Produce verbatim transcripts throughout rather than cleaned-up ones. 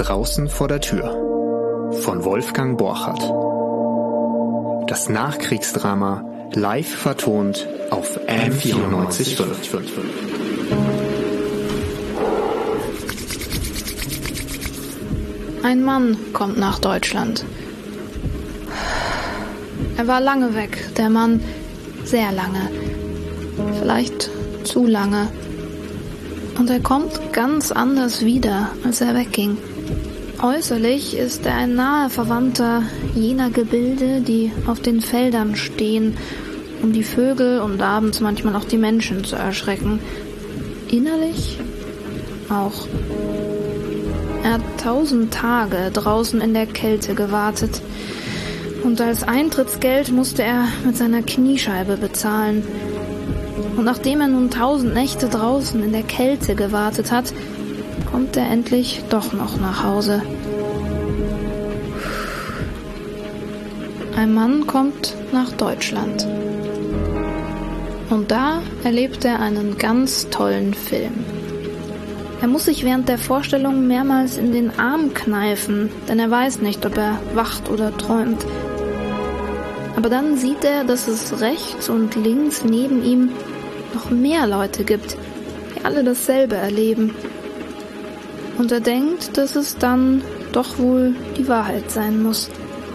Draußen vor der Tür von Wolfgang Borchardt. Das Nachkriegsdrama live vertont auf M vierundneunzig Komma fünf. Ein Mann kommt nach Deutschland. Er war lange weg, der Mann, sehr lange, vielleicht zu lange. Und er kommt ganz anders wieder, als er wegging. Äußerlich ist er ein naher Verwandter jener Gebilde, die auf den Feldern stehen, um die Vögel und abends manchmal auch die Menschen zu erschrecken. Innerlich auch. Er hat tausend Tage draußen in der Kälte gewartet. Und als Eintrittsgeld musste er mit seiner Kniescheibe bezahlen. Und nachdem er nun tausend Nächte draußen in der Kälte gewartet hat, kommt er endlich doch noch nach Hause. Ein Mann kommt nach Deutschland. Und da erlebt er einen ganz tollen Film. Er muss sich während der Vorstellung mehrmals in den Arm kneifen, denn er weiß nicht, ob er wacht oder träumt. Aber dann sieht er, dass es rechts und links neben ihm noch mehr Leute gibt, die alle dasselbe erleben. Und er denkt, dass es dann doch wohl die Wahrheit sein muss.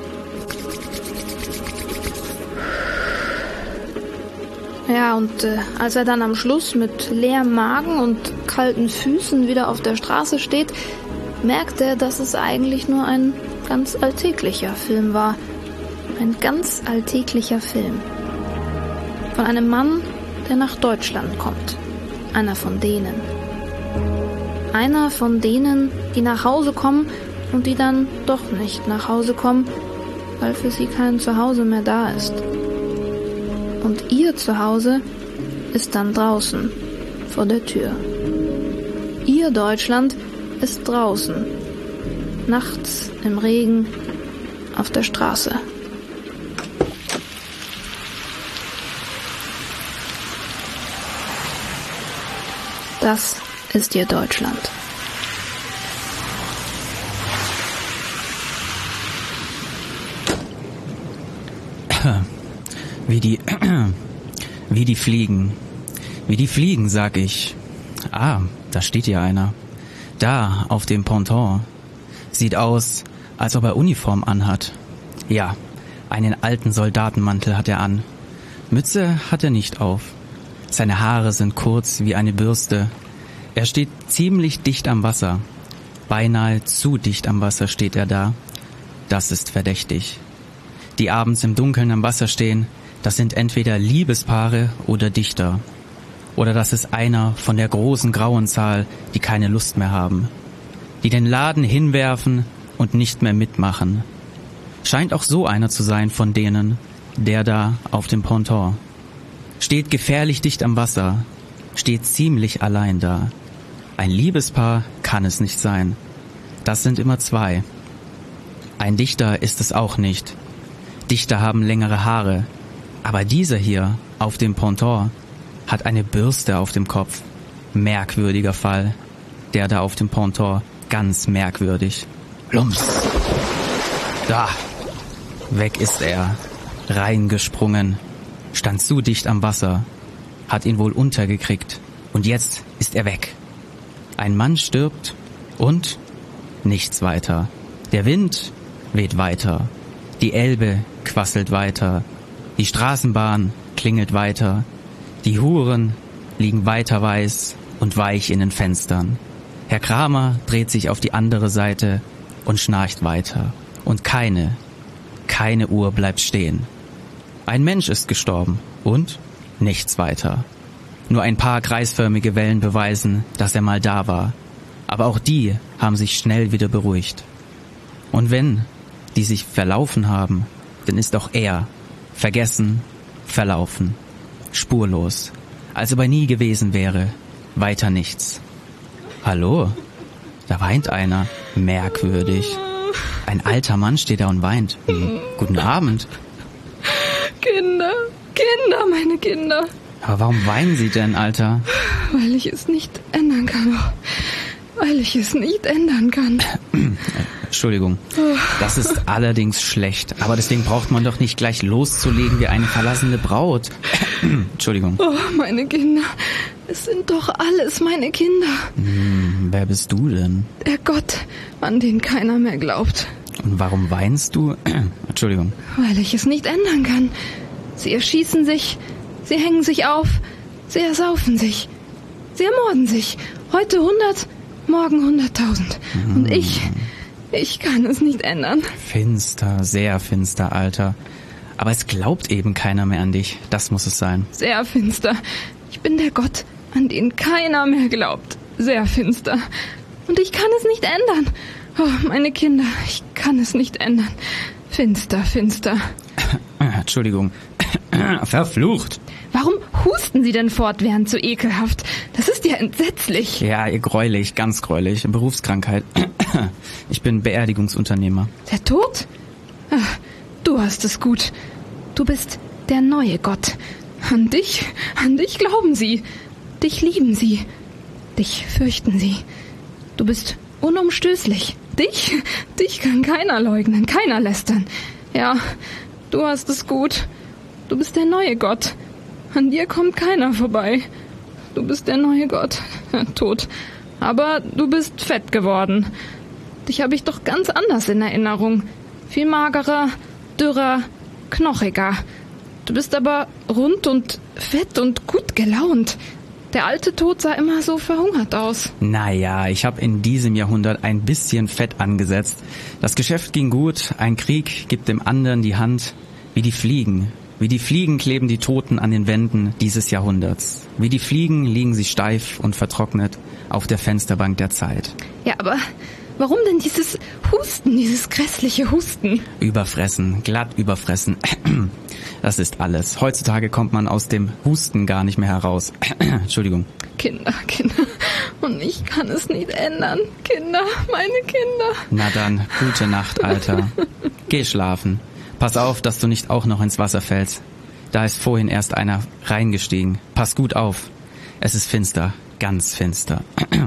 Ja, und äh, als er dann am Schluss mit leerem Magen und kalten Füßen wieder auf der Straße steht, merkt er, dass es eigentlich nur ein ganz alltäglicher Film war. Ein ganz alltäglicher Film. Von einem Mann, der nach Deutschland kommt. Einer von denen. Einer von denen, die nach Hause kommen und die dann doch nicht nach Hause kommen, weil für sie kein Zuhause mehr da ist. Und ihr Zuhause ist dann draußen, vor der Tür. Ihr Deutschland ist draußen, nachts im Regen, auf der Straße. Das ist ihr Deutschland. Wie die, wie die Fliegen. Wie die Fliegen, sag ich. Ah, da steht hier einer. Da, auf dem Ponton. Sieht aus, als ob er Uniform anhat. Ja, einen alten Soldatenmantel hat er an. Mütze hat er nicht auf. Seine Haare sind kurz wie eine Bürste. Er steht ziemlich dicht am Wasser. Beinahe zu dicht am Wasser steht er da. Das ist verdächtig. Die abends im Dunkeln am Wasser stehen, das sind entweder Liebespaare oder Dichter. Oder das ist einer von der großen grauen Zahl, die keine Lust mehr haben. Die den Laden hinwerfen und nicht mehr mitmachen. Scheint auch so einer zu sein von denen, der da auf dem Ponton. Steht gefährlich dicht am Wasser, steht ziemlich allein da. Ein Liebespaar kann es nicht sein. Das sind immer zwei. Ein Dichter ist es auch nicht. Dichter haben längere Haare. Aber dieser hier auf dem Ponton hat eine Bürste auf dem Kopf. Merkwürdiger Fall. Der da auf dem Ponton, ganz merkwürdig. Plumps. Da. Weg ist er. Reingesprungen. Stand zu dicht am Wasser. Hat ihn wohl untergekriegt. Und jetzt ist er weg. Ein Mann stirbt und nichts weiter. Der Wind weht weiter. Die Elbe quasselt weiter. Die Straßenbahn klingelt weiter. Die Huren liegen weiter weiß und weich in den Fenstern. Herr Kramer dreht sich auf die andere Seite und schnarcht weiter. Und keine, keine Uhr bleibt stehen. Ein Mensch ist gestorben und nichts weiter. Nur ein paar kreisförmige Wellen beweisen, dass er mal da war. Aber auch die haben sich schnell wieder beruhigt. Und wenn die sich verlaufen haben, dann ist auch er vergessen, verlaufen, spurlos, als ob er nie gewesen wäre, weiter nichts. Hallo? Da weint einer, merkwürdig. Ein alter Mann steht da und weint. Hm. Guten Abend. Kinder, Kinder, meine Kinder. Aber warum weinen Sie denn, Alter? Weil ich es nicht ändern kann. Weil ich es nicht ändern kann. Entschuldigung. Das ist allerdings schlecht. Aber deswegen braucht man doch nicht gleich loszulegen wie eine verlassene Braut. Entschuldigung. Oh, meine Kinder. Es sind doch alles meine Kinder. Hm, wer bist du denn? Der Gott, an den keiner mehr glaubt. Und warum weinst du? Entschuldigung. Weil ich es nicht ändern kann. Sie erschießen sich, sie hängen sich auf, sie ersaufen sich, sie ermorden sich. Heute hundert, morgen hunderttausend. Hm. Und ich, ich kann es nicht ändern. Finster, sehr finster, Alter. Aber es glaubt eben keiner mehr an dich. Das muss es sein. Sehr finster. Ich bin der Gott, an den keiner mehr glaubt. Sehr finster. Und ich kann es nicht ändern. Oh, meine Kinder, ich kann es nicht ändern. Finster, finster. Entschuldigung. Verflucht. Warum husten Sie denn fortwährend so ekelhaft? Das ist ja entsetzlich. Ja, gräulich, ganz gräulich. Berufskrankheit. Ich bin Beerdigungsunternehmer. Der Tod? Ach, du hast es gut. Du bist der neue Gott. An dich, an dich glauben sie. Dich lieben sie. Dich fürchten sie. Du bist unumstößlich. Dich, dich kann keiner leugnen, keiner lästern. Ja, du hast es gut. Du bist der neue Gott. An dir kommt keiner vorbei. Du bist der neue Gott. Ja, tot. Aber du bist fett geworden. Dich habe ich doch ganz anders in Erinnerung. Viel magerer, dürrer, knochiger. Du bist aber rund und fett und gut gelaunt. Der alte Tod sah immer so verhungert aus. Naja, ich habe in diesem Jahrhundert ein bisschen Fett angesetzt. Das Geschäft ging gut, ein Krieg gibt dem anderen die Hand. Wie die Fliegen. Wie die Fliegen kleben die Toten an den Wänden dieses Jahrhunderts. Wie die Fliegen liegen sie steif und vertrocknet auf der Fensterbank der Zeit. Ja, aber warum denn dieses Husten, dieses grässliche Husten? Überfressen, glatt überfressen. Das ist alles. Heutzutage kommt man aus dem Husten gar nicht mehr heraus. Entschuldigung. Kinder, Kinder. Und ich kann es nicht ändern. Kinder, meine Kinder. Na dann, gute Nacht, Alter. Geh schlafen. Pass auf, dass du nicht auch noch ins Wasser fällst. Da ist vorhin erst einer reingestiegen. Pass gut auf. Es ist finster, ganz finster.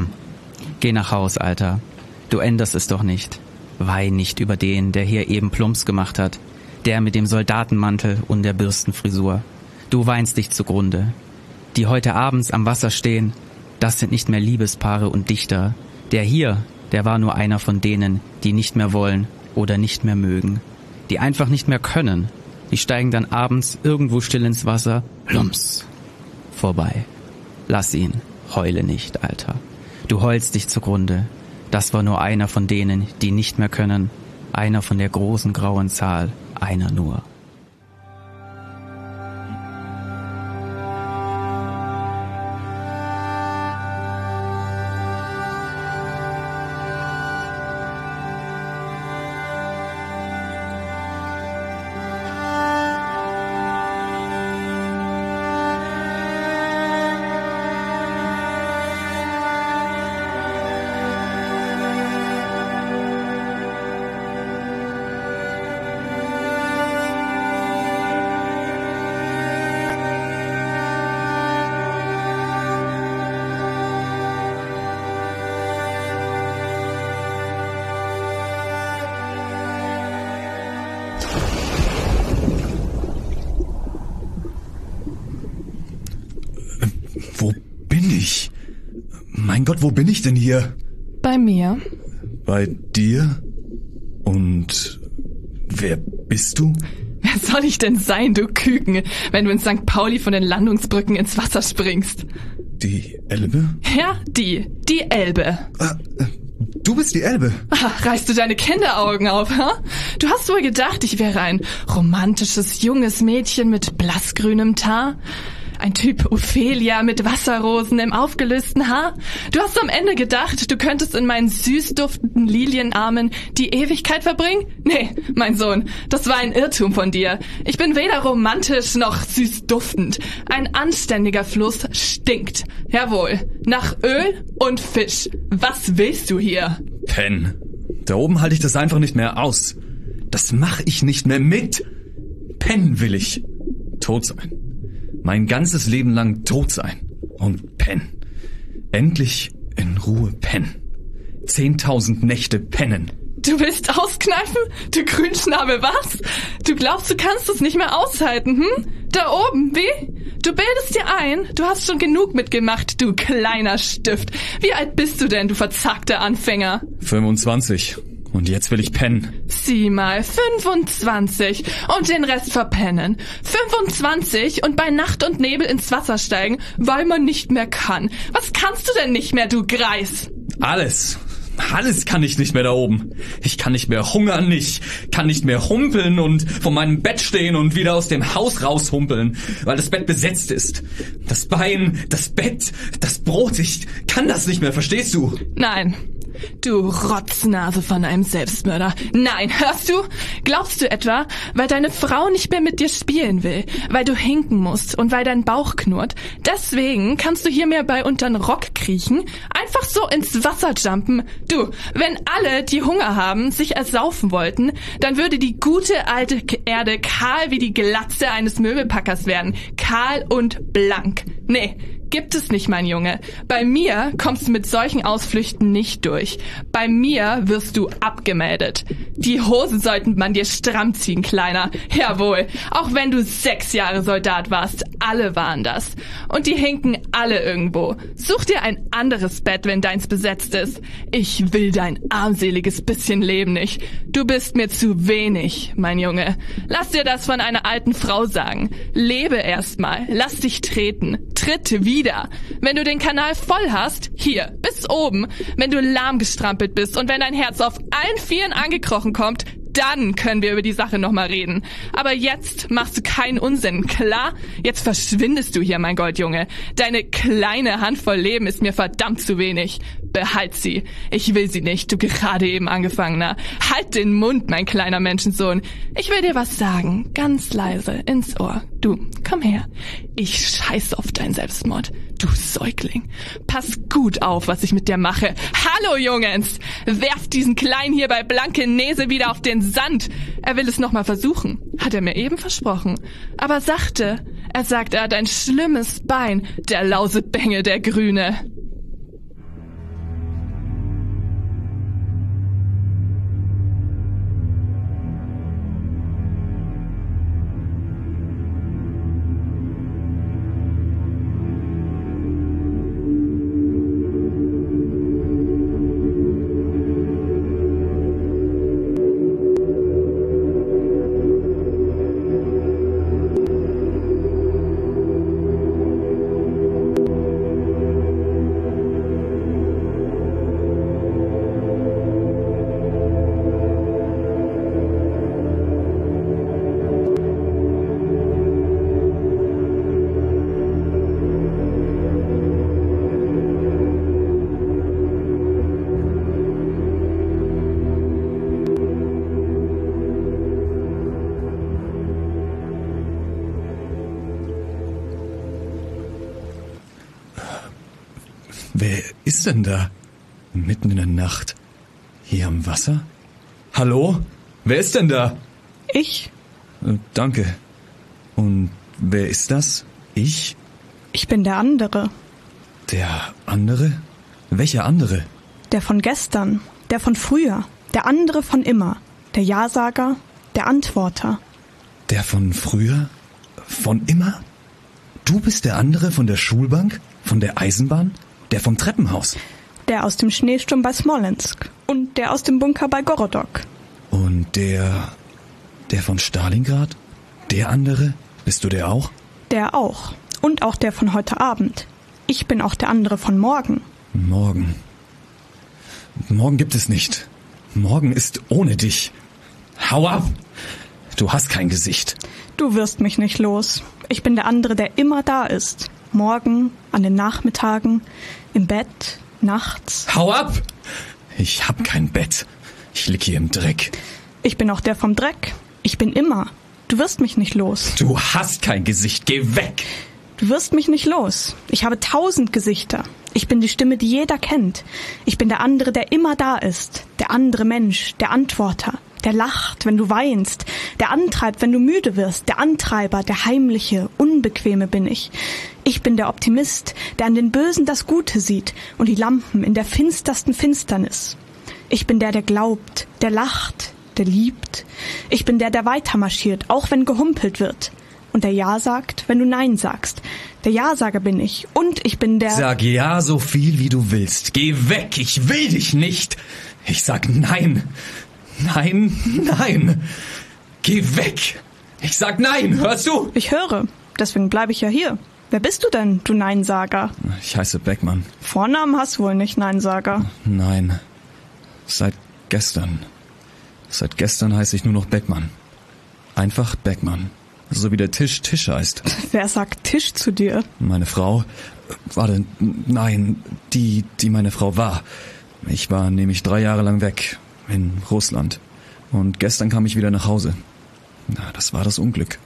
Geh nach Haus, Alter. Du änderst es doch nicht. Weih nicht über den, der hier eben Plumps gemacht hat. Der mit dem Soldatenmantel und der Bürstenfrisur. Du weinst dich zugrunde. Die heute abends am Wasser stehen, das sind nicht mehr Liebespaare und Dichter. Der hier, der war nur einer von denen, die nicht mehr wollen oder nicht mehr mögen. Die einfach nicht mehr können. Die steigen dann abends irgendwo still ins Wasser. Plumps. Vorbei. Lass ihn. Heule nicht, Alter. Du heulst dich zugrunde. Das war nur einer von denen, die nicht mehr können. Einer von der großen grauen Zahl. Einer nur. Mein Gott, wo bin ich denn hier? Bei mir. Bei dir? Und wer bist du? Wer soll ich denn sein, du Küken, wenn du in Sankt Pauli von den Landungsbrücken ins Wasser springst? Die Elbe? Ja, die. Die Elbe. Ah, du bist die Elbe. Ach, reißt du deine Kinderaugen auf, ha? Du hast wohl gedacht, ich wäre ein romantisches, junges Mädchen mit blassgrünem Haar? Ein Typ Ophelia mit Wasserrosen im aufgelösten Haar? Du hast am Ende gedacht, du könntest in meinen süß duftenden Lilienarmen die Ewigkeit verbringen? Nee, mein Sohn, das war ein Irrtum von dir. Ich bin weder romantisch noch süß duftend. Ein anständiger Fluss stinkt. Jawohl, nach Öl und Fisch. Was willst du hier? Pen, da oben halte ich das einfach nicht mehr aus. Das mache ich nicht mehr mit. Pen will ich. Tot sein. Mein ganzes Leben lang tot sein. Und pennen. Endlich in Ruhe pennen. zehntausend Nächte pennen. Du willst auskneifen? Du Grünschnabel, was? Du glaubst, du kannst es nicht mehr aushalten, hm? Da oben, wie? Du bildest dir ein, du hast schon genug mitgemacht, du kleiner Stift. Wie alt bist du denn, du verzagter Anfänger? fünfundzwanzig. Und jetzt will ich pennen. Sieh mal, fünfundzwanzig und den Rest verpennen. fünfundzwanzig und bei Nacht und Nebel ins Wasser steigen, weil man nicht mehr kann. Was kannst du denn nicht mehr, du Greis? Alles. Alles kann ich nicht mehr da oben. Ich kann nicht mehr hungern, ich kann nicht mehr humpeln und vor meinem Bett stehen und wieder aus dem Haus raushumpeln, weil das Bett besetzt ist. Das Bein, das Bett, das Brot, ich kann das nicht mehr, verstehst du? Nein. Du Rotznase von einem Selbstmörder. Nein, hörst du? Glaubst du etwa, weil deine Frau nicht mehr mit dir spielen will, weil du hinken musst und weil dein Bauch knurrt, deswegen kannst du hier mehr bei untern Rock kriechen, einfach so ins Wasser jumpen? Du, wenn alle, die Hunger haben, sich ersaufen wollten, dann würde die gute alte Erde kahl wie die Glatze eines Möbelpackers werden. Kahl und blank. Nee, gibt es nicht, mein Junge. Bei mir kommst du mit solchen Ausflüchten nicht durch. Bei mir wirst du abgemeldet. Die Hosen sollten man dir stramm ziehen, Kleiner. Jawohl, auch wenn du sechs Jahre Soldat warst. Alle waren das. Und die hinken alle irgendwo. Such dir ein anderes Bett, wenn deins besetzt ist. Ich will dein armseliges bisschen Leben nicht. Du bist mir zu wenig, mein Junge. Lass dir das von einer alten Frau sagen. Lebe erstmal. Lass dich treten. Tritt wieder. Wenn du den Kanal voll hast, hier, bis oben, wenn du lahmgestrampelt bist und wenn dein Herz auf allen Vieren angekrochen kommt, dann können wir über die Sache nochmal reden. Aber jetzt machst du keinen Unsinn, klar? Jetzt verschwindest du hier, mein Goldjunge. Deine kleine Handvoll Leben ist mir verdammt zu wenig. Behalt sie. Ich will sie nicht, du gerade eben Angefangener. Halt den Mund, mein kleiner Menschensohn. Ich will dir was sagen, ganz leise, ins Ohr. Du, komm her. Ich scheiß auf deinen Selbstmord. Du Säugling. Pass gut auf, was ich mit dir mache. Hallo, Jungens! Werft diesen Kleinen hier bei Blankenese wieder auf den Sand. Er will es nochmal versuchen. Hat er mir eben versprochen. Aber sachte. Er sagt, er hat ein schlimmes Bein. Der Lausebengel, der Grüne. Wer ist denn da? Mitten in der Nacht. Hier am Wasser? Hallo? Wer ist denn da? Ich? Äh, danke. Und wer ist das? Ich? Ich bin der andere. Der andere? Welcher andere? Der von gestern, der von früher, der andere von immer, der Ja-Sager, der Antworter. Der von früher? Von immer? Du bist der andere von der Schulbank? Von der Eisenbahn? Der vom Treppenhaus? Der aus dem Schneesturm bei Smolensk und der aus dem Bunker bei Gorodok. Und der... der von Stalingrad? Der andere? Bist du der auch? Der auch. Und auch der von heute Abend. Ich bin auch der andere von morgen. Morgen. Morgen gibt es nicht. Morgen ist ohne dich. Hau ab! Du hast kein Gesicht. Du wirst mich nicht los. Ich bin der andere, der immer da ist. Morgen, an den Nachmittagen, im Bett, nachts. Hau ab! Ich hab kein Bett. Ich lieg hier im Dreck. Ich bin auch der vom Dreck. Ich bin immer. Du wirst mich nicht los. Du hast kein Gesicht. Geh weg! Du wirst mich nicht los. Ich habe tausend Gesichter. Ich bin die Stimme, die jeder kennt. Ich bin der andere, der immer da ist. Der andere Mensch, der Antworter. der lacht, wenn du weinst, der antreibt, wenn du müde wirst, der Antreiber, der heimliche, unbequeme bin ich. Ich bin der Optimist, der an den Bösen das Gute sieht und die Lampen in der finstersten Finsternis. Ich bin der, der glaubt, der lacht, der liebt. Ich bin der, der weitermarschiert, auch wenn gehumpelt wird. Und der Ja sagt, wenn du Nein sagst. Der Ja-Sager bin ich. Und ich bin der... Sag Ja so viel, wie du willst. Geh weg, ich will dich nicht. Ich sag Nein. Nein, nein. Geh weg. Ich sag Nein, hörst du? Ich höre. Deswegen bleibe ich ja hier. Wer bist du denn, du Neinsager? Ich heiße Beckmann. Vornamen hast du wohl nicht, Neinsager. Nein. Seit gestern. Seit gestern heiße ich nur noch Beckmann. Einfach Beckmann. So wie der Tisch Tisch heißt. Wer sagt Tisch zu dir? Meine Frau? Warte, nein, die, die meine Frau war. Ich war nämlich drei Jahre lang weg. In Russland. Und gestern kam ich wieder nach Hause. Na, das war das Unglück.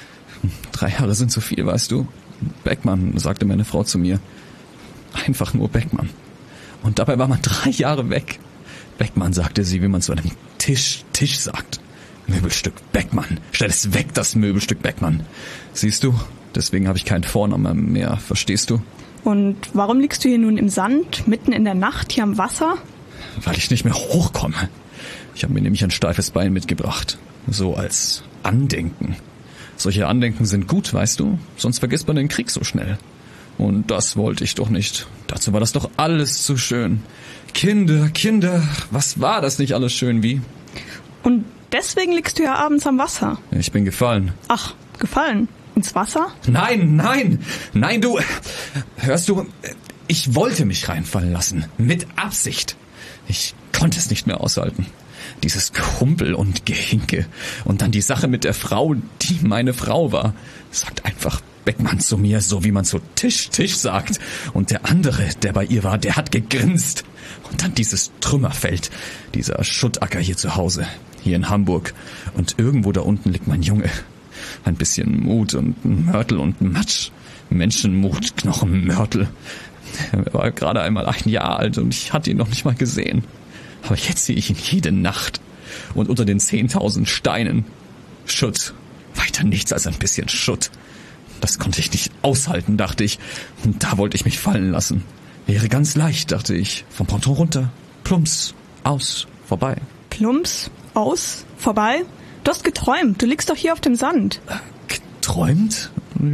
Drei Jahre sind zu viel, weißt du? Beckmann, sagte meine Frau zu mir. Einfach nur Beckmann. Und dabei war man drei Jahre weg. Beckmann, sagte sie, wie man zu einem Tisch Tisch sagt. Möbelstück Beckmann. Stell es weg, das Möbelstück Beckmann. Siehst du? Deswegen habe ich keinen Vornamen mehr, verstehst du? Und warum liegst du hier nun im Sand, mitten in der Nacht, hier am Wasser? Weil ich nicht mehr hochkomme. Ich habe mir nämlich ein steifes Bein mitgebracht. So als Andenken. Solche Andenken sind gut, weißt du? Sonst vergisst man den Krieg so schnell. Und das wollte ich doch nicht. Dazu war das doch alles zu schön. Kinder, Kinder, was war das nicht alles schön wie? Und deswegen liegst du ja abends am Wasser. Ich bin gefallen. Ach, gefallen? Ins Wasser? Nein, nein, nein, du... Hörst du, ich wollte mich reinfallen lassen. Mit Absicht. Ich konnte es nicht mehr aushalten. Dieses Kumpel und Gehinke. Und dann die Sache mit der Frau, die meine Frau war. Sagt einfach Beckmann zu mir, so wie man zu Tisch, Tisch sagt. Und der andere, der bei ihr war, der hat gegrinst. Und dann dieses Trümmerfeld, dieser Schuttacker hier zu Hause, hier in Hamburg. Und irgendwo da unten liegt mein Junge. Ein bisschen Mut und Mörtel und Matsch. Menschenmut, Knochenmörtel. Er war gerade einmal ein Jahr alt und ich hatte ihn noch nicht mal gesehen. Aber jetzt sehe ich ihn jede Nacht. Und unter den zehntausend Steinen. Schutt. Weiter nichts als ein bisschen Schutt. Das konnte ich nicht aushalten, dachte ich. Und da wollte ich mich fallen lassen. Wäre ganz leicht, dachte ich. Vom Ponton runter. Plumps. Aus. Vorbei. Plumps. Aus. Vorbei? Du hast geträumt. Du liegst doch hier auf dem Sand. Geträumt?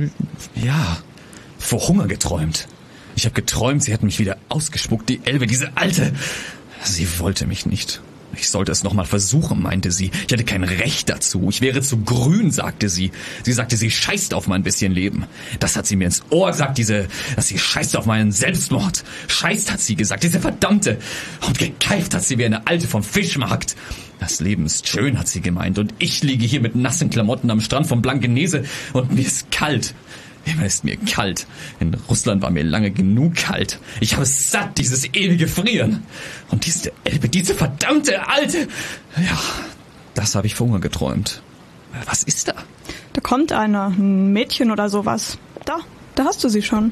Ja. Vor Hunger geträumt. Ich habe geträumt, sie hat mich wieder ausgespuckt, die Elbe, diese Alte. Sie wollte mich nicht. Ich sollte es nochmal versuchen, meinte sie. Ich hatte kein Recht dazu. Ich wäre zu grün, sagte sie. Sie sagte, sie scheißt auf mein bisschen Leben. Das hat sie mir ins Ohr gesagt, diese, dass sie scheißt auf meinen Selbstmord. Scheißt, hat sie gesagt, diese Verdammte. Und gekeift hat sie wie eine Alte vom Fischmarkt. Das Leben ist schön, hat sie gemeint. Und ich liege hier mit nassen Klamotten am Strand von Blankenese und mir ist kalt. Immer ist mir kalt. In Russland war mir lange genug kalt. Ich habe es satt, dieses ewige Frieren. Und diese Elbe, diese verdammte Alte. Ja, das habe ich vor Hunger geträumt. Was ist da? Da kommt einer, ein Mädchen oder sowas. Da, da hast du sie schon.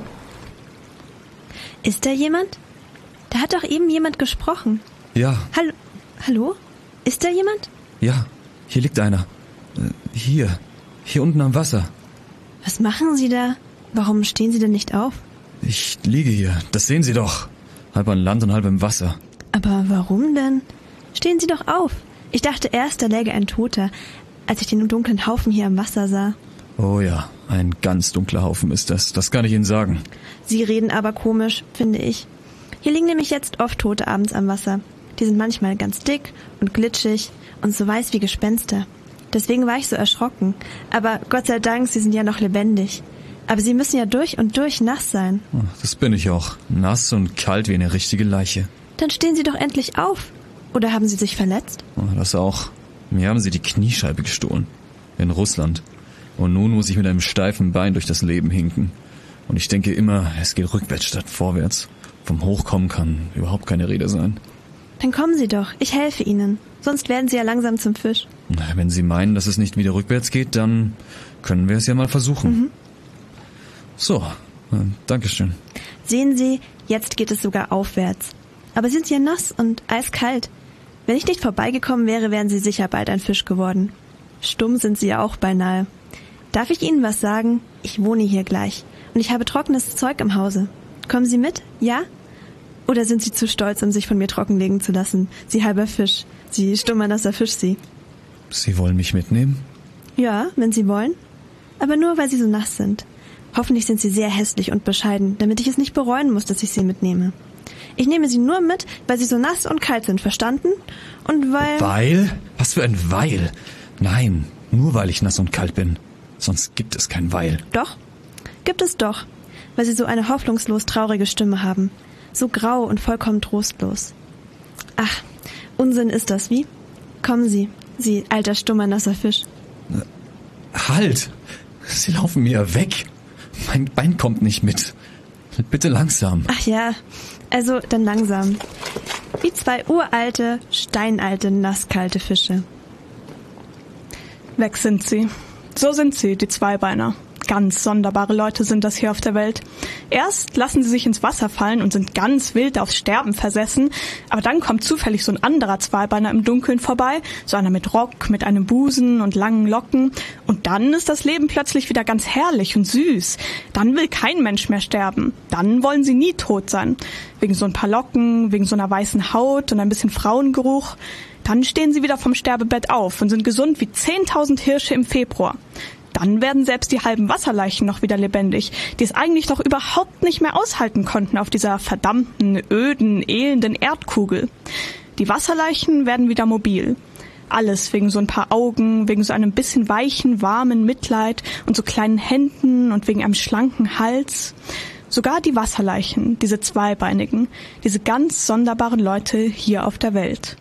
Ist da jemand? Da hat doch eben jemand gesprochen. Ja. Hallo? Hallo? Ist da jemand? Ja, hier liegt einer. Hier. Hier unten am Wasser. Was machen Sie da? Warum stehen Sie denn nicht auf? Ich liege hier, das sehen Sie doch. Halb an Land und halb im Wasser. Aber warum denn? Stehen Sie doch auf. Ich dachte erst, da läge ein Toter, als ich den dunklen Haufen hier am Wasser sah. Oh ja, ein ganz dunkler Haufen ist das. Das kann ich Ihnen sagen. Sie reden aber komisch, finde ich. Hier liegen nämlich jetzt oft Tote abends am Wasser. Die sind manchmal ganz dick und glitschig und so weiß wie Gespenster. Deswegen war ich so erschrocken. Aber Gott sei Dank, sie sind ja noch lebendig. Aber sie müssen ja durch und durch nass sein. Das bin ich auch. Nass und kalt wie eine richtige Leiche. Dann stehen Sie doch endlich auf. Oder haben Sie sich verletzt? Das auch. Mir haben sie die Kniescheibe gestohlen. In Russland. Und nun muss ich mit einem steifen Bein durch das Leben hinken. Und ich denke immer, es geht rückwärts statt vorwärts. Vom Hochkommen kann überhaupt keine Rede sein. Dann kommen Sie doch. Ich helfe Ihnen. Sonst werden Sie ja langsam zum Fisch. Wenn Sie meinen, dass es nicht wieder rückwärts geht, dann können wir es ja mal versuchen. Mhm. So, äh, Dankeschön. Sehen Sie, jetzt geht es sogar aufwärts. Aber sind Sie ja nass und eiskalt. Wenn ich nicht vorbeigekommen wäre, wären Sie sicher bald ein Fisch geworden. Stumm sind Sie ja auch beinahe. Darf ich Ihnen was sagen? Ich wohne hier gleich. Und ich habe trockenes Zeug im Hause. Kommen Sie mit? Ja? Oder sind Sie zu stolz, um sich von mir trockenlegen zu lassen? Sie halber Fisch. Sie stummer nasser Fisch, Sie. Sie wollen mich mitnehmen? Ja, wenn Sie wollen. Aber nur, weil Sie so nass sind. Hoffentlich sind Sie sehr hässlich und bescheiden, damit ich es nicht bereuen muss, dass ich Sie mitnehme. Ich nehme Sie nur mit, weil Sie so nass und kalt sind, verstanden? Und weil... Weil? Was für ein Weil? Nein, nur weil ich nass und kalt bin. Sonst gibt es kein Weil. Doch, gibt es doch. Weil Sie so eine hoffnungslos traurige Stimme haben. So grau und vollkommen trostlos. Ach, Unsinn ist das, wie? Kommen Sie, Sie alter, stummer, nasser Fisch. Halt! Sie laufen mir weg. Mein Bein kommt nicht mit. Bitte langsam. Ach ja, also dann langsam. Wie zwei uralte, steinalte, nasskalte Fische. Weg sind sie. So sind sie, die Zweibeiner. Ganz sonderbare Leute sind das hier auf der Welt. Erst lassen sie sich ins Wasser fallen und sind ganz wild aufs Sterben versessen, aber dann kommt zufällig so ein anderer Zweibeiner im Dunkeln vorbei, so einer mit Rock, mit einem Busen und langen Locken, und dann ist das Leben plötzlich wieder ganz herrlich und süß. Dann will kein Mensch mehr sterben. Dann wollen sie nie tot sein. Wegen so ein paar Locken, wegen so einer weißen Haut und ein bisschen Frauengeruch. Dann stehen sie wieder vom Sterbebett auf und sind gesund wie zehntausend Hirsche im Februar. Dann werden selbst die halben Wasserleichen noch wieder lebendig, die es eigentlich doch überhaupt nicht mehr aushalten konnten auf dieser verdammten, öden, elenden Erdkugel. Die Wasserleichen werden wieder mobil. Alles wegen so ein paar Augen, wegen so einem bisschen weichen, warmen Mitleid und so kleinen Händen und wegen einem schlanken Hals. Sogar die Wasserleichen, diese Zweibeinigen, diese ganz sonderbaren Leute hier auf der Welt.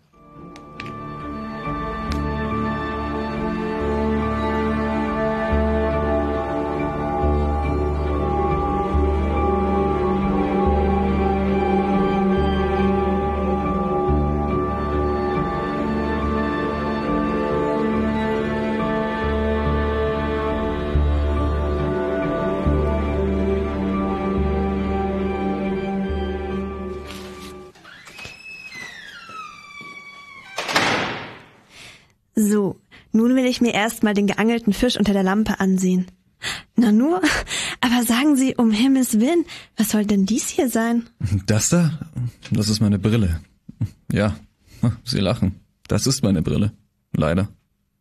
So, nun will ich mir erstmal den geangelten Fisch unter der Lampe ansehen. Na nur, aber sagen Sie, um Himmels Willen, was soll denn dies hier sein? Das da? Das ist meine Brille. Ja, Sie lachen. Das ist meine Brille. Leider.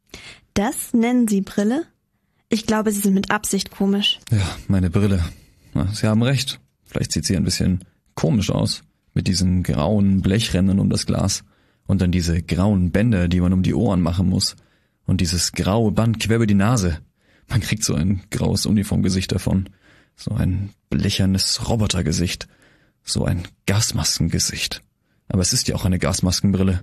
Das nennen Sie Brille? Ich glaube, Sie sind mit Absicht komisch. Ja, meine Brille. Na, Sie haben recht. Vielleicht sieht sie ein bisschen komisch aus. Mit diesen grauen Blechrändern um das Glas. Und dann diese grauen Bänder, die man um die Ohren machen muss. Und dieses graue Band quer über die Nase. Man kriegt so ein graues Uniformgesicht davon. So ein blechernes Robotergesicht. So ein Gasmaskengesicht. Aber es ist ja auch eine Gasmaskenbrille.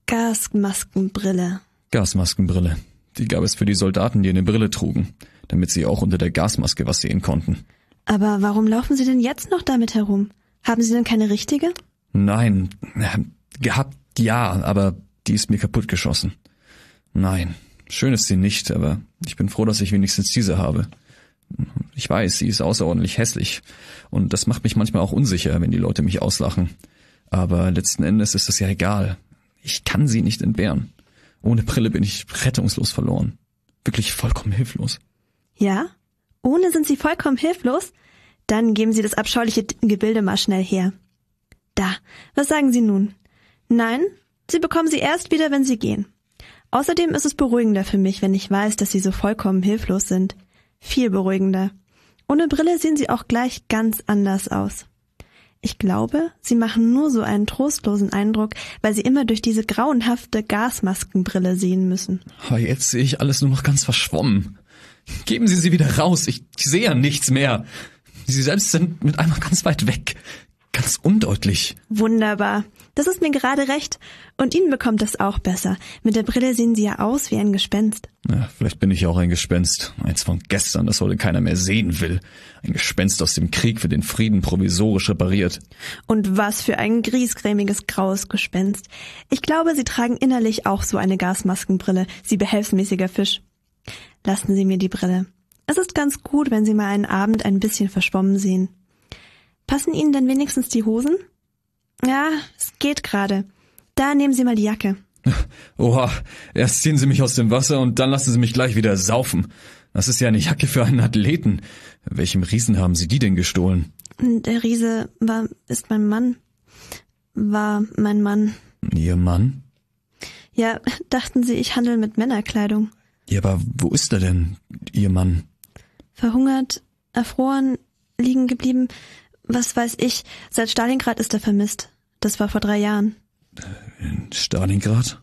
Gasmaskenbrille. Gasmaskenbrille. Die gab es für die Soldaten, die eine Brille trugen. Damit sie auch unter der Gasmaske was sehen konnten. Aber warum laufen Sie denn jetzt noch damit herum? Haben Sie denn keine richtige? Nein, gehabt. Ja, aber die ist mir kaputt geschossen. Nein, schön ist sie nicht, aber ich bin froh, dass ich wenigstens diese habe. Ich weiß, sie ist außerordentlich hässlich und das macht mich manchmal auch unsicher, wenn die Leute mich auslachen. Aber letzten Endes ist es ja egal. Ich kann sie nicht entbehren. Ohne Brille bin ich rettungslos verloren. Wirklich vollkommen hilflos. Ja? Ohne sind Sie vollkommen hilflos? Dann geben Sie das abscheuliche Gebilde mal schnell her. Da, was sagen Sie nun? Nein, Sie bekommen sie erst wieder, wenn Sie gehen. Außerdem ist es beruhigender für mich, wenn ich weiß, dass Sie so vollkommen hilflos sind. Viel beruhigender. Ohne Brille sehen Sie auch gleich ganz anders aus. Ich glaube, Sie machen nur so einen trostlosen Eindruck, weil Sie immer durch diese grauenhafte Gasmaskenbrille sehen müssen. Aber jetzt sehe ich alles nur noch ganz verschwommen. Geben Sie sie wieder raus, ich sehe ja nichts mehr. Sie selbst sind mit einmal ganz weit weg. Ganz undeutlich. Wunderbar. Das ist mir gerade recht. Und Ihnen bekommt das auch besser. Mit der Brille sehen Sie ja aus wie ein Gespenst. Ja, vielleicht bin ich auch ein Gespenst. Eins von gestern, das heute keiner mehr sehen will. Ein Gespenst aus dem Krieg für den Frieden provisorisch repariert. Und was für ein griesgrämiges graues Gespenst. Ich glaube, Sie tragen innerlich auch so eine Gasmaskenbrille, Sie behelfsmäßiger Fisch. Lassen Sie mir die Brille. Es ist ganz gut, wenn Sie mal einen Abend ein bisschen verschwommen sehen. Passen Ihnen denn wenigstens die Hosen? Ja, es geht gerade. Da nehmen Sie mal die Jacke. Oha, erst ziehen Sie mich aus dem Wasser und dann lassen Sie mich gleich wieder saufen. Das ist ja eine Jacke für einen Athleten. Welchem Riesen haben Sie die denn gestohlen? Der Riese war, ist mein Mann. War mein Mann. Ihr Mann? Ja, dachten Sie, ich handle mit Männerkleidung. Ja, aber wo ist er denn, Ihr Mann? Verhungert, erfroren, liegen geblieben, was weiß ich. Seit Stalingrad ist er vermisst. Das war vor drei Jahren. In Stalingrad?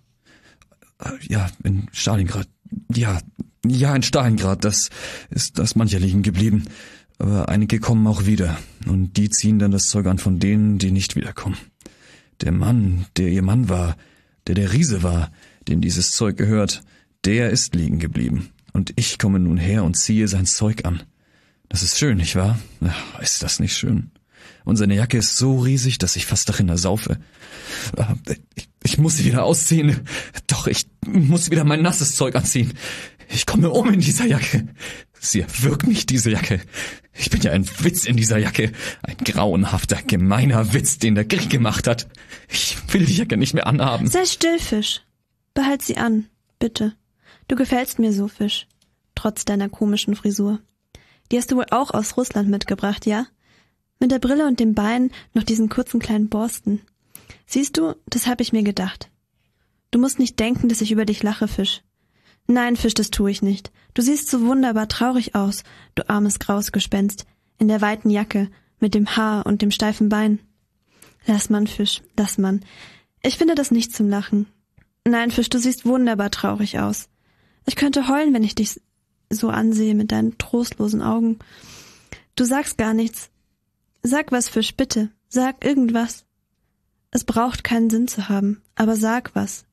Ja, in Stalingrad. Ja, ja, in Stalingrad. Das ist das mancher liegen geblieben. Aber einige kommen auch wieder. Und die ziehen dann das Zeug an von denen, die nicht wiederkommen. Der Mann, der ihr Mann war, der der Riese war, dem dieses Zeug gehört, der ist liegen geblieben. Und ich komme nun her und ziehe sein Zeug an. Das ist schön, nicht wahr? Ach, ist das nicht schön? Und seine Jacke ist so riesig, dass ich fast darin ersaufe. Ich, ich muss sie wieder ausziehen. Doch, ich muss wieder mein nasses Zeug anziehen. Ich komme um in dieser Jacke. Sie erwürgt mich, diese Jacke. Ich bin ja ein Witz in dieser Jacke. Ein grauenhafter, gemeiner Witz, den der Krieg gemacht hat. Ich will die Jacke nicht mehr anhaben. Sei still, Fisch. Behalt sie an, bitte. Du gefällst mir so, Fisch. Trotz deiner komischen Frisur. Die hast du wohl auch aus Russland mitgebracht, ja? Mit der Brille und dem Bein noch diesen kurzen kleinen Borsten. Siehst du, das habe ich mir gedacht. Du musst nicht denken, dass ich über dich lache, Fisch. Nein, Fisch, das tue ich nicht. Du siehst so wunderbar traurig aus, du armes graues Gespenst, in der weiten Jacke, mit dem Haar und dem steifen Bein. Lass man, Fisch, lass man. Ich finde das nicht zum Lachen. Nein, Fisch, du siehst wunderbar traurig aus. Ich könnte heulen, wenn ich dich so ansehe mit deinen trostlosen Augen. Du sagst gar nichts. Sag was, Fisch, bitte. Sag irgendwas. Es braucht keinen Sinn zu haben, aber sag was.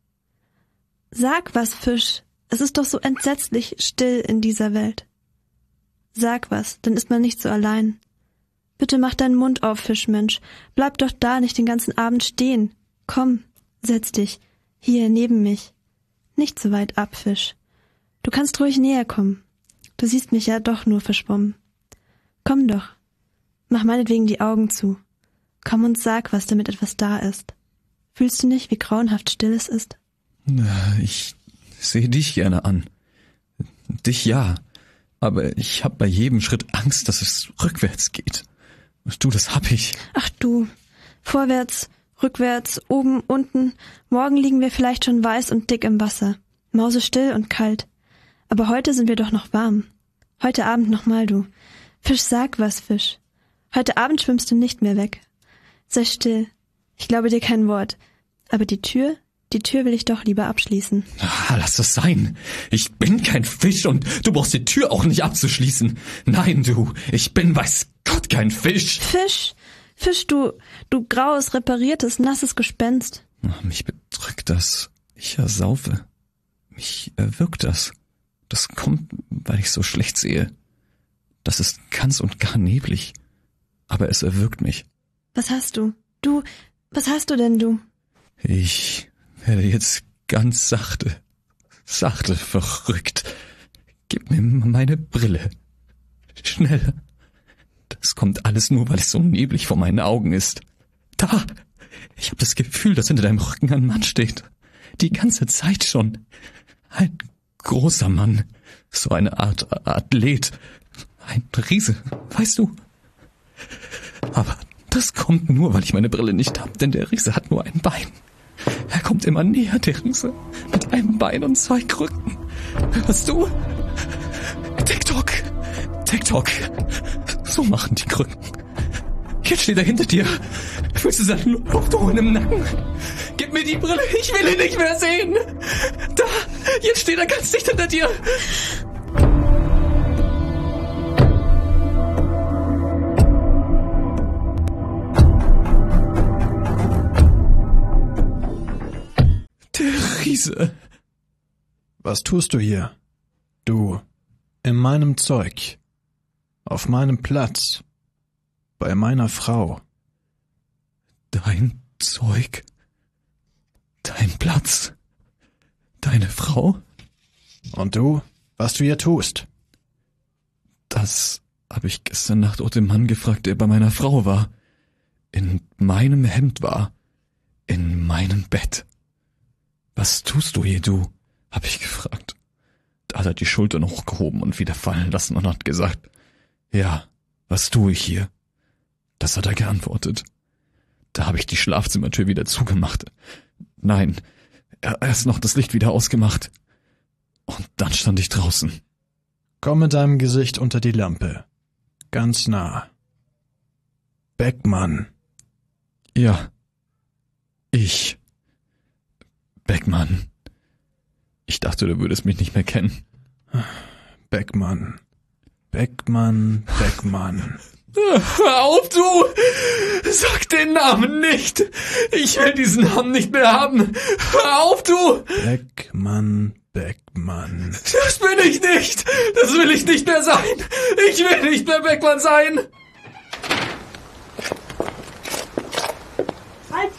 Sag was, Fisch. Es ist doch so entsetzlich still in dieser Welt. Sag was, dann ist man nicht so allein. Bitte mach deinen Mund auf, Fischmensch. Bleib doch da nicht den ganzen Abend stehen. Komm, setz dich. Hier, neben mich. Nicht so weit ab, Fisch. Du kannst ruhig näher kommen. Du siehst mich ja doch nur verschwommen. Komm doch. Mach meinetwegen die Augen zu. Komm und sag was, damit etwas da ist. Fühlst du nicht, wie grauenhaft still es ist? Ich sehe dich gerne an. Dich ja. Aber ich hab bei jedem Schritt Angst, dass es rückwärts geht. Du, das hab ich. Ach du. Vorwärts, rückwärts, oben, unten. Morgen liegen wir vielleicht schon weiß und dick im Wasser. Mausestill und kalt. Aber heute sind wir doch noch warm. Heute Abend nochmal, du. Fisch, sag was, Fisch. Heute Abend schwimmst du nicht mehr weg. Sei still. Ich glaube dir kein Wort. Aber die Tür, die Tür will ich doch lieber abschließen. Ah, lass das sein. Ich bin kein Fisch und du brauchst die Tür auch nicht abzuschließen. Nein, du, ich bin, weiß Gott, kein Fisch. Fisch, Fisch, du, du graues, repariertes, nasses Gespenst. Ach, mich bedrückt das. Ich ersaufe. Mich erwürgt das. Das kommt, weil ich so schlecht sehe. Das ist ganz und gar neblig. Aber es erwürgt mich. Was hast du? Du, was hast du denn, du? Ich werde jetzt ganz sachte, sachte verrückt. Gib mir meine Brille. Schnell. Das kommt alles nur, weil es so neblig vor meinen Augen ist. Da! Ich habe das Gefühl, dass hinter deinem Rücken ein Mann steht. Die ganze Zeit schon. Ein großer Mann. So eine Art Athlet. Ein Riese, weißt du? Aber das kommt nur, weil ich meine Brille nicht habe, denn der Riese hat nur ein Bein. Er kommt immer näher, der Riese, mit einem Bein und zwei Krücken. Hörst du? TikTok, TikTok. So machen die Krücken. Jetzt steht er hinter dir. Fühlst du seinen Lufthohn im Nacken? Gib mir die Brille, ich will ihn nicht mehr sehen. Da, jetzt steht er ganz dicht hinter dir. Riese. Was tust du hier? Du, in meinem Zeug, auf meinem Platz, bei meiner Frau. Dein Zeug, dein Platz, deine Frau? Und du, was du hier tust? Das habe ich gestern Nacht auch den Mann gefragt, der bei meiner Frau war, in meinem Hemd war, in meinem Bett. Was tust du hier, du? Hab ich gefragt. Da hat er die Schultern hochgehoben und wieder fallen lassen und hat gesagt, ja, was tue ich hier? Das hat er geantwortet. Da habe ich die Schlafzimmertür wieder zugemacht. Nein, erst noch das Licht wieder ausgemacht. Und dann stand ich draußen. Komm mit deinem Gesicht unter die Lampe. Ganz nah. Beckmann. Ja. Ich. Beckmann. Ich dachte, du würdest mich nicht mehr kennen. Beckmann. Beckmann, Beckmann. Hör auf, du! Sag den Namen nicht! Ich will diesen Namen nicht mehr haben! Hör auf, du! Beckmann, Beckmann. Das bin ich nicht! Das will ich nicht mehr sein! Ich will nicht mehr Beckmann sein! Halt!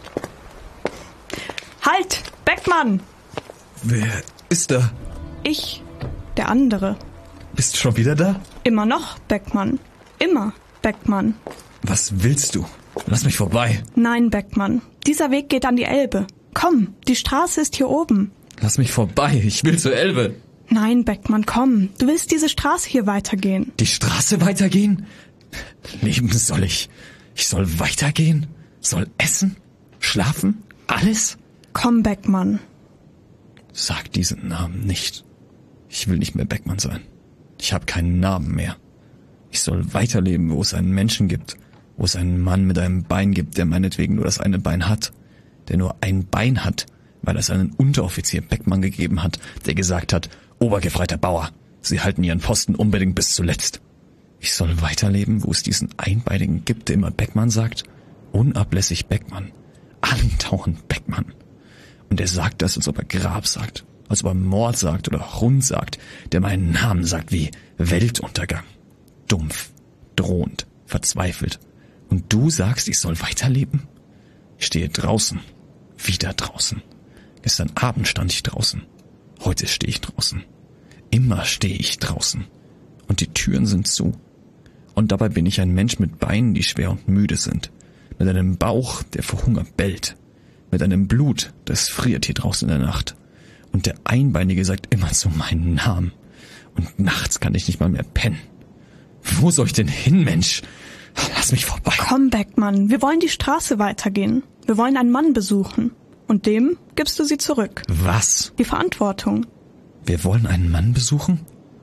Halt! Beckmann! Wer ist da? Ich, der andere. Bist du schon wieder da? Immer noch Beckmann. Immer Beckmann. Was willst du? Lass mich vorbei. Nein, Beckmann. Dieser Weg geht an die Elbe. Komm, die Straße ist hier oben. Lass mich vorbei. Ich will zur Elbe. Nein, Beckmann, komm. Du willst diese Straße hier weitergehen. Die Straße weitergehen? Leben soll ich. Ich soll weitergehen? Soll essen? Schlafen? Alles? Komm, Beckmann. Sag diesen Namen nicht. Ich will nicht mehr Beckmann sein. Ich habe keinen Namen mehr. Ich soll weiterleben, wo es einen Menschen gibt, wo es einen Mann mit einem Bein gibt, der meinetwegen nur das eine Bein hat, der nur ein Bein hat, weil es einen Unteroffizier Beckmann gegeben hat, der gesagt hat, Obergefreiter Bauer, Sie halten Ihren Posten unbedingt bis zuletzt. Ich soll weiterleben, wo es diesen Einbeinigen gibt, der immer Beckmann sagt, unablässig Beckmann, andauernd Beckmann. Und er sagt das, als ob er Grab sagt, als ob er Mord sagt oder Hund sagt, der meinen Namen sagt wie Weltuntergang. Dumpf, drohend, verzweifelt. Und du sagst, ich soll weiterleben? Ich stehe draußen, wieder draußen. Gestern Abend stand ich draußen. Heute stehe ich draußen. Immer stehe ich draußen. Und die Türen sind zu. Und dabei bin ich ein Mensch mit Beinen, die schwer und müde sind. Mit einem Bauch, der vor Hunger bellt. Mit einem Blut, das friert hier draußen in der Nacht. Und der Einbeinige sagt immer zu meinen Namen. Und nachts kann ich nicht mal mehr pennen. Wo soll ich denn hin, Mensch? Lass mich vorbei. Komm, Beckmann, wir wollen die Straße weitergehen. Wir wollen einen Mann besuchen. Und dem gibst du sie zurück. Was? Die Verantwortung. Wir wollen einen Mann besuchen?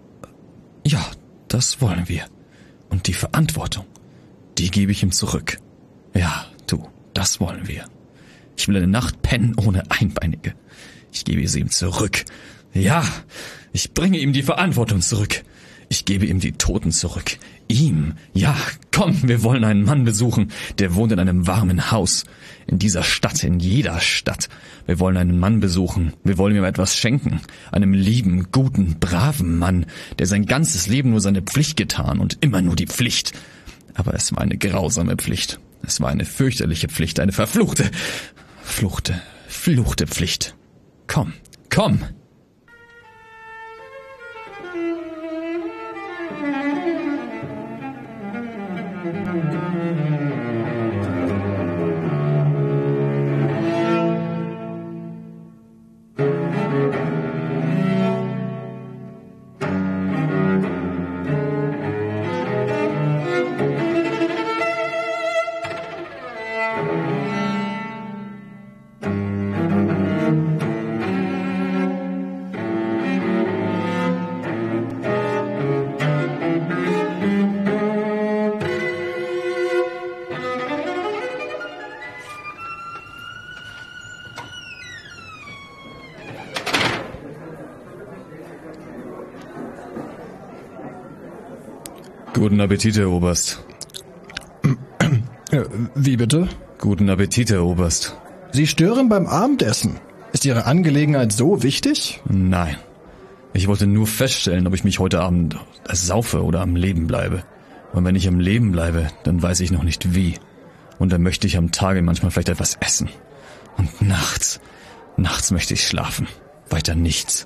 Ja, das wollen wir. Und die Verantwortung, die gebe ich ihm zurück. Ja, du, das wollen wir. Ich will eine Nacht pennen ohne Einbeinige. Ich gebe sie ihm zurück. Ja, ich bringe ihm die Verantwortung zurück. Ich gebe ihm die Toten zurück. Ihm, ja, komm, wir wollen einen Mann besuchen, der wohnt in einem warmen Haus. In dieser Stadt, in jeder Stadt. Wir wollen einen Mann besuchen, wir wollen ihm etwas schenken. Einem lieben, guten, braven Mann, der sein ganzes Leben nur seine Pflicht getan und immer nur die Pflicht. Aber es war eine grausame Pflicht. Es war eine fürchterliche Pflicht, eine verfluchte, fluchte, fluchte Pflicht. Komm, komm! Guten Appetit, Herr Oberst. Wie bitte? Guten Appetit, Herr Oberst. Sie stören beim Abendessen. Ist Ihre Angelegenheit so wichtig? Nein. Ich wollte nur feststellen, ob ich mich heute Abend saufe oder am Leben bleibe. Und wenn ich am Leben bleibe, dann weiß ich noch nicht wie. Und dann möchte ich am Tage manchmal vielleicht etwas essen. Und nachts, nachts möchte ich schlafen. Weiter nichts.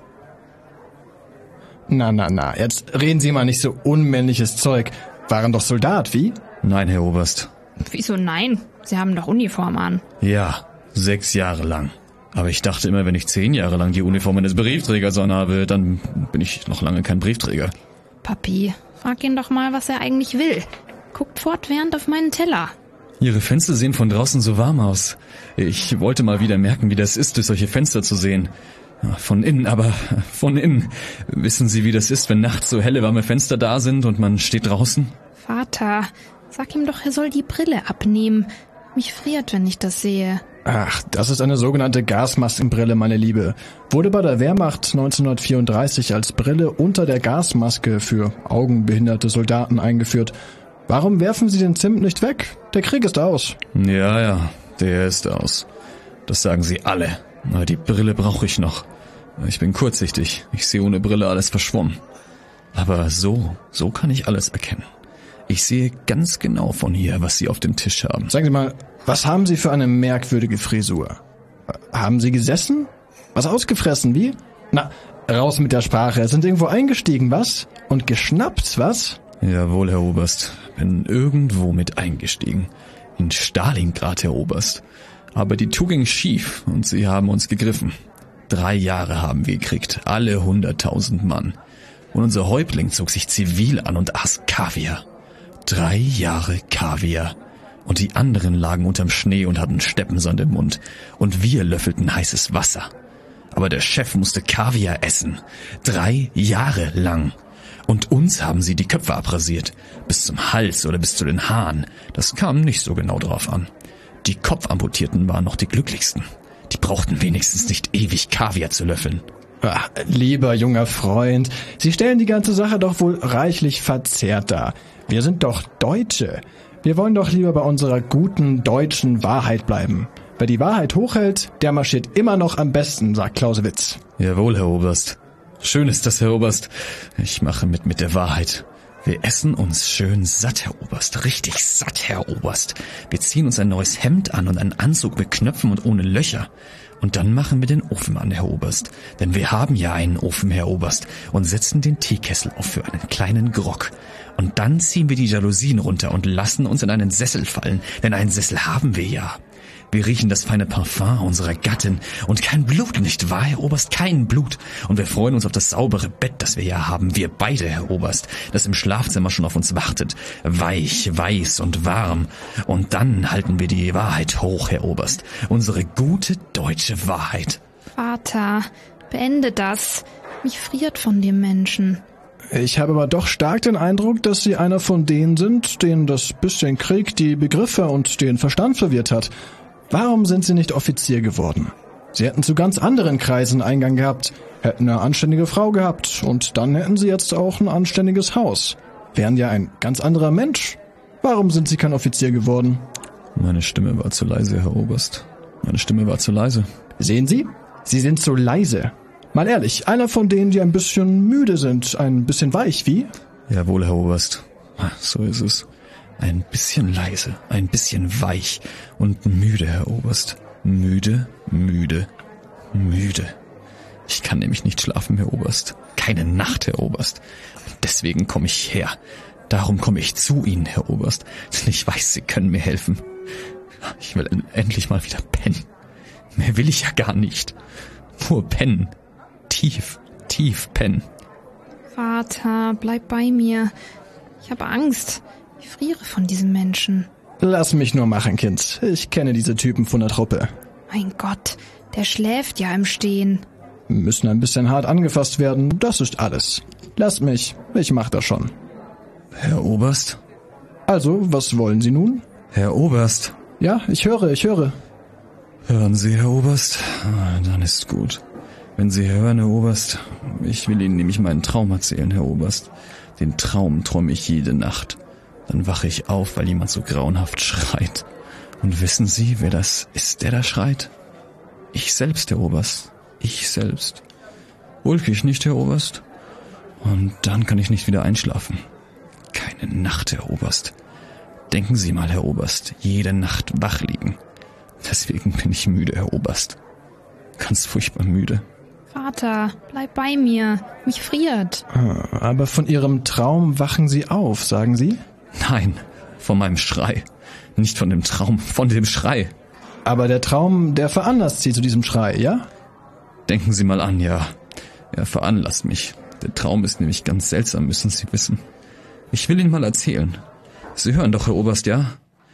Na, na, na, jetzt reden Sie mal nicht so unmännliches Zeug. Waren doch Soldat, wie? Nein, Herr Oberst. Wieso nein? Sie haben doch Uniform an. Ja, sechs Jahre lang. Aber ich dachte immer, wenn ich zehn Jahre lang die Uniform eines Briefträgers anhabe, dann bin ich noch lange kein Briefträger. Papi, frag ihn doch mal, was er eigentlich will. Guckt fortwährend auf meinen Teller. Ihre Fenster sehen von draußen so warm aus. Ich wollte mal wieder merken, wie das ist, durch solche Fenster zu sehen. Von innen, aber von innen. Wissen Sie, wie das ist, wenn nachts so helle, warme Fenster da sind und man steht draußen? Vater, sag ihm doch, er soll die Brille abnehmen. Mich friert, wenn ich das sehe. Ach, das ist eine sogenannte Gasmaskenbrille, meine Liebe. Wurde bei der Wehrmacht neunzehnhundertvierunddreißig als Brille unter der Gasmaske für augenbehinderte Soldaten eingeführt. Warum werfen Sie den Zimt nicht weg? Der Krieg ist aus. Ja, ja, der ist aus. Das sagen Sie alle. Aber die Brille brauche ich noch. Ich bin kurzsichtig. Ich sehe ohne Brille alles verschwommen. Aber so, so kann ich alles erkennen. Ich sehe ganz genau von hier, was Sie auf dem Tisch haben. Sagen Sie mal, was haben Sie für eine merkwürdige Frisur? Haben Sie gesessen? Was ausgefressen, wie? Na, raus mit der Sprache. Sind irgendwo eingestiegen, was? Und geschnappt, was? Jawohl, Herr Oberst. Bin irgendwo mit eingestiegen. In Stalingrad, Herr Oberst. Aber die Tour ging schief und sie haben uns gegriffen. Drei Jahre haben wir gekriegt, alle hunderttausend Mann. Und unser Häuptling zog sich zivil an und aß Kaviar. Drei Jahre Kaviar. Und die anderen lagen unterm Schnee und hatten Steppensand im Mund. Und wir löffelten heißes Wasser. Aber der Chef musste Kaviar essen. Drei Jahre lang. Und uns haben sie die Köpfe abrasiert. Bis zum Hals oder bis zu den Haaren. Das kam nicht so genau drauf an. Die Kopfamputierten waren noch die glücklichsten. Die brauchten wenigstens nicht ewig Kaviar zu löffeln. Ach, lieber junger Freund, Sie stellen die ganze Sache doch wohl reichlich verzerrt dar. Wir sind doch Deutsche. Wir wollen doch lieber bei unserer guten deutschen Wahrheit bleiben. Wer die Wahrheit hochhält, der marschiert immer noch am besten, sagt Clausewitz. Jawohl, Herr Oberst. Schön ist das, Herr Oberst. Ich mache mit mit der Wahrheit. Wir essen uns schön satt, Herr Oberst. Richtig satt, Herr Oberst. Wir ziehen uns ein neues Hemd an und einen Anzug mit Knöpfen und ohne Löcher. Und dann machen wir den Ofen an, Herr Oberst. Denn wir haben ja einen Ofen, Herr Oberst. Und setzen den Teekessel auf für einen kleinen Grog. Und dann ziehen wir die Jalousien runter und lassen uns in einen Sessel fallen. Denn einen Sessel haben wir ja. Wir riechen das feine Parfum unserer Gattin. Und kein Blut, nicht wahr, Herr Oberst? Kein Blut. Und wir freuen uns auf das saubere Bett, das wir ja haben. Wir beide, Herr Oberst, das im Schlafzimmer schon auf uns wartet. Weich, weiß und warm. Und dann halten wir die Wahrheit hoch, Herr Oberst. Unsere gute deutsche Wahrheit. Vater, beende das. Mich friert von dem Menschen. Ich habe aber doch stark den Eindruck, dass Sie einer von denen sind, denen das bisschen Krieg die Begriffe und den Verstand verwirrt hat. Warum sind Sie nicht Offizier geworden? Sie hätten zu ganz anderen Kreisen Eingang gehabt, hätten eine anständige Frau gehabt und dann hätten Sie jetzt auch ein anständiges Haus. Wären ja ein ganz anderer Mensch. Warum sind Sie kein Offizier geworden? Meine Stimme war zu leise, Herr Oberst. Meine Stimme war zu leise. Sehen Sie? Sie sind so leise. Mal ehrlich, einer von denen, die ein bisschen müde sind, ein bisschen weich, wie? Jawohl, Herr Oberst. So ist es. Ein bisschen leise, ein bisschen weich und müde, Herr Oberst. Müde, müde, müde. Ich kann nämlich nicht schlafen, Herr Oberst. Keine Nacht, Herr Oberst. Und deswegen komme ich her. Darum komme ich zu Ihnen, Herr Oberst. Denn ich weiß, Sie können mir helfen. Ich will endlich mal wieder pennen. Mehr will ich ja gar nicht. Nur pennen. Tief, tief pennen. Vater, bleib bei mir. Ich habe Angst. Ich friere von diesem Menschen. Lass mich nur machen, Kind. Ich kenne diese Typen von der Truppe. Mein Gott, der schläft ja im Stehen. Müssen ein bisschen hart angefasst werden, das ist alles. Lass mich, ich mach das schon. Herr Oberst? Also, was wollen Sie nun? Herr Oberst? Ja, ich höre, ich höre. Hören Sie, Herr Oberst? Ah, dann ist gut. Wenn Sie hören, Herr Oberst, ich will Ihnen nämlich meinen Traum erzählen, Herr Oberst. Den Traum träume ich jede Nacht. Dann wache ich auf, weil jemand so grauenhaft schreit. Und wissen Sie, wer das ist, der da schreit? Ich selbst, Herr Oberst. Ich selbst. Ulkig, nicht, Herr Oberst? Und dann kann ich nicht wieder einschlafen. Keine Nacht, Herr Oberst. Denken Sie mal, Herr Oberst, jede Nacht wach liegen. Deswegen bin ich müde, Herr Oberst. Ganz furchtbar müde. Vater, bleib bei mir. Mich friert. Aber von Ihrem Traum wachen Sie auf, sagen Sie? Nein, von meinem Schrei. Nicht von dem Traum, von dem Schrei. Aber der Traum, der veranlasst Sie zu diesem Schrei, ja? Denken Sie mal an, ja. Er veranlasst mich. Der Traum ist nämlich ganz seltsam, müssen Sie wissen. Ich will Ihnen mal erzählen. Sie hören doch, Herr Oberst, ja?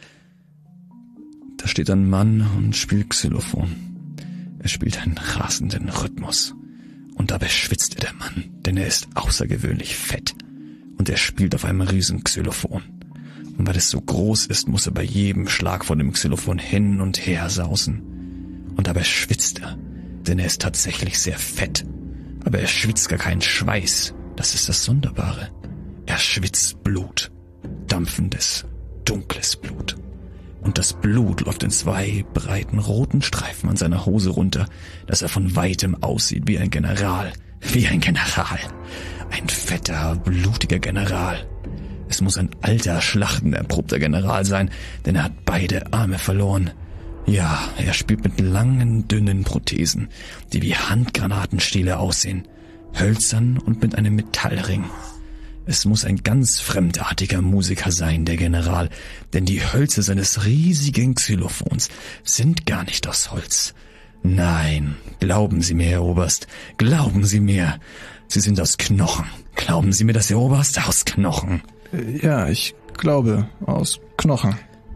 Da steht ein Mann und spielt Xylophon. Er spielt einen rasenden Rhythmus. Und dabei schwitzt er, der Mann, denn er ist außergewöhnlich fett. Und er spielt auf einem riesen Xylophon. Und weil es so groß ist, muss er bei jedem Schlag von dem Xylophon hin und her sausen. Und dabei schwitzt er, denn er ist tatsächlich sehr fett. Aber er schwitzt gar keinen Schweiß. Das ist das Sonderbare. Er schwitzt Blut. Dampfendes, dunkles Blut. Und das Blut läuft in zwei breiten roten Streifen an seiner Hose runter, dass er von weitem aussieht wie ein General. Wie ein General. Ein fetter, blutiger General. Es muss ein alter, schlachtenerprobter General sein, denn er hat beide Arme verloren. Ja, er spielt mit langen, dünnen Prothesen, die wie Handgranatenstiele aussehen, hölzern und mit einem Metallring. Es muss ein ganz fremdartiger Musiker sein, der General, denn die Hölzer seines riesigen Xylophons sind gar nicht aus Holz. Nein, glauben Sie mir, Herr Oberst, glauben Sie mir, sie sind aus Knochen. Glauben Sie mir das, Herr Oberst, aus Knochen. Ja, ich glaube, aus Knochen.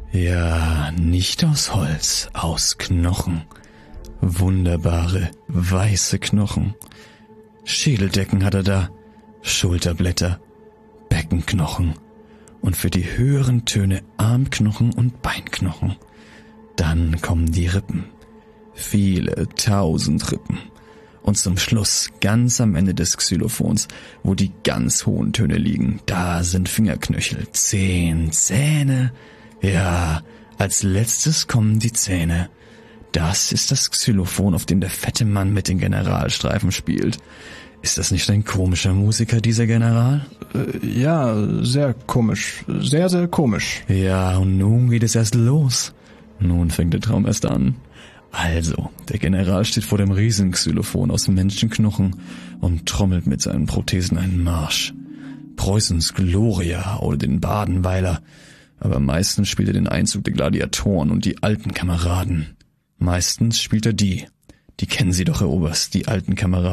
Ja, nicht aus Holz, aus Knochen. Wunderbare, weiße Knochen. Schädeldecken hat er da, Schulterblätter, Beckenknochen und für die höheren Töne Armknochen und Beinknochen. Dann kommen die Rippen. Viele tausend Rippen. Und zum Schluss, ganz am Ende des Xylophons, wo die ganz hohen Töne liegen, da sind Fingerknöchel, Zehen, Zähne. Ja, als letztes kommen die Zähne. Das ist das Xylophon, auf dem der fette Mann mit den Generalstreifen spielt. Ist das nicht ein komischer Musiker, dieser General? Äh, ja, sehr komisch. Sehr, sehr komisch. Ja, und nun geht es erst los. Nun fängt der Traum erst an. Also, der General steht vor dem Riesenxylophon aus Menschenknochen und trommelt mit seinen Prothesen einen Marsch. Preußens Gloria oder den Badenweiler. Aber meistens spielt er den Einzug der Gladiatoren und die alten Kameraden. Meistens spielt er die. Die kennen Sie doch, Herr Oberst, die alten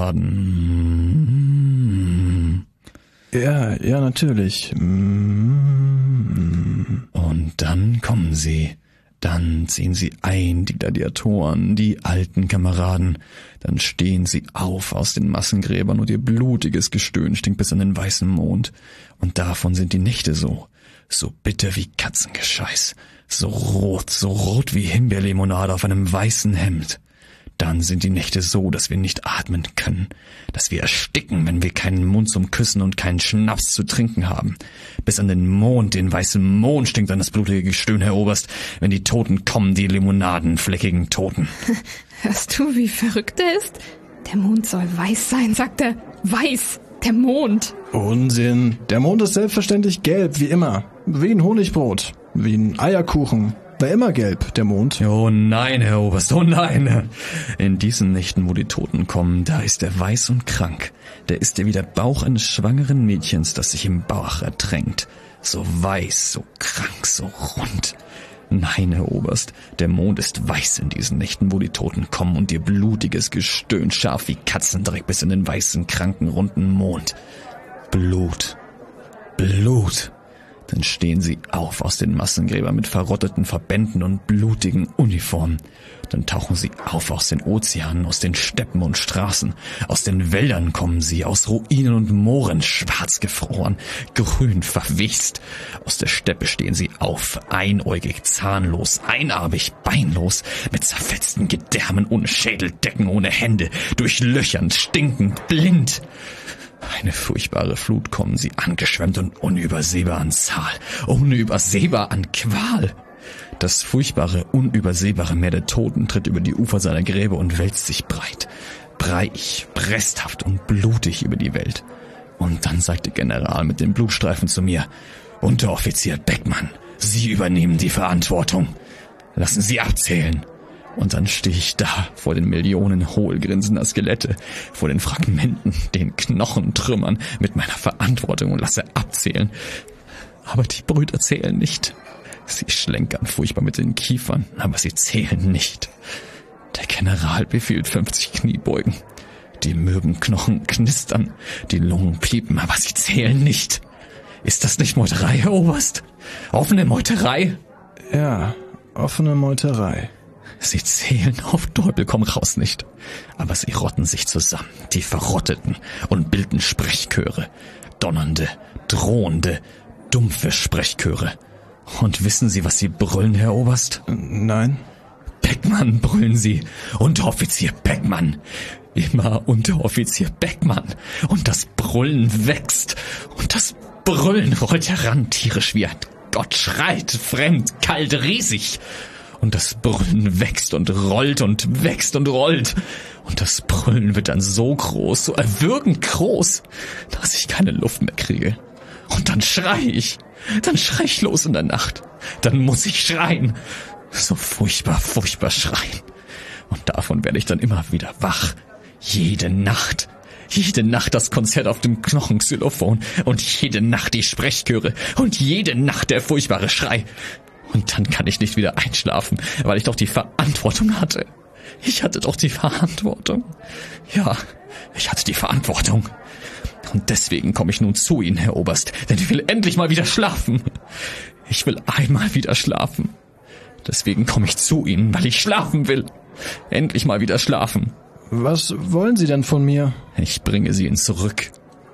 Kameraden. Ja, ja, natürlich. Und dann kommen sie. Dann ziehen sie ein, die Gladiatoren, die alten Kameraden. Dann stehen sie auf aus den Massengräbern und ihr blutiges Gestöhn stinkt bis an den weißen Mond. Und davon sind die Nächte so, so bitter wie Katzengescheiß, so rot, so rot wie Himbeerlimonade auf einem weißen Hemd. Dann sind die Nächte so, dass wir nicht atmen können, dass wir ersticken, wenn wir keinen Mund zum Küssen und keinen Schnaps zu trinken haben. Bis an den Mond, den weißen Mond stinkt an das blutige Gestöhn, Herr Oberst, wenn die Toten kommen, die limonadenfleckigen Toten. Hörst du, wie verrückt er ist? Der Mond soll weiß sein, sagt er. Weiß, der Mond. Unsinn. Der Mond ist selbstverständlich gelb, wie immer. Wie ein Honigbrot, wie ein Eierkuchen. War immer gelb, der Mond. Oh nein, Herr Oberst, oh nein. In diesen Nächten, wo die Toten kommen, da ist er weiß und krank. Da ist er wie der Bauch eines schwangeren Mädchens, das sich im Bauch ertränkt. So weiß, so krank, so rund. Nein, Herr Oberst, der Mond ist weiß in diesen Nächten, wo die Toten kommen und ihr blutiges Gestöhn scharf wie Katzendreck bis in den weißen, kranken, runden Mond. Blut. Blut. Dann stehen sie auf aus den Massengräbern mit verrotteten Verbänden und blutigen Uniformen. Dann tauchen sie auf aus den Ozeanen, aus den Steppen und Straßen. Aus den Wäldern kommen sie, aus Ruinen und Mooren, schwarz gefroren, grün verwest. Aus der Steppe stehen sie auf, einäugig, zahnlos, einarmig, beinlos, mit zerfetzten Gedärmen, ohne Schädeldecken, ohne Hände, durchlöchernd, stinkend, blind. Eine furchtbare Flut kommen sie angeschwemmt und unübersehbar an Zahl, unübersehbar an Qual. Das furchtbare, unübersehbare Meer der Toten tritt über die Ufer seiner Gräber und wälzt sich breit, breiig, bresthaft und blutig über die Welt. Und dann sagt der General mit den Blutstreifen zu mir: Unteroffizier Beckmann, Sie übernehmen die Verantwortung. Lassen Sie abzählen. Und dann stehe ich da vor den Millionen hohlgrinsender Skelette, vor den Fragmenten, den Knochentrümmern mit meiner Verantwortung und lasse abzählen. Aber die Brüder zählen nicht. Sie schlenkern furchtbar mit den Kiefern, aber sie zählen nicht. Der General befiehlt fünfzig Kniebeugen. Die mürben Knochen knistern, die Lungen piepen, aber sie zählen nicht. Ist das nicht Meuterei, Herr Oberst? Offene Meuterei? Ja, offene Meuterei. Sie zählen auf Teufel komm raus nicht. Aber sie rotten sich zusammen, die Verrotteten, und bilden Sprechchöre. Donnernde, drohende, dumpfe Sprechchöre. Und wissen Sie, was sie brüllen, Herr Oberst? Nein. Beckmann brüllen sie. Unteroffizier Beckmann. Immer Unteroffizier Beckmann. Und das Brüllen wächst. Und das Brüllen rollt heran, tierisch wie ein Gott schreit, fremd, kalt, riesig. Und das Brüllen wächst und rollt und wächst und rollt. Und das Brüllen wird dann so groß, so erwürgend groß, dass ich keine Luft mehr kriege. Und dann schrei ich. Dann schrei ich los in der Nacht. Dann muss ich schreien. So furchtbar, furchtbar schreien. Und davon werde ich dann immer wieder wach. Jede Nacht. Jede Nacht das Konzert auf dem Knochenxylophon. Und jede Nacht die Sprechchöre. Und jede Nacht der furchtbare Schrei. Und dann kann ich nicht wieder einschlafen, weil ich doch die Verantwortung hatte. Ich hatte doch die Verantwortung. Ja, ich hatte die Verantwortung. Und deswegen komme ich nun zu Ihnen, Herr Oberst, denn ich will endlich mal wieder schlafen. Ich will einmal wieder schlafen. Deswegen komme ich zu Ihnen, weil ich schlafen will. Endlich mal wieder schlafen. Was wollen Sie denn von mir? Ich bringe Sie Ihnen zurück.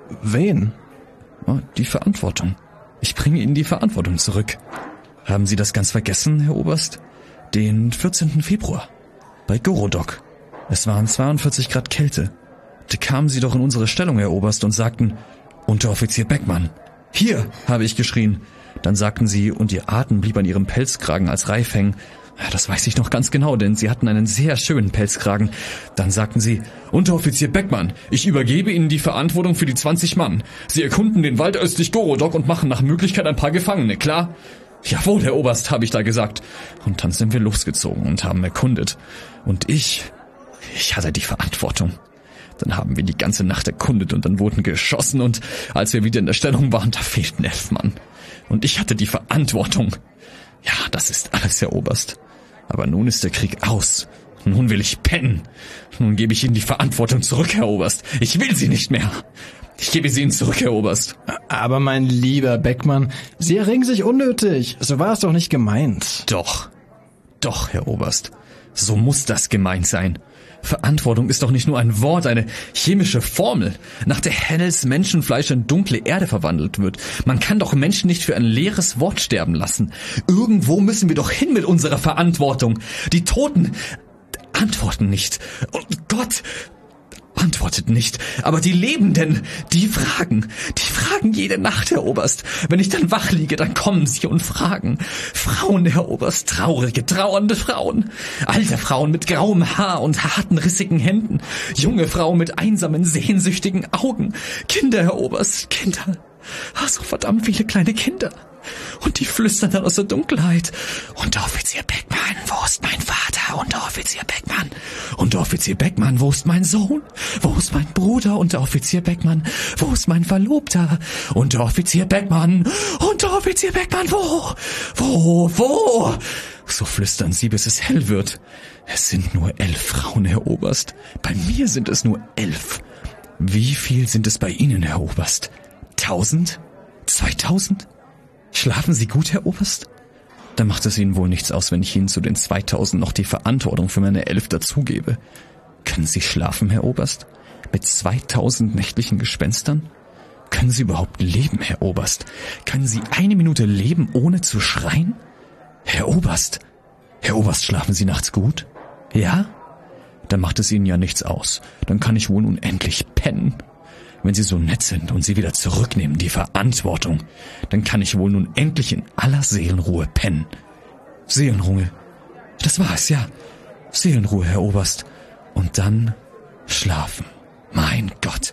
Wen? Oh, die Verantwortung. Ich bringe Ihnen die Verantwortung zurück. Haben Sie das ganz vergessen, Herr Oberst? Den vierzehnten Februar. Bei Gorodok. Es waren zweiundvierzig Grad Kälte. Da kamen Sie doch in unsere Stellung, Herr Oberst, und sagten, Unteroffizier Beckmann. Hier, habe ich geschrien. Dann sagten Sie, und Ihr Atem blieb an Ihrem Pelzkragen als Reif hängen. Das weiß ich noch ganz genau, denn Sie hatten einen sehr schönen Pelzkragen. Dann sagten Sie, Unteroffizier Beckmann, ich übergebe Ihnen die Verantwortung für die zwanzig Mann. Sie erkunden den Wald östlich Gorodok und machen nach Möglichkeit ein paar Gefangene, klar? Jawohl, Herr Oberst, habe ich da gesagt. Und dann sind wir losgezogen und haben erkundet. Und ich, ich hatte die Verantwortung. Dann haben wir die ganze Nacht erkundet und dann wurden geschossen und als wir wieder in der Stellung waren, da fehlten elf Mann. Und ich hatte die Verantwortung. Ja, das ist alles, Herr Oberst. Aber nun ist der Krieg aus. Nun will ich pennen. Nun gebe ich Ihnen die Verantwortung zurück, Herr Oberst. Ich will sie nicht mehr. Ich gebe sie Ihnen zurück, Herr Oberst. Aber mein lieber Beckmann, Sie erregen sich unnötig. So war es doch nicht gemeint. Doch. Doch, Herr Oberst. So muss das gemeint sein. Verantwortung ist doch nicht nur ein Wort, eine chemische Formel, nach der helles Menschenfleisch in dunkle Erde verwandelt wird. Man kann doch Menschen nicht für ein leeres Wort sterben lassen. Irgendwo müssen wir doch hin mit unserer Verantwortung. Die Toten antworten nicht. Und Gott antwortet nicht. Aber die Lebenden, die fragen. Die fragen jede Nacht, Herr Oberst. Wenn ich dann wach liege, dann kommen sie und fragen. Frauen, Herr Oberst, traurige, trauernde Frauen. Alte Frauen mit grauem Haar und harten, rissigen Händen. Junge Frauen mit einsamen, sehnsüchtigen Augen. Kinder, Herr Oberst, Kinder. Ach, so verdammt viele kleine Kinder. Und die flüstern dann aus der Dunkelheit. Unteroffizier Beckmann, wo ist mein Vater? Unteroffizier Beckmann. Unteroffizier Beckmann, wo ist mein Sohn? Wo ist mein Bruder? Unteroffizier Beckmann, wo ist mein Verlobter? Unteroffizier Beckmann, Unteroffizier Beckmann, wo? Wo, wo? So flüstern sie, bis es hell wird. Es sind nur elf Frauen, Herr Oberst. Bei mir sind es nur elf. Wie viel sind es bei Ihnen, Herr Oberst? Tausend? Zweitausend? Schlafen Sie gut, Herr Oberst? Dann macht es Ihnen wohl nichts aus, wenn ich Ihnen zu den zweitausend noch die Verantwortung für meine elf dazugebe. Können Sie schlafen, Herr Oberst? Mit zweitausend nächtlichen Gespenstern? Können Sie überhaupt leben, Herr Oberst? Können Sie eine Minute leben, ohne zu schreien? Herr Oberst! Herr Oberst, schlafen Sie nachts gut? Ja? Dann macht es Ihnen ja nichts aus. Dann kann ich wohl nun endlich pennen. Wenn Sie so nett sind und Sie wieder zurücknehmen, die Verantwortung, dann kann ich wohl nun endlich in aller Seelenruhe pennen. Seelenruhe. Das war es, ja. Seelenruhe, Herr Oberst. Und dann schlafen. Mein Gott.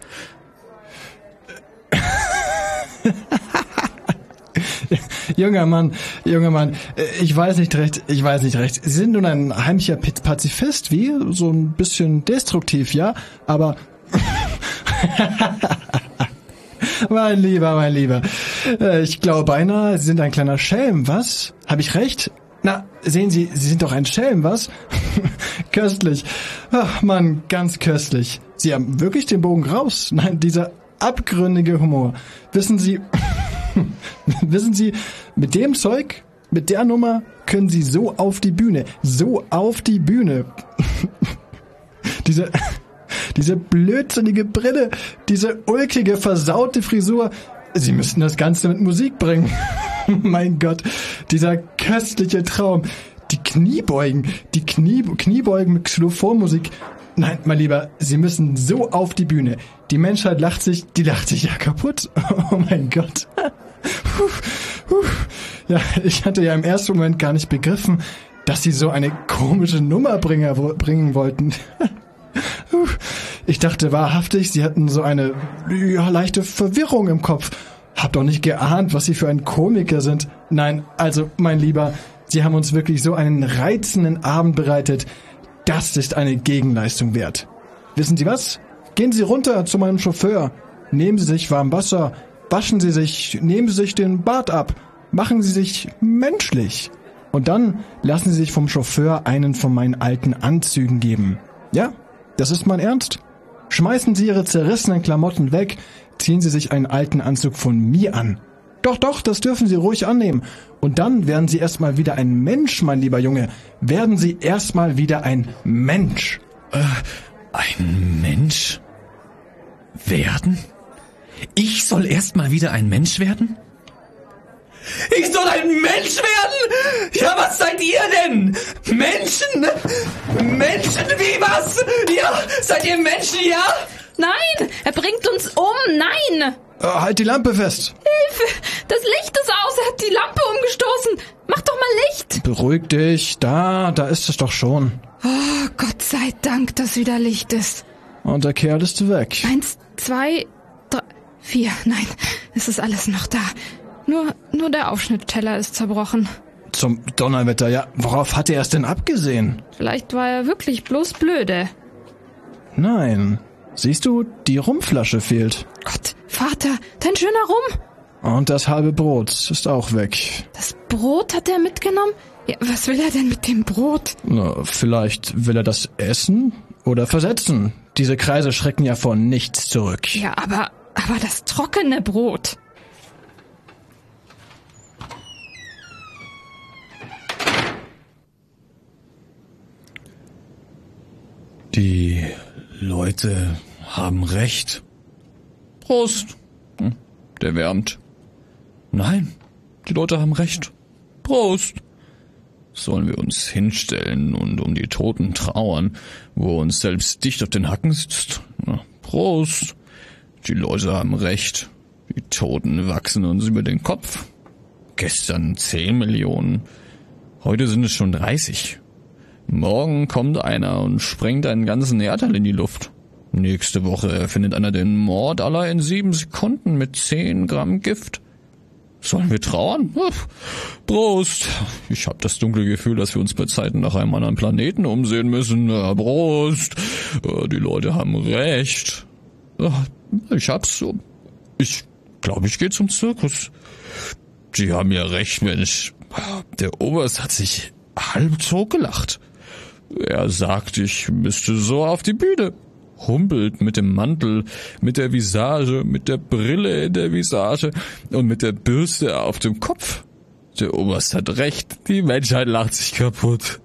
Junger Mann, junger Mann, ich weiß nicht recht, ich weiß nicht recht. Sie sind nun ein heimlicher Pazifist, wie? So ein bisschen destruktiv, ja? Aber... Mein Lieber, mein Lieber. Äh, Ich glaube beinahe, Sie sind ein kleiner Schelm, was? Habe ich recht? Na, sehen Sie, Sie sind doch ein Schelm, was? Köstlich. Ach Mann, ganz köstlich. Sie haben wirklich den Bogen raus. Nein, dieser abgründige Humor. Wissen Sie, wissen Sie, mit dem Zeug, mit der Nummer können Sie so auf die Bühne, so auf die Bühne. Diese, diese blödsinnige Brille, diese ulkige, versaute Frisur. Sie müssten das Ganze mit Musik bringen. Mein Gott, dieser köstliche Traum. Die Kniebeugen, die Knie, Kniebeugen mit Xylophonmusik. Nein, mein Lieber, Sie müssen so auf die Bühne. Die Menschheit lacht sich, die lacht sich ja kaputt. Oh mein Gott. Ja, ich hatte ja im ersten Moment gar nicht begriffen, dass Sie so eine komische Nummer bringen, bringen wollten. Ich dachte wahrhaftig, Sie hatten so eine ja, leichte Verwirrung im Kopf. Hab doch nicht geahnt, was Sie für ein Komiker sind. Nein, also, mein Lieber, Sie haben uns wirklich so einen reizenden Abend bereitet. Das ist eine Gegenleistung wert. Wissen Sie was? Gehen Sie runter zu meinem Chauffeur. Nehmen Sie sich warm Wasser. Waschen Sie sich, nehmen Sie sich den Bart ab. Machen Sie sich menschlich. Und dann lassen Sie sich vom Chauffeur einen von meinen alten Anzügen geben. Ja, das ist mein Ernst. Schmeißen Sie Ihre zerrissenen Klamotten weg, ziehen Sie sich einen alten Anzug von mir an. Doch, doch, das dürfen Sie ruhig annehmen. Und dann werden Sie erstmal wieder ein Mensch, mein lieber Junge. Werden Sie erstmal wieder ein Mensch. Äh, ein Mensch? Werden? Ich soll erstmal wieder ein Mensch werden? Ich soll ein Mensch werden? Ja, was seid ihr denn? Menschen? Menschen wie was? Ja, seid ihr Menschen, ja? Nein, er bringt uns um, nein! Äh, halt die Lampe fest. Hilfe, das Licht ist aus, er hat die Lampe umgestoßen. Mach doch mal Licht. Beruhig dich, da, da ist es doch schon. Oh, Gott sei Dank, dass wieder Licht ist. Und der Kerl ist weg. Eins, zwei, drei, vier. Nein, es ist alles noch da. Nur, nur der Aufschnittteller ist zerbrochen. Zum Donnerwetter, ja, worauf hat er es denn abgesehen? Vielleicht war er wirklich bloß blöde. Nein, siehst du, die Rumflasche fehlt. Gott, Vater, dein schöner Rum. Und das halbe Brot ist auch weg. Das Brot hat er mitgenommen? Ja, was will er denn mit dem Brot? Na, vielleicht will er das essen oder versetzen. Diese Kreise schrecken ja vor nichts zurück. Ja, aber, aber das trockene Brot. Die Leute haben recht. Prost. Hm, der wärmt. Nein, die Leute haben recht. Prost. Sollen wir uns hinstellen und um die Toten trauern, wo uns selbst dicht auf den Hacken sitzt? Na, Prost. Die Leute haben recht. Die Toten wachsen uns über den Kopf. Gestern zehn Millionen. Heute sind es schon dreißig. Morgen kommt einer und sprengt einen ganzen Erdteil in die Luft. Nächste Woche erfindet einer den Mord aller in sieben Sekunden mit zehn Gramm Gift. Sollen wir trauern? Prost! Ich habe das dunkle Gefühl, dass wir uns bei Zeiten nach einem anderen Planeten umsehen müssen. Prost! Die Leute haben recht. Ich hab's so. Ich glaube, ich gehe zum Zirkus. Die haben ja recht, Mensch. Der Oberst hat sich halb totgelacht. Er sagt, ich müsste so auf die Bühne. Humpelt mit dem Mantel, mit der Visage, mit der Brille in der Visage und mit der Bürste auf dem Kopf. Der Oberst hat recht, die Menschheit lacht sich kaputt.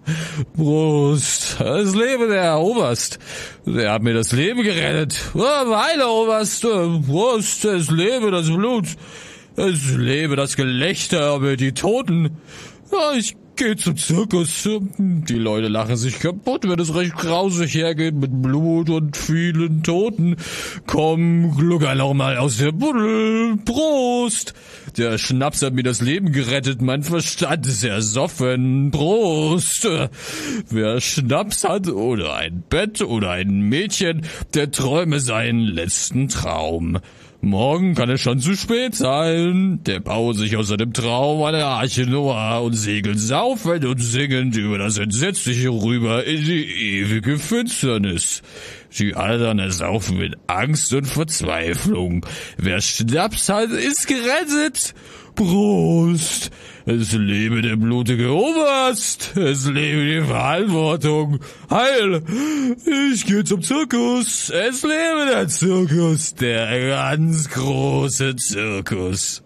Prost, es lebe der Oberst. Der hat mir das Leben gerettet. Weile, Oberst. Prost, es lebe das Blut. Es lebe das Gelächter über die Toten. Ja, ich geh zum Zirkus. Die Leute lachen sich kaputt, wenn es recht grausig hergeht mit Blut und vielen Toten. Komm, glucker noch mal aus der Buddel. Prost! Der Schnaps hat mir das Leben gerettet, mein Verstand ist ersoffen. Prost! Wer Schnaps hat oder ein Bett oder ein Mädchen, der träume seinen letzten Traum. Morgen kann es schon zu spät sein. Der baut sich aus seinem Traum eine Arche Noah und segelt saufend und singend über das Entsetzliche rüber in die ewige Finsternis. Sie altern ersaufen mit Angst und Verzweiflung. Wer Schnaps hat, ist gerettet. Prost! Es lebe der blutige Oberst! Es lebe die Verantwortung! Heil! Ich gehe zum Zirkus! Es lebe der Zirkus! Der ganz große Zirkus!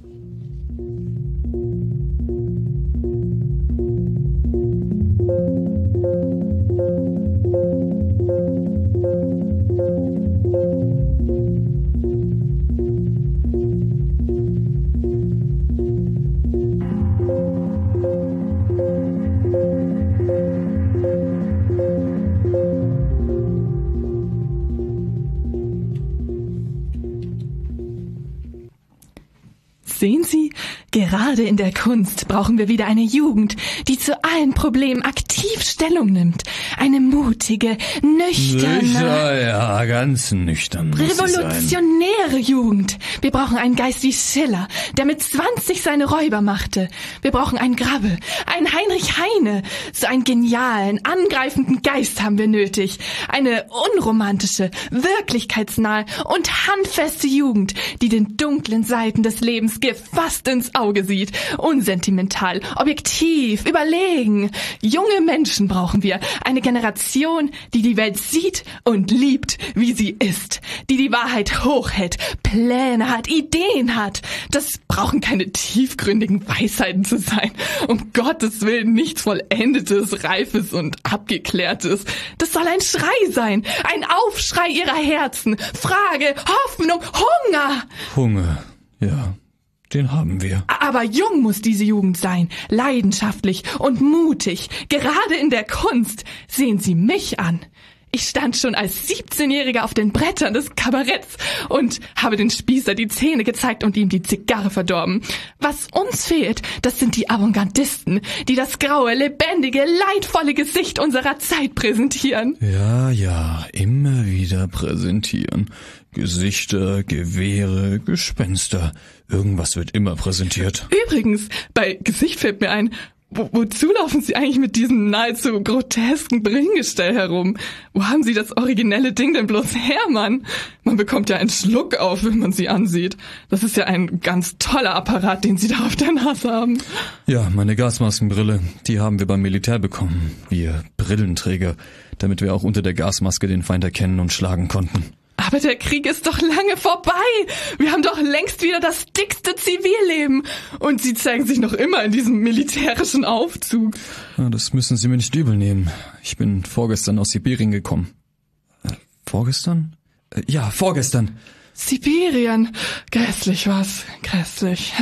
Sehen Sie, gerade in der Kunst brauchen wir wieder eine Jugend, die zu allen Problemen aktiv Stellung nimmt. Eine mutige, nüchterne, Nüchtern, ja, ganz nüchtern muss sie sein. revolutionäre Jugend. Wir brauchen einen Geist wie Schiller, der mit zwanzig seine Räuber machte. Wir brauchen einen Grabbe, einen Heinrich Heine. So einen genialen, angreifenden Geist haben wir nötig. Eine unromantische, wirklichkeitsnahe und handfeste Jugend, die den dunklen Seiten des Lebens gefasst ins Auge sieht. Unsentimental, objektiv, überlegen. Junge Menschen brauchen wir. Eine Generation, die die Welt sieht und liebt, wie sie ist. Die die Wahrheit hochhält, Pläne hat, Ideen hat. Das brauchen keine tiefgründigen Weisheiten zu sein. Um Gottes Willen nichts Vollendetes, Reifes und Abgeklärtes. Das soll ein Schrei sein. Ein Aufschrei ihrer Herzen. Frage, Hoffnung, Hunger. Hunger, ja. Den haben wir. Aber jung muss diese Jugend sein, leidenschaftlich und mutig, gerade in der Kunst. Sehen Sie mich an. Ich stand schon als siebzehnjähriger auf den Brettern des Kabaretts und habe den Spießer die Zähne gezeigt und ihm die Zigarre verdorben. Was uns fehlt, das sind die Avantgardisten, die das graue, lebendige, leidvolle Gesicht unserer Zeit präsentieren. Ja, ja, immer wieder präsentieren. Gesichter, Gewehre, Gespenster. Irgendwas wird immer präsentiert. Übrigens, bei Gesicht fällt mir ein, Wo, wozu laufen Sie eigentlich mit diesem nahezu grotesken Brillengestell herum? Wo haben Sie das originelle Ding denn bloß her, Mann? Man bekommt ja einen Schluck auf, wenn man Sie ansieht. Das ist ja ein ganz toller Apparat, den Sie da auf der Nase haben. Ja, meine Gasmaskenbrille, die haben wir beim Militär bekommen. Wir Brillenträger, damit wir auch unter der Gasmaske den Feind erkennen und schlagen konnten. Aber der Krieg ist doch lange vorbei. Wir haben doch längst wieder das dickste Zivilleben. Und Sie zeigen sich noch immer in diesem militärischen Aufzug. Ja, das müssen Sie mir nicht übel nehmen. Ich bin vorgestern aus Sibirien gekommen. Äh, vorgestern? Äh, ja, vorgestern. Sibirien. Grässlich was. Grässlich.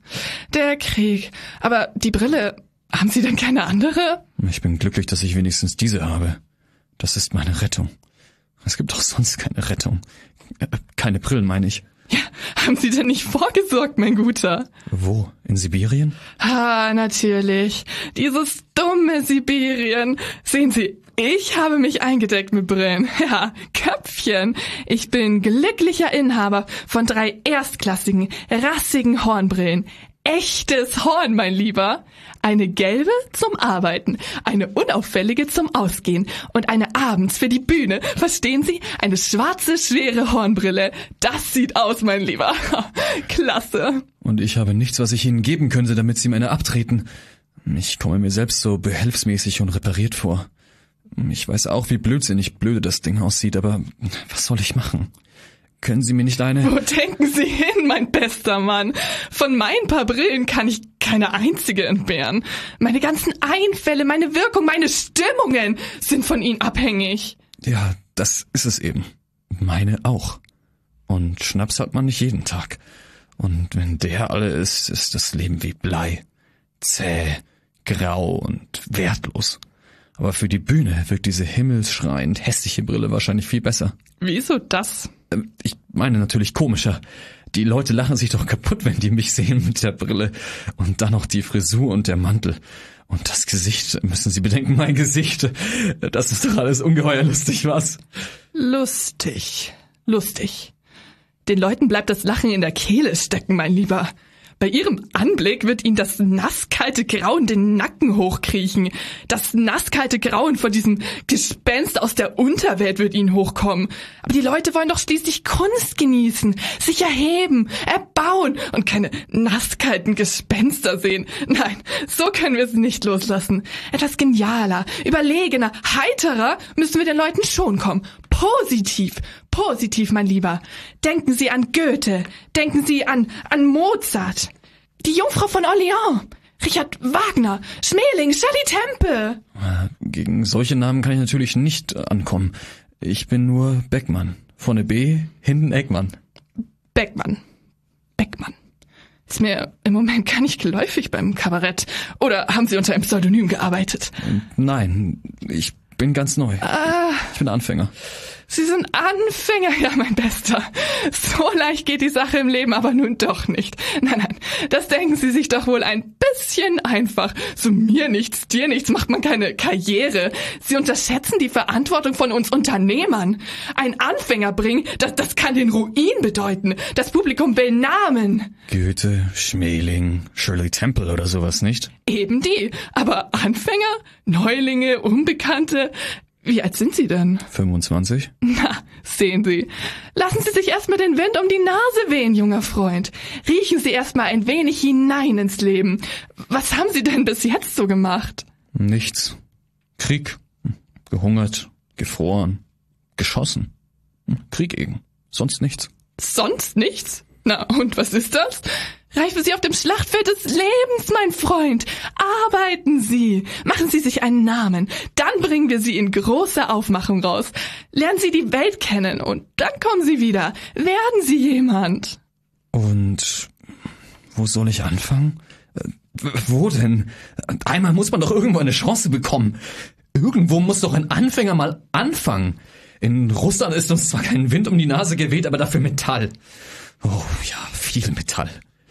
Der Krieg. Aber die Brille, haben Sie denn keine andere? Ich bin glücklich, dass ich wenigstens diese habe. Das ist meine Rettung. Es gibt doch sonst keine Rettung. Keine Brillen, meine ich. Ja, haben Sie denn nicht vorgesorgt, mein Guter? Wo? In Sibirien? Ah, natürlich. Dieses dumme Sibirien. Sehen Sie, ich habe mich eingedeckt mit Brillen. Ja, Köpfchen. Ich bin glücklicher Inhaber von drei erstklassigen, rassigen Hornbrillen. Echtes Horn, mein Lieber. Eine gelbe zum Arbeiten, eine unauffällige zum Ausgehen und eine abends für die Bühne. Verstehen Sie? Eine schwarze, schwere Hornbrille. Das sieht aus, mein Lieber. Klasse. Und ich habe nichts, was ich Ihnen geben könnte, damit Sie meine abtreten. Ich komme mir selbst so behelfsmäßig und repariert vor. Ich weiß auch, wie blödsinnig blöde das Ding aussieht, aber was soll ich machen? Können Sie mir nicht eine... Wo denken Sie hin, mein bester Mann? Von meinen paar Brillen kann ich keine einzige entbehren. Meine ganzen Einfälle, meine Wirkung, meine Stimmungen sind von Ihnen abhängig. Ja, das ist es eben. Meine auch. Und Schnaps hat man nicht jeden Tag. Und wenn der alle ist, ist das Leben wie Blei. Zäh, grau und wertlos. Aber für die Bühne wirkt diese himmelsschreiend hässliche Brille wahrscheinlich viel besser. Wieso das? Ich meine natürlich komischer. Die Leute lachen sich doch kaputt, wenn die mich sehen mit der Brille. Und dann noch die Frisur und der Mantel. Und das Gesicht, müssen Sie bedenken, mein Gesicht. Das ist doch alles ungeheuer lustig, was? Lustig. Lustig. Den Leuten bleibt das Lachen in der Kehle stecken, mein Lieber. Bei ihrem Anblick wird ihnen das nasskalte Grauen den Nacken hochkriechen. Das nasskalte Grauen vor diesem Gespenst aus der Unterwelt wird ihnen hochkommen. Aber die Leute wollen doch schließlich Kunst genießen, sich erheben, erbauen und keine nasskalten Gespenster sehen. Nein, so können wir es nicht loslassen. Etwas genialer, überlegener, heiterer müssen wir den Leuten schon kommen. Positiv, positiv, mein Lieber. Denken Sie an Goethe, denken Sie an, an Mozart, die Jungfrau von Orleans, Richard Wagner, Schmeling, Shirley Temple. Gegen solche Namen kann ich natürlich nicht ankommen. Ich bin nur Beckmann. Vorne B, hinten Eckmann. Beckmann. Beckmann. Ist mir im Moment gar nicht geläufig beim Kabarett. Oder haben Sie unter einem Pseudonym gearbeitet? Nein, ich bin ganz neu. Ah, ich bin Anfänger. Sie sind Anfänger, ja, mein Bester. So leicht geht die Sache im Leben aber nun doch nicht. Nein, nein, das denken Sie sich doch wohl ein bisschen einfach. So mir nichts, dir nichts macht man keine Karriere. Sie unterschätzen die Verantwortung von uns Unternehmern. Ein Anfänger bringen, das, das kann den Ruin bedeuten. Das Publikum will Namen. Goethe, Schmeling, Shirley Temple oder sowas, nicht? Eben die. Aber Anfänger? Neulinge, Unbekannte? Wie alt sind Sie denn? fünfundzwanzig. Na, sehen Sie. Lassen Sie sich erstmal den Wind um die Nase wehen, junger Freund. Riechen Sie erstmal ein wenig hinein ins Leben. Was haben Sie denn bis jetzt so gemacht? Nichts. Krieg. Gehungert, gefroren, geschossen. Krieg eben. Sonst nichts. Sonst nichts? Na, und was ist das? Reifen Sie auf dem Schlachtfeld des Lebens, mein Freund. Arbeiten Sie. Machen Sie sich einen Namen. Dann bringen wir Sie in großer Aufmachung raus. Lernen Sie die Welt kennen und dann kommen Sie wieder. Werden Sie jemand. Und wo soll ich anfangen? Wo denn? Einmal muss man doch irgendwo eine Chance bekommen. Irgendwo muss doch ein Anfänger mal anfangen. In Russland ist uns zwar kein Wind um die Nase geweht, aber dafür Metall. Oh ja, viel Metall.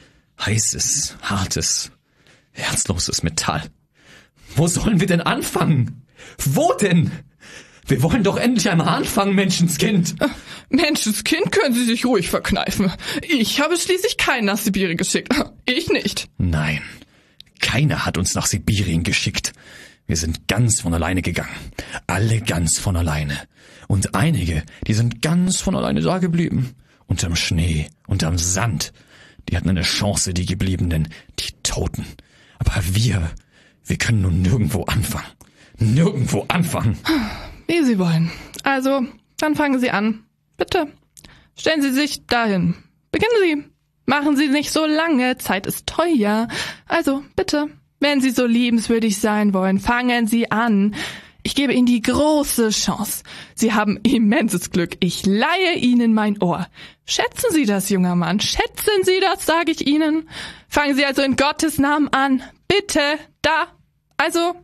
Heißes, hartes, herzloses Metall. Wo sollen wir denn anfangen? Wo denn? Wir wollen doch endlich einmal anfangen, Menschenskind. Menschenskind können Sie sich ruhig verkneifen. Ich habe schließlich keinen nach Sibirien geschickt. Ich nicht. Nein, keiner hat uns nach Sibirien geschickt. Wir sind ganz von alleine gegangen. Alle ganz von alleine. Und einige, die sind ganz von alleine da geblieben. Unterm Schnee, unterm Sand. Die hatten eine Chance, die Gebliebenen, die Toten. Aber wir, wir können nun nirgendwo anfangen. Nirgendwo anfangen. Wie Sie wollen. Also, dann fangen Sie an. Bitte. Stellen Sie sich dahin. Beginnen Sie. Machen Sie nicht so lange. Zeit ist teuer. Also, bitte. Wenn Sie so liebenswürdig sein wollen, fangen Sie an. Ich gebe Ihnen die große Chance. Sie haben immenses Glück. Ich leihe Ihnen mein Ohr. Schätzen Sie das, junger Mann. Schätzen Sie das, sage ich Ihnen. Fangen Sie also in Gottes Namen an. Bitte. Da. Also.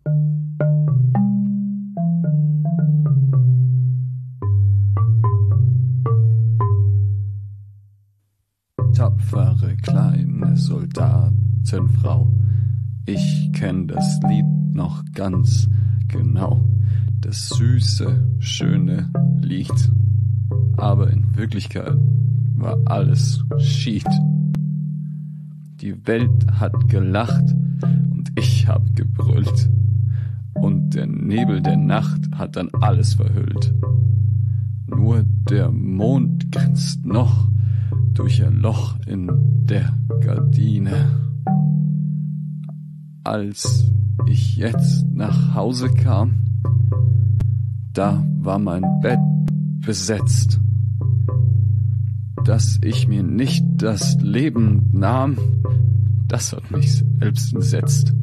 Tapfere kleine Soldatenfrau. Ich kenn das Lied noch ganz genau, das süße, schöne Lied. Aber in Wirklichkeit war alles schied. Die Welt hat gelacht und ich hab gebrüllt. Und der Nebel der Nacht hat dann alles verhüllt. Nur der Mond grinst noch durch ein Loch in der Gardine. Als ich jetzt nach Hause kam, da war mein Bett besetzt. Dass ich mir nicht das Leben nahm, das hat mich selbst entsetzt.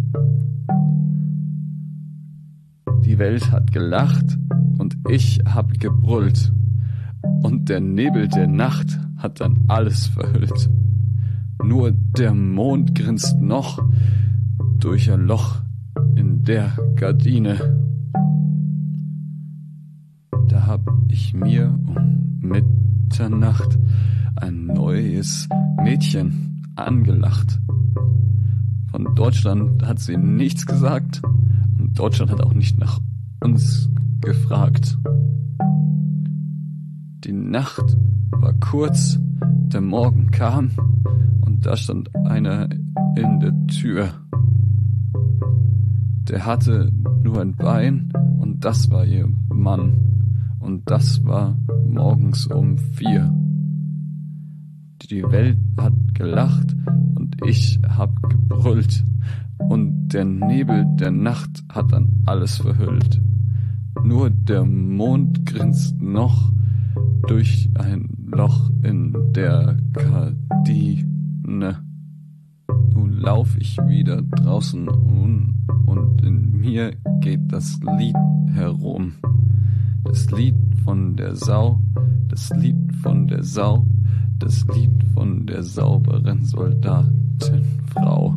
Die Welt hat gelacht und ich hab gebrüllt. Und der Nebel der Nacht hat dann alles verhüllt. Nur der Mond grinst noch durch ein Loch in der Gardine. Da hab ich mir um Mitternacht ein neues Mädchen angelacht. Von Deutschland hat sie nichts gesagt und Deutschland hat auch nicht nach uns gefragt. Die Nacht war kurz, der Morgen kam und da stand einer in der Tür. Der hatte nur ein Bein und das war ihr Mann. Und das war morgens um vier. Die Welt hat gelacht und ich hab gebrüllt. Und der Nebel der Nacht hat dann alles verhüllt. Nur der Mond grinst noch durch ein Loch in der Gardine. Nun lauf ich wieder draußen um und in mir geht das Lied herum. Das Lied von der Sau, das Lied von der Sau, das Lied von der sauberen Soldatenfrau.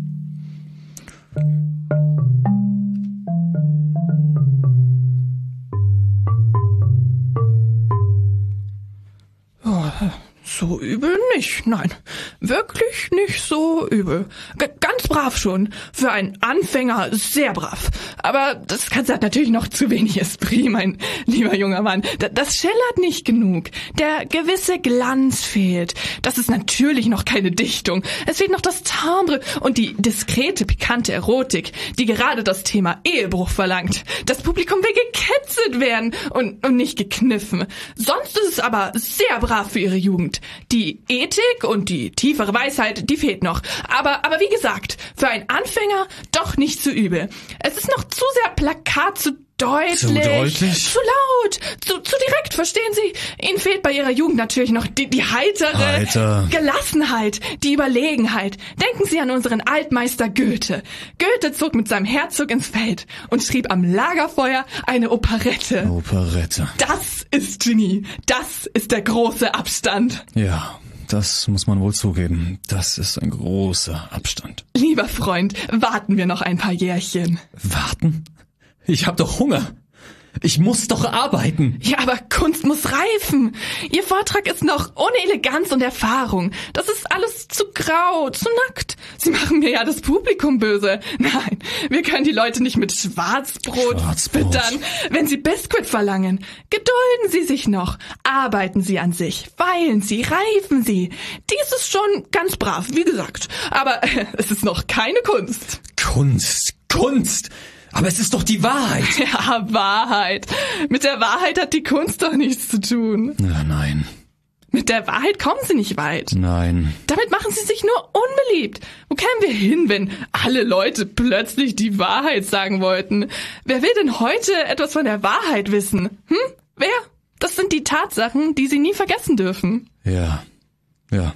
So übel nicht, nein. Wirklich nicht so übel. G- ganz brav schon. Für einen Anfänger sehr brav. Aber das Ganze hat natürlich noch zu wenig Esprit, mein lieber junger Mann. D- das schillert nicht genug. Der gewisse Glanz fehlt. Das ist natürlich noch keine Dichtung. Es fehlt noch das Timbre und die diskrete, pikante Erotik, die gerade das Thema Ehebruch verlangt. Das Publikum will gekitzelt werden und, und nicht gekniffen. Sonst ist es aber sehr brav für ihre Jugend. Die Ethik und die tiefere Weisheit, die fehlt noch. Aber, aber wie gesagt, für einen Anfänger doch nicht zu übel. Es ist noch zu sehr Plakat, zu deutlich. Zu deutlich? Zu laut, zu, zu direkt, verstehen Sie? Ihnen fehlt bei Ihrer Jugend natürlich noch die, die heitere Heiter. Gelassenheit, die Überlegenheit. Denken Sie an unseren Altmeister Goethe. Goethe zog mit seinem Herzog ins Feld und schrieb am Lagerfeuer eine Operette. Operette. Das ist Genie. Das ist der große Abstand. Ja, das muss man wohl zugeben. Das ist ein großer Abstand. Lieber Freund, warten wir noch ein paar Jährchen. Warten? Ich hab doch Hunger. Ich muss doch arbeiten. Ja, aber Kunst muss reifen. Ihr Vortrag ist noch ohne Eleganz und Erfahrung. Das ist alles zu grau, zu nackt. Sie machen mir ja das Publikum böse. Nein, wir können die Leute nicht mit Schwarzbrot, Schwarzbrot. füttern, wenn sie Biskuit verlangen. Gedulden Sie sich noch. Arbeiten Sie an sich. Feilen Sie, reifen Sie. Dies ist schon ganz brav, wie gesagt. Aber äh, es ist noch keine Kunst. Kunst, Kunst. Aber es ist doch die Wahrheit. Ja, Wahrheit. Mit der Wahrheit hat die Kunst doch nichts zu tun. Ja, nein, Mit der Wahrheit kommen Sie nicht weit. nein. Damit machen Sie sich nur unbeliebt. Wo kämen wir hin, wenn alle Leute plötzlich die Wahrheit sagen wollten? Wer will denn heute etwas von der Wahrheit wissen? Hm? Wer? Das sind die Tatsachen, die Sie nie vergessen dürfen. Ja, ja.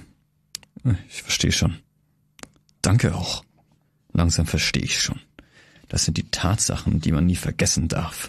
Ich verstehe schon. Danke auch. Langsam verstehe ich schon. Das sind die Tatsachen, die man nie vergessen darf.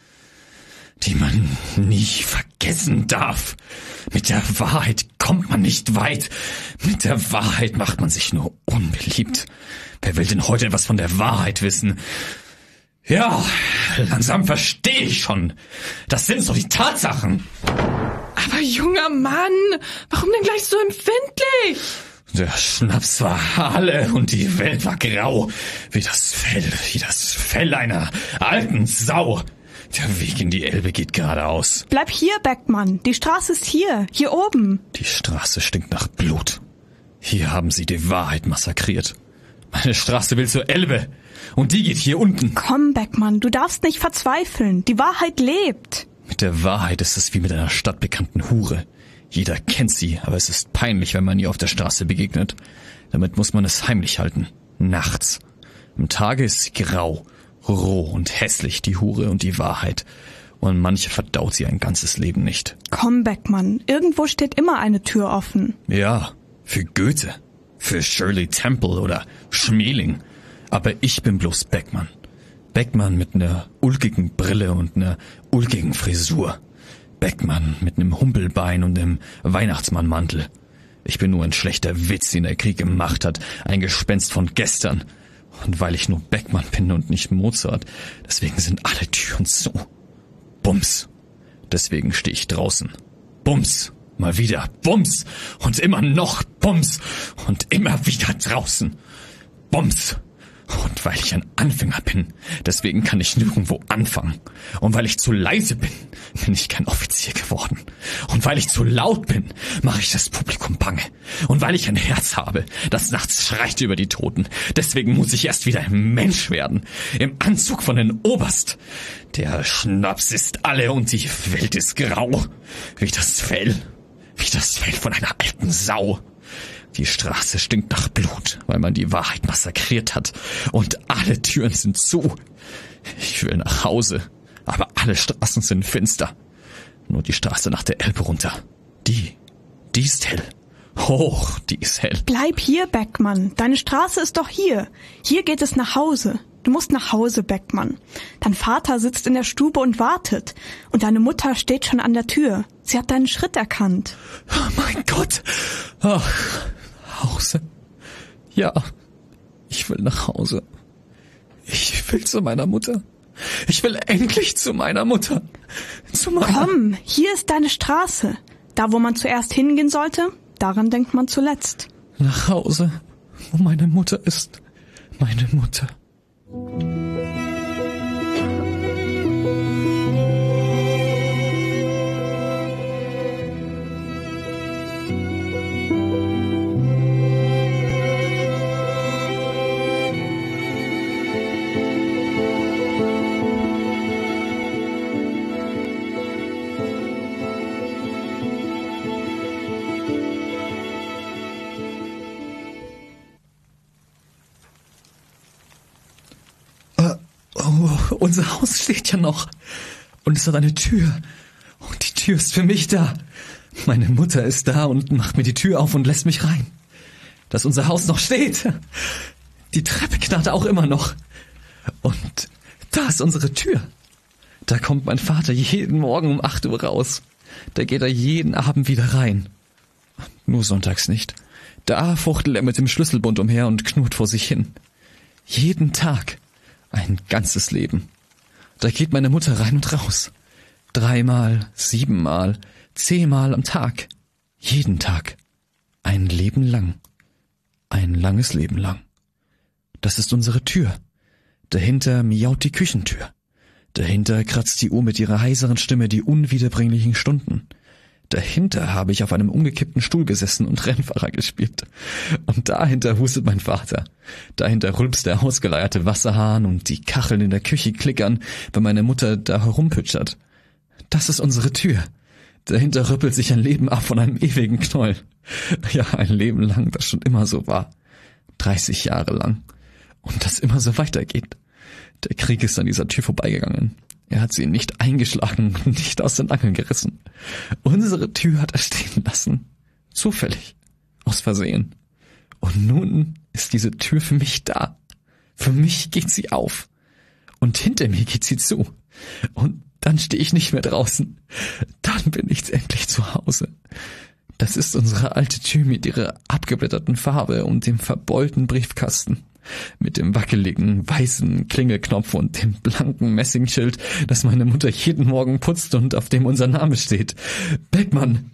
Die man nie vergessen darf. Mit der Wahrheit kommt man nicht weit. Mit der Wahrheit macht man sich nur unbeliebt. Wer will denn heute etwas von der Wahrheit wissen? Ja, langsam verstehe ich schon. Das sind so die Tatsachen. Aber junger Mann, warum denn gleich so empfindlich? Der Schnaps war alle und die Welt war grau, wie das Fell, wie das Fell einer alten Sau. Der Weg in die Elbe geht geradeaus. Bleib hier, Beckmann. Die Straße ist hier, hier oben. Die Straße stinkt nach Blut. Hier haben sie die Wahrheit massakriert. Meine Straße will zur Elbe und die geht hier unten. Komm, Beckmann, du darfst nicht verzweifeln. Die Wahrheit lebt. Mit der Wahrheit ist es wie mit einer stadtbekannten Hure. Jeder kennt sie, aber es ist peinlich, wenn man ihr auf der Straße begegnet. Damit muss man es heimlich halten. Nachts. Am Tage ist sie grau, roh und hässlich, die Hure und die Wahrheit. Und manche verdaut sie ein ganzes Leben nicht. Komm, Beckmann, irgendwo steht immer eine Tür offen. Ja, für Goethe, für Shirley Temple oder Schmeling. Aber ich bin bloß Beckmann. Beckmann mit einer ulkigen Brille und einer ulkigen Frisur. Beckmann mit einem Humpelbein und einem Weihnachtsmannmantel. Ich bin nur ein schlechter Witz, den der Krieg gemacht hat, ein Gespenst von gestern. Und weil ich nur Beckmann bin und nicht Mozart, deswegen sind alle Türen zu. Bums. Deswegen stehe ich draußen. Bums. Mal wieder. Bums. Und immer noch Bums. Und immer wieder draußen. Bums. Und weil ich ein Anfänger bin, deswegen kann ich nirgendwo anfangen. Und weil ich zu leise bin, bin ich kein Offizier geworden. Und weil ich zu laut bin, mache ich das Publikum bange. Und weil ich ein Herz habe, das nachts schreit über die Toten, deswegen muss ich erst wieder ein Mensch werden. Im Anzug von den Oberst. Der Schnaps ist alle und die Welt ist grau. Wie das Fell. Wie das Fell von einer alten Sau. Die Straße stinkt nach Blut, weil man die Wahrheit massakriert hat. Und alle Türen sind zu. Ich will nach Hause, aber alle Straßen sind finster. Nur die Straße nach der Elbe runter. Die, die ist hell. Hoch, die ist hell. Bleib hier, Beckmann. Deine Straße ist doch hier. Hier geht es nach Hause. Du musst nach Hause, Beckmann. Dein Vater sitzt in der Stube und wartet. Und deine Mutter steht schon an der Tür. Sie hat deinen Schritt erkannt. Oh mein Gott. Ach, Hause. Ja, ich will nach Hause. Ich will zu meiner Mutter. Ich will endlich zu meiner Mutter. Zu meiner... Komm, hier ist deine Straße. Da, wo man zuerst hingehen sollte, daran denkt man zuletzt. Nach Hause, wo meine Mutter ist. Meine Mutter. Oh, unser Haus steht ja noch. Und es hat eine Tür. Und die Tür ist für mich da. Meine Mutter ist da und macht mir die Tür auf und lässt mich rein. Dass unser Haus noch steht. Die Treppe knarrt auch immer noch. Und da ist unsere Tür. Da kommt mein Vater jeden Morgen um acht Uhr raus. Da geht er jeden Abend wieder rein. Nur sonntags nicht. Da fuchtelt er mit dem Schlüsselbund umher und knurrt vor sich hin. Jeden Tag. Ein ganzes Leben. Da geht meine Mutter rein und raus. Dreimal, siebenmal, zehnmal am Tag. Jeden Tag. Ein Leben lang. Ein langes Leben lang. Das ist unsere Tür. Dahinter miaut die Küchentür. Dahinter kratzt die Uhr mit ihrer heiseren Stimme die unwiederbringlichen Stunden. Dahinter habe ich auf einem umgekippten Stuhl gesessen und Rennfahrer gespielt. Und dahinter hustet mein Vater. Dahinter rülpst der ausgeleierte Wasserhahn und die Kacheln in der Küche klickern, wenn meine Mutter da herumpütschert. Das ist unsere Tür. Dahinter rüppelt sich ein Leben ab von einem ewigen Knäuel. Ja, ein Leben lang, das schon immer so war. dreißig Jahre lang. Und das immer so weitergeht. Der Krieg ist an dieser Tür vorbeigegangen. Er hat sie nicht eingeschlagen und nicht aus den Angeln gerissen. Unsere Tür hat er stehen lassen. Zufällig. Aus Versehen. Und nun ist diese Tür für mich da. Für mich geht sie auf. Und hinter mir geht sie zu. Und dann stehe ich nicht mehr draußen. Dann bin ich endlich zu Hause. Das ist unsere alte Tür mit ihrer abgeblätterten Farbe und dem verbeulten Briefkasten. Mit dem wackeligen, weißen Klingelknopf und dem blanken Messingschild, das meine Mutter jeden Morgen putzt und auf dem unser Name steht. Beckmann.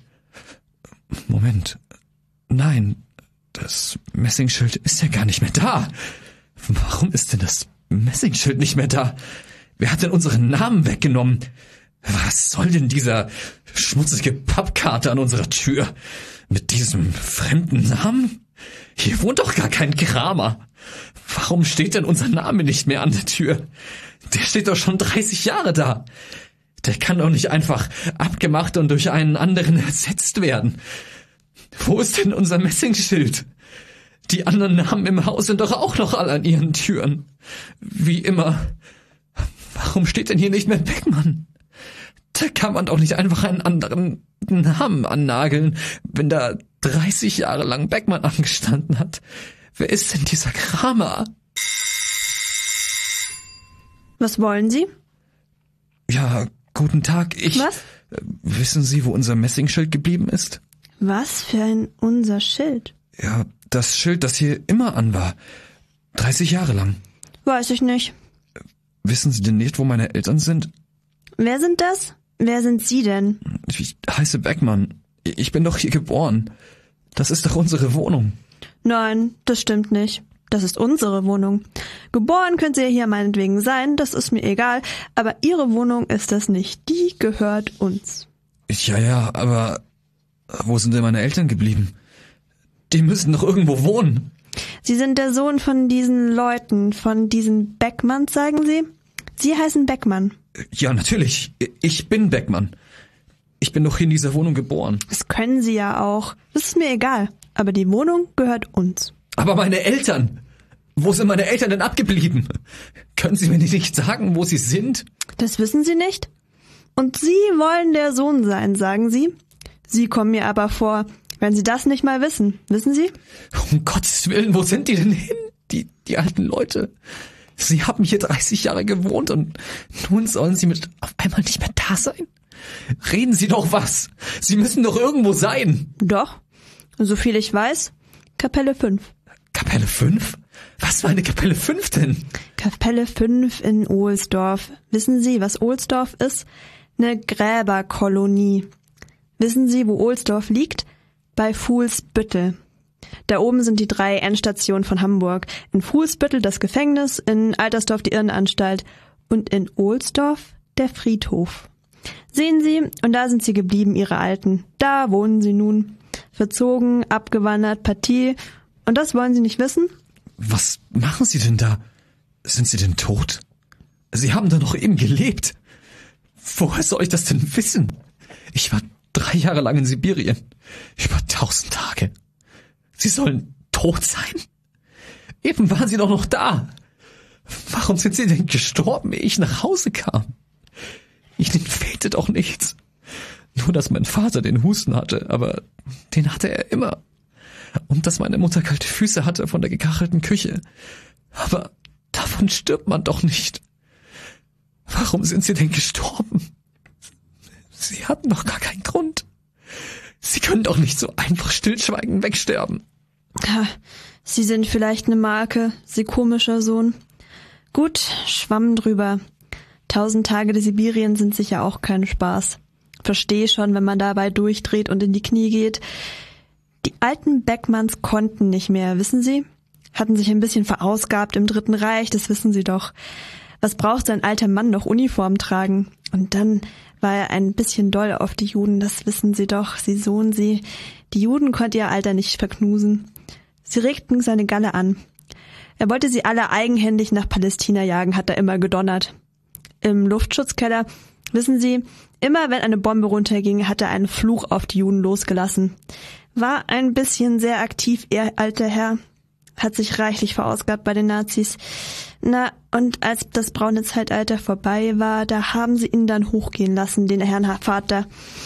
Moment. Nein, das Messingschild ist ja gar nicht mehr da. Warum ist denn das Messingschild nicht mehr da? Wer hat denn unseren Namen weggenommen? Was soll denn dieser schmutzige Pappkarte an unserer Tür? Mit diesem fremden Namen? Hier wohnt doch gar kein Kramer. Warum steht denn unser Name nicht mehr an der Tür? Der steht doch schon dreißig Jahre da. Der kann doch nicht einfach abgemacht und durch einen anderen ersetzt werden. Wo ist denn unser Messingschild? Die anderen Namen im Haus sind doch auch noch alle an ihren Türen. Wie immer. Warum steht denn hier nicht mehr Beckmann? Da kann man doch nicht einfach einen anderen Namen annageln, wenn da dreißig Jahre lang Beckmann angestanden hat. Wer ist denn dieser Kramer? Was wollen Sie? Ja, guten Tag. Ich... Was? Äh, wissen Sie, wo unser Messingschild geblieben ist? Was für ein unser Schild? Ja, das Schild, das hier immer an war. dreißig Jahre lang. Weiß ich nicht. Wissen Sie denn nicht, wo meine Eltern sind? Wer sind das? Wer sind Sie denn? Ich heiße Beckmann. Ich bin doch hier geboren. Das ist doch unsere Wohnung. Nein, das stimmt nicht. Das ist unsere Wohnung. Geboren könnt ihr hier meinetwegen sein, das ist mir egal, aber Ihre Wohnung ist das nicht. Die gehört uns. Ja, ja, aber wo sind denn meine Eltern geblieben? Die müssen doch irgendwo wohnen. Sie sind der Sohn von diesen Leuten, von diesen Beckmanns, sagen Sie? Sie heißen Beckmann. Ja, natürlich. Ich bin Beckmann. Ich bin doch hier in dieser Wohnung geboren. Das können Sie ja auch. Das ist mir egal. Aber die Wohnung gehört uns. Aber meine Eltern? Wo sind meine Eltern denn abgeblieben? Können Sie mir nicht sagen, wo sie sind? Das wissen Sie nicht? Und Sie wollen der Sohn sein, sagen Sie? Sie kommen mir aber vor, wenn Sie das nicht mal wissen. Wissen Sie? Um Gottes Willen, wo sind die denn hin? Die, die alten Leute. Sie haben hier dreißig Jahre gewohnt und nun sollen Sie mit auf einmal nicht mehr da sein? Reden Sie doch was. Sie müssen doch irgendwo sein. Doch. So viel ich weiß, Kapelle fünf. Kapelle fünf? Was war eine Kapelle fünf denn? Kapelle fünf in Ohlsdorf. Wissen Sie, was Ohlsdorf ist? Eine Gräberkolonie. Wissen Sie, wo Ohlsdorf liegt? Bei Fuhlsbüttel. Da oben sind die drei Endstationen von Hamburg. In Fuhlsbüttel das Gefängnis, in Altersdorf die Irrenanstalt und in Ohlsdorf der Friedhof. Sehen Sie, und da sind sie geblieben, Ihre Alten. Da wohnen sie nun. Verzogen, abgewandert, Partie. Und das wollen Sie nicht wissen? Was machen Sie denn da? Sind Sie denn tot? Sie haben da noch eben gelebt. Woher soll ich das denn wissen? Ich war drei Jahre lang in Sibirien. Über tausend Tage. Sie sollen tot sein? Eben waren Sie doch noch da. Warum sind Sie denn gestorben, ehe ich nach Hause kam? Ihnen fehlte doch nichts. Nur, dass mein Vater den Husten hatte, aber den hatte er immer. Und dass meine Mutter kalte Füße hatte von der gekachelten Küche. Aber davon stirbt man doch nicht. Warum sind Sie denn gestorben? Sie hatten doch gar keinen Grund. Sie können doch nicht so einfach stillschweigend wegsterben. Sie sind vielleicht eine Marke, Sie komischer Sohn. Gut, Schwamm drüber. Tausend Tage der Sibirien sind sicher auch kein Spaß. Verstehe schon, wenn man dabei durchdreht und in die Knie geht. Die alten Beckmanns konnten nicht mehr, wissen Sie? Hatten sich ein bisschen verausgabt im Dritten Reich, das wissen Sie doch. Was braucht so ein alter Mann noch Uniform tragen? Und dann war er ein bisschen doll auf die Juden, das wissen Sie doch, Sie Sohn, Sie. Die Juden konnte ihr Alter nicht verknusen. Sie regten seine Galle an. Er wollte sie alle eigenhändig nach Palästina jagen, hat er immer gedonnert. Im Luftschutzkeller, wissen Sie, immer wenn eine Bombe runterging, hat er einen Fluch auf die Juden losgelassen. War ein bisschen sehr aktiv, Ihr alter Herr. Hat sich reichlich verausgabt bei den Nazis. Na, und als das braune Zeitalter vorbei war, da haben sie ihn dann hochgehen lassen, den Herrn Vater.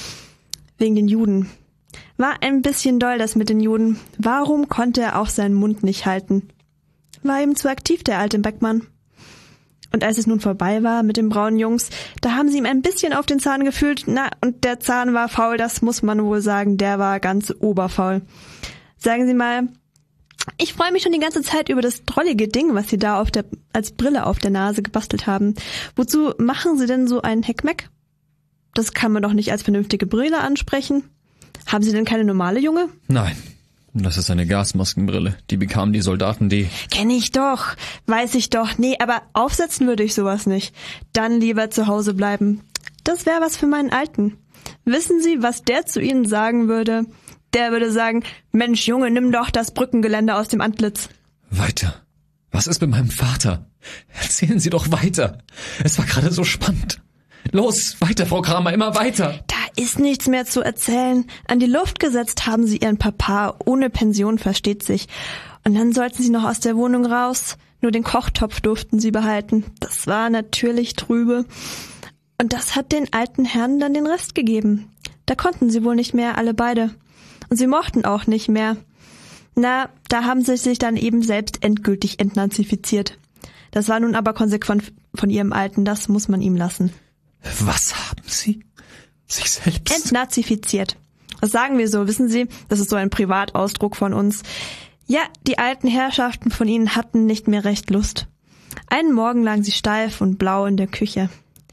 Wegen den Juden. War ein bisschen doll, das mit den Juden. Warum konnte er auch seinen Mund nicht halten? War ihm zu aktiv, der alte Beckmann. Und als es nun vorbei war mit den braunen Jungs, da haben sie ihm ein bisschen auf den Zahn gefühlt. Na, und der Zahn war faul, das muss man wohl sagen, der war ganz oberfaul. Sagen Sie mal, ich freue mich schon die ganze Zeit über das drollige Ding, was Sie da auf der, als Brille auf der Nase gebastelt haben. Wozu machen Sie denn so einen Heckmeck? Das kann man doch nicht als vernünftige Brille ansprechen. Haben Sie denn keine normale, Junge? Nein. Das ist eine Gasmaskenbrille. Die bekamen die Soldaten, die... Kenn ich doch. Weiß ich doch. Nee, aber aufsetzen würde ich sowas nicht. Dann lieber zu Hause bleiben. Das wäre was für meinen Alten. Wissen Sie, was der zu Ihnen sagen würde? Der würde sagen, Mensch, Junge, nimm doch das Brückengeländer aus dem Antlitz. Weiter. Was ist mit meinem Vater? Erzählen Sie doch weiter. Es war gerade so spannend. Los, weiter, Frau Kramer, immer weiter. Da ist nichts mehr zu erzählen. An die Luft gesetzt haben sie ihren Papa, ohne Pension, versteht sich. Und dann sollten sie noch aus der Wohnung raus. Nur den Kochtopf durften sie behalten. Das war natürlich trübe. Und das hat den alten Herrn dann den Rest gegeben. Da konnten sie wohl nicht mehr, alle beide. Und sie mochten auch nicht mehr. Na, da haben sie sich dann eben selbst endgültig entnazifiziert. Das war nun aber konsequent von ihrem Alten, das muss man ihm lassen. Was haben Sie? Sich selbst? Entnazifiziert. Das sagen wir so, wissen Sie? Das ist so ein Privatausdruck von uns. Ja, die alten Herrschaften von Ihnen hatten nicht mehr recht Lust. Einen Morgen lagen sie steif und blau in der Küche.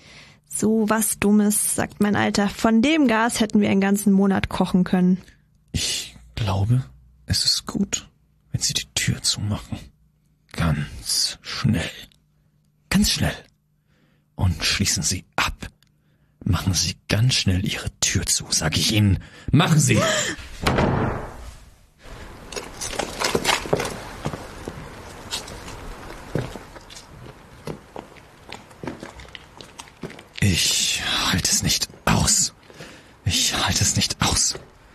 So was Dummes, sagt mein Alter. Von dem Gas hätten wir einen ganzen Monat kochen können. Ich glaube, es ist gut, wenn Sie die Tür zumachen. Ganz schnell. Ganz schnell. Und schließen Sie ab. Machen Sie ganz schnell Ihre Tür zu, sag ich Ihnen. Machen Sie! Ich halte es nicht aus. Ich halte es nicht aus.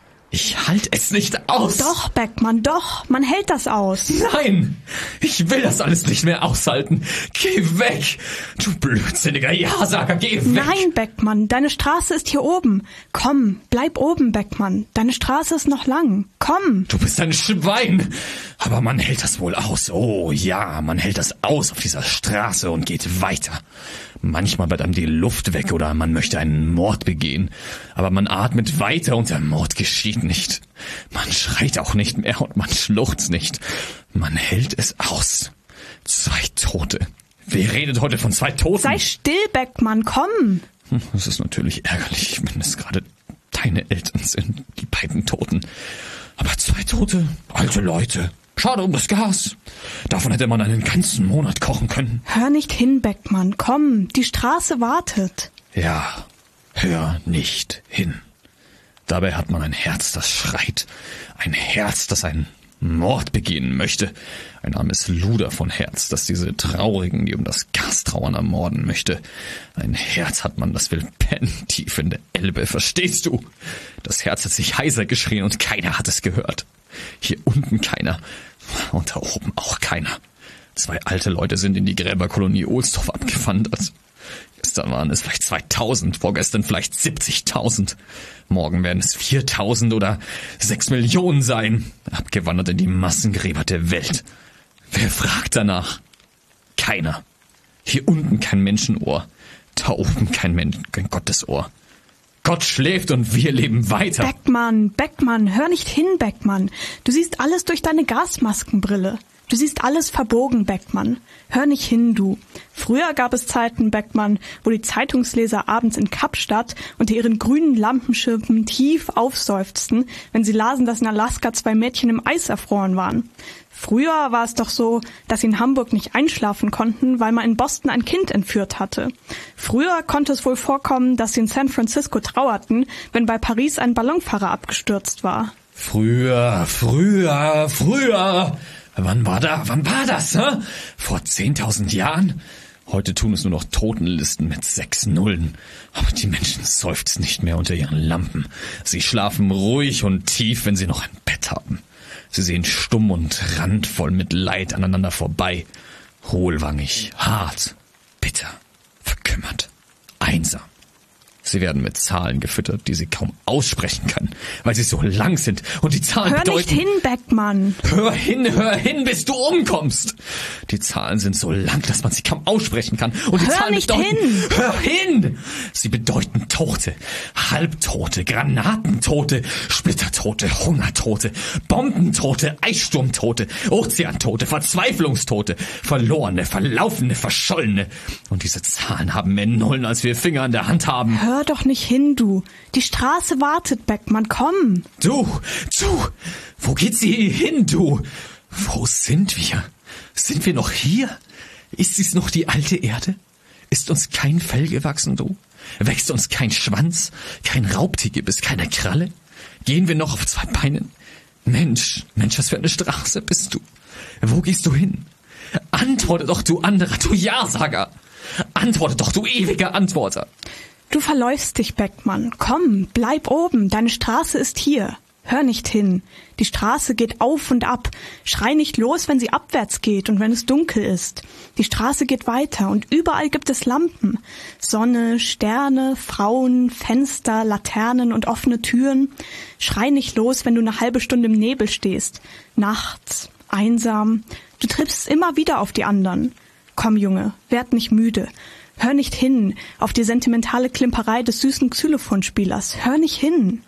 Ich halte es nicht aus. Doch, Beckmann, doch. Man hält das aus. Nein, ich will das alles nicht mehr aushalten. Geh weg. Du blödsinniger Ja-Sager, geh weg. Nein, Beckmann, deine Straße ist hier oben. Komm, bleib oben, Beckmann. Deine Straße ist noch lang. Komm. Du bist ein Schwein. Aber man hält das wohl aus. Oh ja, man hält das aus auf dieser Straße und geht weiter. Manchmal bleibt einem die Luft weg oder man möchte einen Mord begehen. Aber man atmet weiter und der Mord geschieht nicht. Man schreit auch nicht mehr und man schluchzt nicht. Man hält es aus. Zwei Tote. Wer redet heute von zwei Toten? Sei still, Beckmann, komm. Das ist natürlich ärgerlich, wenn es gerade deine Eltern sind, die beiden Toten. Aber zwei Tote, alte Leute. Schade um das Gas. Davon hätte man einen ganzen Monat kochen können. Hör nicht hin, Beckmann. Komm, die Straße wartet. Ja, hör nicht hin. Dabei hat man ein Herz, das schreit. Ein Herz, das einen Mord begehen möchte. Ein armes Luder von Herz, das diese Traurigen, die um das Gas trauern, ermorden möchte. Ein Herz hat man, das will pennen, tief in der Elbe, verstehst du? Das Herz hat sich heiser geschrien und keiner hat es gehört. Hier unten keiner und da oben auch keiner. Zwei alte Leute sind in die Gräberkolonie Ohlsdorf abgewandert. Gestern waren es vielleicht zweitausend, vorgestern vielleicht siebzigtausend. Morgen werden es viertausend oder sechs Millionen sein. Abgewandert in die Massengräber der Welt. Wer fragt danach? Keiner. Hier unten kein Menschenohr. Da oben kein Mensch, kein Gottesohr. Gott schläft und wir leben weiter. Beckmann, Beckmann, hör nicht hin, Beckmann. Du siehst alles durch deine Gasmaskenbrille. Du siehst alles verbogen, Beckmann. Hör nicht hin, du. Früher gab es Zeiten, Beckmann, wo die Zeitungsleser abends in Kapstadt unter ihren grünen Lampenschirmen tief aufseufzten, wenn sie lasen, dass in Alaska zwei Mädchen im Eis erfroren waren. Früher war es doch so, dass sie in Hamburg nicht einschlafen konnten, weil man in Boston ein Kind entführt hatte. Früher konnte es wohl vorkommen, dass sie in San Francisco trauerten, wenn bei Paris ein Ballonfahrer abgestürzt war. Früher, früher, früher. Wann war da? Wann war das? Hä? Vor zehntausend Jahren? Heute tun es nur noch Totenlisten mit sechs Nullen. Aber die Menschen seufzen nicht mehr unter ihren Lampen. Sie schlafen ruhig und tief, wenn sie noch ein Bett haben. Sie sehen stumm und randvoll mit Leid aneinander vorbei. Hohlwangig, hart, bitter, verkümmert, einsam. Sie werden mit Zahlen gefüttert, die sie kaum aussprechen können, weil sie so lang sind und die Zahlen hör bedeuten... Hör nicht hin, Beckmann! Hör hin, hör hin, bis du umkommst! Die Zahlen sind so lang, dass man sie kaum aussprechen kann. Und die hör Zahlen nicht bedeuten... hin! Hör hin! Sie bedeuten Tote, Halbtote, Granatentote, Splittertote, Hungertote, Bombentote, Eissturmtote, Ozeantote, Verzweiflungstote, verlorene, verlaufene, verschollene. Und diese Zahlen haben mehr Nullen, als wir Finger in der Hand haben. Hör doch nicht hin, du. Die Straße wartet, Beckmann, komm. Du, du, wo geht sie hin, du? Wo sind wir? Sind wir noch hier? Ist dies noch die alte Erde? Ist uns kein Fell gewachsen, du? Wächst uns kein Schwanz, kein Raubtiergebiss, keine Kralle? Gehen wir noch auf zwei Beinen? Mensch, Mensch, was für eine Straße bist du? Wo gehst du hin? Antworte doch, du anderer, du Ja-Sager! Antworte doch, du ewiger Antworter! Du verläufst dich, Beckmann. Komm, bleib oben. Deine Straße ist hier. Hör nicht hin. Die Straße geht auf und ab. Schrei nicht los, wenn sie abwärts geht und wenn es dunkel ist. Die Straße geht weiter und überall gibt es Lampen. Sonne, Sterne, Frauen, Fenster, Laternen und offene Türen. Schrei nicht los, wenn du eine halbe Stunde im Nebel stehst. Nachts, einsam. Du triffst immer wieder auf die anderen. Komm, Junge, werd nicht müde. Hör nicht hin auf die sentimentale Klimperei des süßen Xylophonspielers. Hör nicht hin.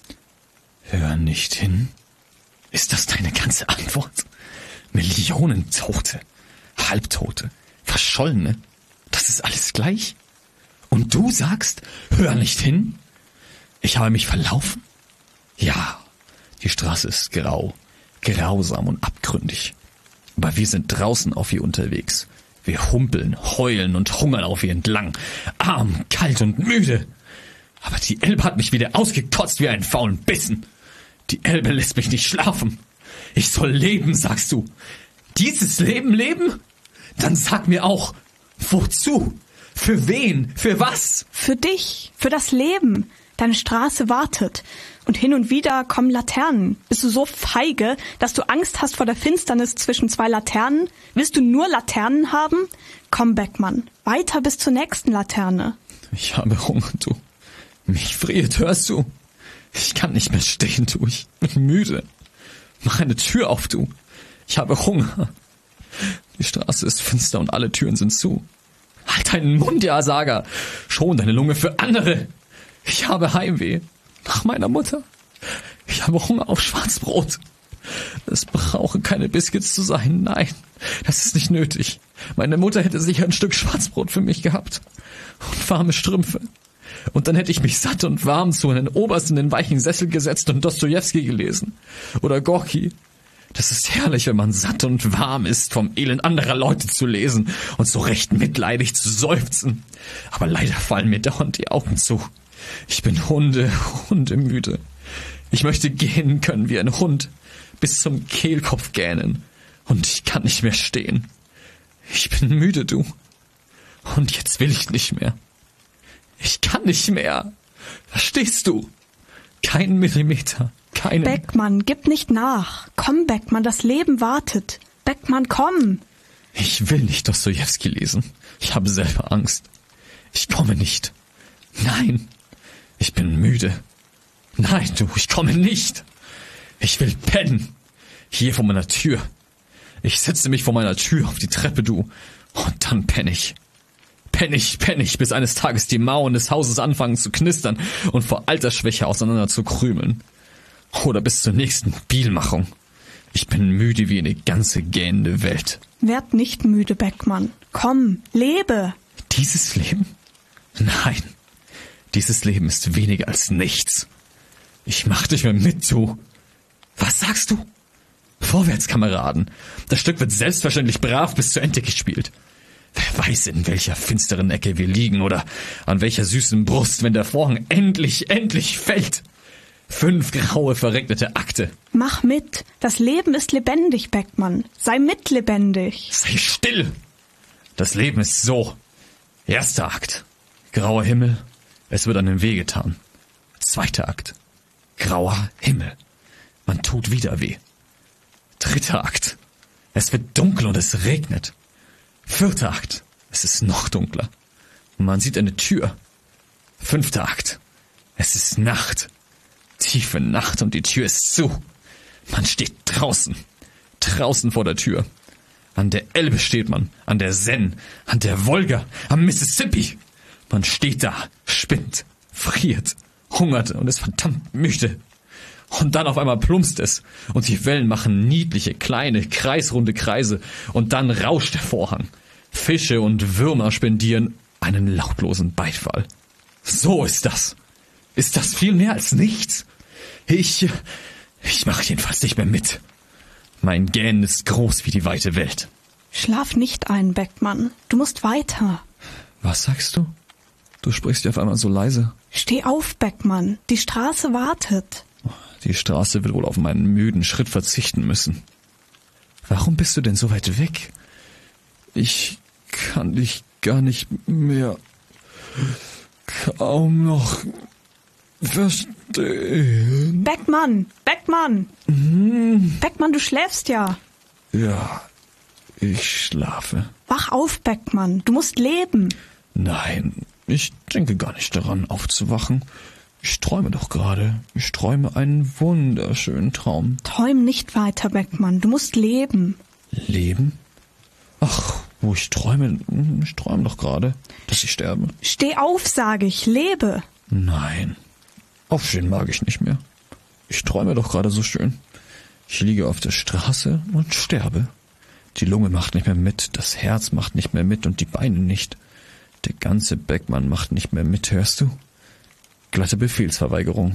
Hör nicht hin? Ist das deine ganze Antwort? Millionen Tote, Halbtote, Verschollene, das ist alles gleich? Und du sagst, hör nicht hin? Ich habe mich verlaufen? Ja, die Straße ist grau, grausam und abgründig. Aber wir sind draußen auf ihr unterwegs. Wir humpeln, heulen und hungern auf ihr entlang. Arm, kalt und müde. Aber die Elbe hat mich wieder ausgekotzt wie einen faulen Bissen. Die Elbe lässt mich nicht schlafen. Ich soll leben, sagst du. Dieses Leben leben? Dann sag mir auch, wozu? Für wen? Für was? Für dich, für das Leben. Deine Straße wartet. Und hin und wieder kommen Laternen. Bist du so feige, dass du Angst hast vor der Finsternis zwischen zwei Laternen? Willst du nur Laternen haben? Komm, Beckmann, weiter bis zur nächsten Laterne. Ich habe Hunger, du. Mich friert, hörst du? Ich kann nicht mehr stehen, du. Ich bin müde. Mach eine Tür auf, du. Ich habe Hunger. Die Straße ist finster und alle Türen sind zu. Halt deinen Mund, ja, Saga. Schon deine Lunge für andere. Ich habe Heimweh. Nach meiner Mutter. Ich habe Hunger auf Schwarzbrot. Es brauchen keine Biscuits zu sein. Nein, das ist nicht nötig. Meine Mutter hätte sicher ein Stück Schwarzbrot für mich gehabt. Und warme Strümpfe. Und dann hätte ich mich satt und warm zu einem Oberst in den weichen Sessel gesetzt und Dostojewski gelesen. Oder Gorki. Das ist herrlich, wenn man satt und warm ist, vom Elend anderer Leute zu lesen und so recht mitleidig zu seufzen. Aber leider fallen mir dauernd die Augen zu. Ich bin Hunde, hundemüde. Ich möchte gähnen können wie ein Hund, bis zum Kehlkopf gähnen. Und ich kann nicht mehr stehen. Ich bin müde, du. Und jetzt will ich nicht mehr. Ich kann nicht mehr. Verstehst du? Kein Millimeter, keinen... Beckmann, gib nicht nach. Komm, Beckmann, das Leben wartet. Beckmann, komm. Ich will nicht Dostojewski lesen. Ich habe selber Angst. Ich komme nicht. Nein. Ich bin müde. Nein, du, ich komme nicht. Ich will pennen. Hier vor meiner Tür. Ich setze mich vor meiner Tür auf die Treppe, du. Und dann penne ich. Penne ich, penne ich, bis eines Tages die Mauern des Hauses anfangen zu knistern und vor Altersschwäche auseinander zu krümeln. Oder bis zur nächsten Bielmachung. Ich bin müde wie eine ganze gähnende Welt. Werd nicht müde, Beckmann. Komm, lebe. Dieses Leben? Nein. Dieses Leben ist weniger als nichts. Ich mach dich mehr mit, du. Was sagst du? Vorwärts, Kameraden. Das Stück wird selbstverständlich brav bis zu Ende gespielt. Wer weiß, in welcher finsteren Ecke wir liegen oder an welcher süßen Brust, wenn der Vorhang endlich, endlich fällt. Fünf graue, verregnete Akte. Mach mit. Das Leben ist lebendig, Beckmann. Sei mitlebendig. Sei still. Das Leben ist so. Erster Akt. Grauer Himmel. Es wird einem weh getan. Zweiter Akt. Grauer Himmel. Man tut wieder weh. Dritter Akt. Es wird dunkel und es regnet. Vierter Akt. Es ist noch dunkler. Und man sieht eine Tür. Fünfter Akt. Es ist Nacht. Tiefe Nacht und die Tür ist zu. Man steht draußen. Draußen vor der Tür. An der Elbe steht man. An der Seine. An der Wolga. Am Mississippi. Man steht da, spinnt, friert, hungert und ist verdammt müde. Und dann auf einmal plumpst es und die Wellen machen niedliche, kleine, kreisrunde Kreise und dann rauscht der Vorhang. Fische und Würmer spendieren einen lautlosen Beifall. So ist das. Ist das viel mehr als nichts? Ich, ich mache jedenfalls nicht mehr mit. Mein Gähnen ist groß wie die weite Welt. Schlaf nicht ein, Beckmann. Du musst weiter. Was sagst du? Du sprichst ja auf einmal so leise. Steh auf, Beckmann. Die Straße wartet. Die Straße wird wohl auf meinen müden Schritt verzichten müssen. Warum bist du denn so weit weg? Ich kann dich gar nicht mehr kaum noch verstehen. Beckmann! Beckmann! Hm. Beckmann, du schläfst ja. Ja, ich schlafe. Wach auf, Beckmann. Du musst leben. Nein, ich denke gar nicht daran, aufzuwachen. Ich träume doch gerade. Ich träume einen wunderschönen Traum. Träum nicht weiter, Beckmann. Du musst leben. Leben? Ach, wo ich träume, ich träume doch gerade, dass ich sterbe. Steh auf, sage ich. Lebe. Nein, aufstehen mag ich nicht mehr. Ich träume doch gerade so schön. Ich liege auf der Straße und sterbe. Die Lunge macht nicht mehr mit, das Herz macht nicht mehr mit und die Beine nicht. Der ganze Beckmann macht nicht mehr mit, hörst du? Glatte Befehlsverweigerung.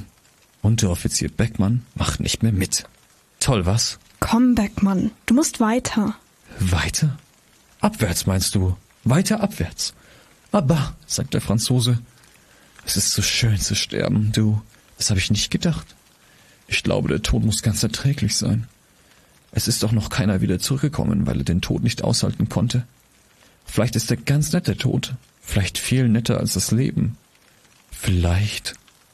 Unteroffizier Beckmann macht nicht mehr mit. Toll, was? Komm, Beckmann, du musst weiter. Weiter? Abwärts meinst du? Weiter abwärts? Aber, sagt der Franzose, es ist so schön zu sterben, du. Das habe ich nicht gedacht. Ich glaube, der Tod muss ganz erträglich sein. Es ist doch noch keiner wieder zurückgekommen, weil er den Tod nicht aushalten konnte. Vielleicht ist er ganz nett, der Tod. Vielleicht viel netter als das Leben. Vielleicht.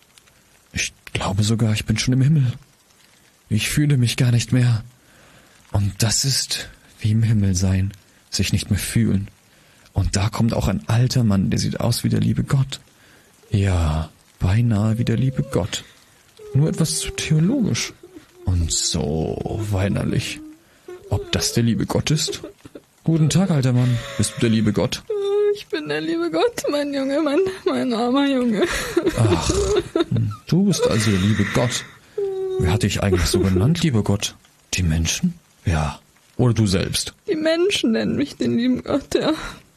Ich glaube sogar, ich bin schon im Himmel. Ich fühle mich gar nicht mehr. Und das ist wie im Himmel sein, sich nicht mehr fühlen. Und da kommt auch ein alter Mann, der sieht aus wie der liebe Gott. Ja, beinahe wie der liebe Gott. Nur etwas zu theologisch. Und so weinerlich. Ob das der liebe Gott ist? Guten Tag, alter Mann. Bist du der liebe Gott? Ich bin der liebe Gott, mein Junge, mein, mein armer Junge. Ach, du bist also der liebe Gott. Wer hat dich eigentlich so genannt, lieber Gott? Die Menschen? Ja. Oder du selbst? Die Menschen nennen mich den lieben Gott, ja.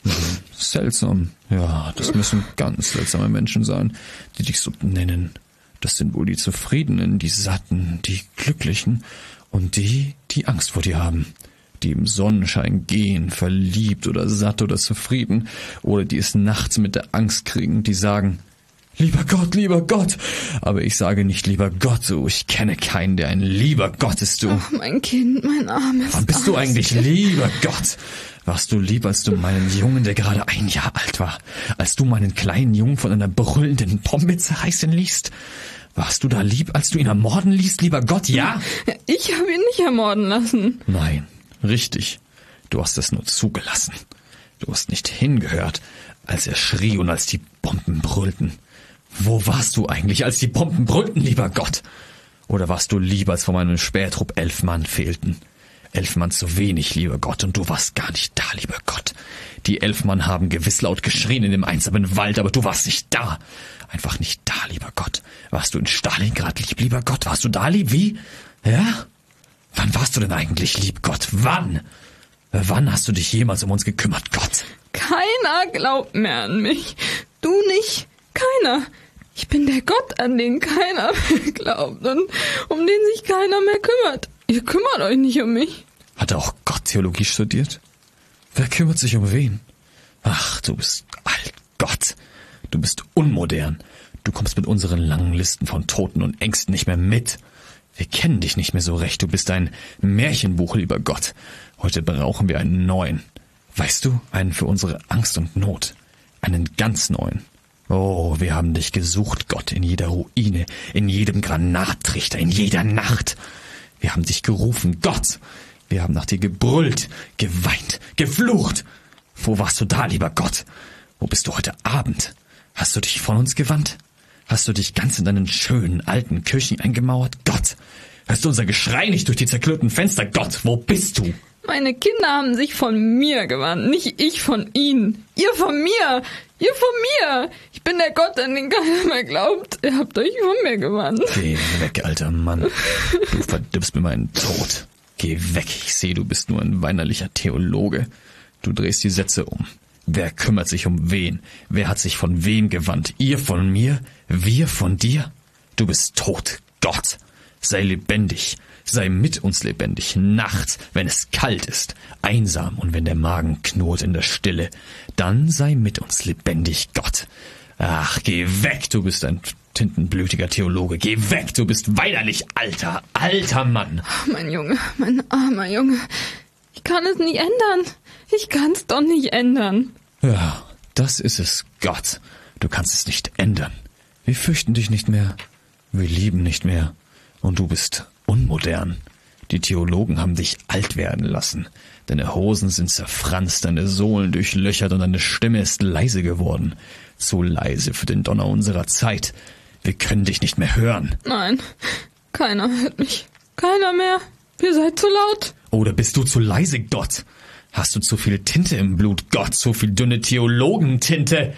Seltsam. Ja, das müssen ganz seltsame Menschen sein, die dich so nennen. Das sind wohl die Zufriedenen, die Satten, die Glücklichen und die, die Angst vor dir haben. Die im Sonnenschein gehen, verliebt oder satt oder zufrieden, oder die es nachts mit der Angst kriegen, die sagen, lieber Gott, lieber Gott. Aber ich sage nicht lieber Gott, so. Ich kenne keinen, der ein lieber Gott ist, du. Ach, mein Kind, mein armes Wann bist du eigentlich Kind? Lieber Gott? Warst du lieb, als du meinen Jungen, der gerade ein Jahr alt war, als du meinen kleinen Jungen von einer brüllenden Pombe zerreißen ließt? Warst du da lieb, als du ihn ermorden ließt, lieber Gott, ja? Ich habe ihn nicht ermorden lassen. Nein, richtig. Du hast es nur zugelassen. Du hast nicht hingehört, als er schrie und als die Bomben brüllten. Wo warst du eigentlich, als die Bomben brüllten, lieber Gott? Oder warst du lieb, als vor meinem Spähtrupp elf Mann fehlten? Elf Mann zu wenig, lieber Gott, und du warst gar nicht da, lieber Gott. Die elf Mann haben gewiss laut geschrien in dem einsamen Wald, aber du warst nicht da. Einfach nicht da, lieber Gott. Warst du in Stalingrad lieb, lieber Gott? Warst du da lieb, wie? Ja? Wann warst du denn eigentlich lieb, Gott? Wann? Wann hast du dich jemals um uns gekümmert, Gott? Keiner glaubt mehr an mich. Du nicht. Keiner. Ich bin der Gott, an den keiner mehr glaubt und um den sich keiner mehr kümmert. Ihr kümmert euch nicht um mich. Hat auch Gott Theologie studiert? Wer kümmert sich um wen? Ach, du bist alt, Gott. Du bist unmodern. Du kommst mit unseren langen Listen von Toten und Ängsten nicht mehr mit. Wir kennen dich nicht mehr so recht. Du bist ein Märchenbuch, lieber Gott. Heute brauchen wir einen neuen. Weißt du, einen für unsere Angst und Not. Einen ganz neuen. Oh, wir haben dich gesucht, Gott, in jeder Ruine, in jedem Granattrichter, in jeder Nacht. Wir haben dich gerufen, Gott. Wir haben nach dir gebrüllt, geweint, geflucht. Wo warst du da, lieber Gott? Wo bist du heute Abend? Hast du dich von uns gewandt? Hast du dich ganz in deinen schönen, alten Kirchen eingemauert? Gott! Hörst du unser Geschrei nicht durch die zerklirrten Fenster? Gott, wo bist du? Meine Kinder haben sich von mir gewandt, nicht ich von ihnen. Ihr von mir! Ihr von mir! Ich bin der Gott, an den keiner mehr glaubt. Ihr habt euch von mir gewandt. Geh weg, alter Mann. Du verdirbst mir meinen Tod. Geh weg, ich sehe, du bist nur ein weinerlicher Theologe. Du drehst die Sätze um. Wer kümmert sich um wen? Wer hat sich von wem gewandt? Ihr von mir? Wir von dir? Du bist tot, Gott. Sei lebendig. Sei mit uns lebendig. Nachts, wenn es kalt ist. Einsam und wenn der Magen knurrt in der Stille. Dann sei mit uns lebendig, Gott. Ach, geh weg, du bist ein tintenblütiger Theologe. Geh weg, du bist weinerlich alter, alter Mann. Mein Junge, mein armer Junge. Ich kann es nicht ändern. Ich kann's doch nicht ändern. Ja, das ist es, Gott. Du kannst es nicht ändern. Wir fürchten dich nicht mehr. Wir lieben nicht mehr. Und du bist unmodern. Die Theologen haben dich alt werden lassen. Deine Hosen sind zerfranst, deine Sohlen durchlöchert und deine Stimme ist leise geworden. Zu leise für den Donner unserer Zeit. Wir können dich nicht mehr hören. Nein, keiner hört mich. Keiner mehr. Ihr seid zu laut. Oder bist du zu leise, Gott? Hast du zu viel Tinte im Blut, Gott? Zu viel dünne Theologentinte?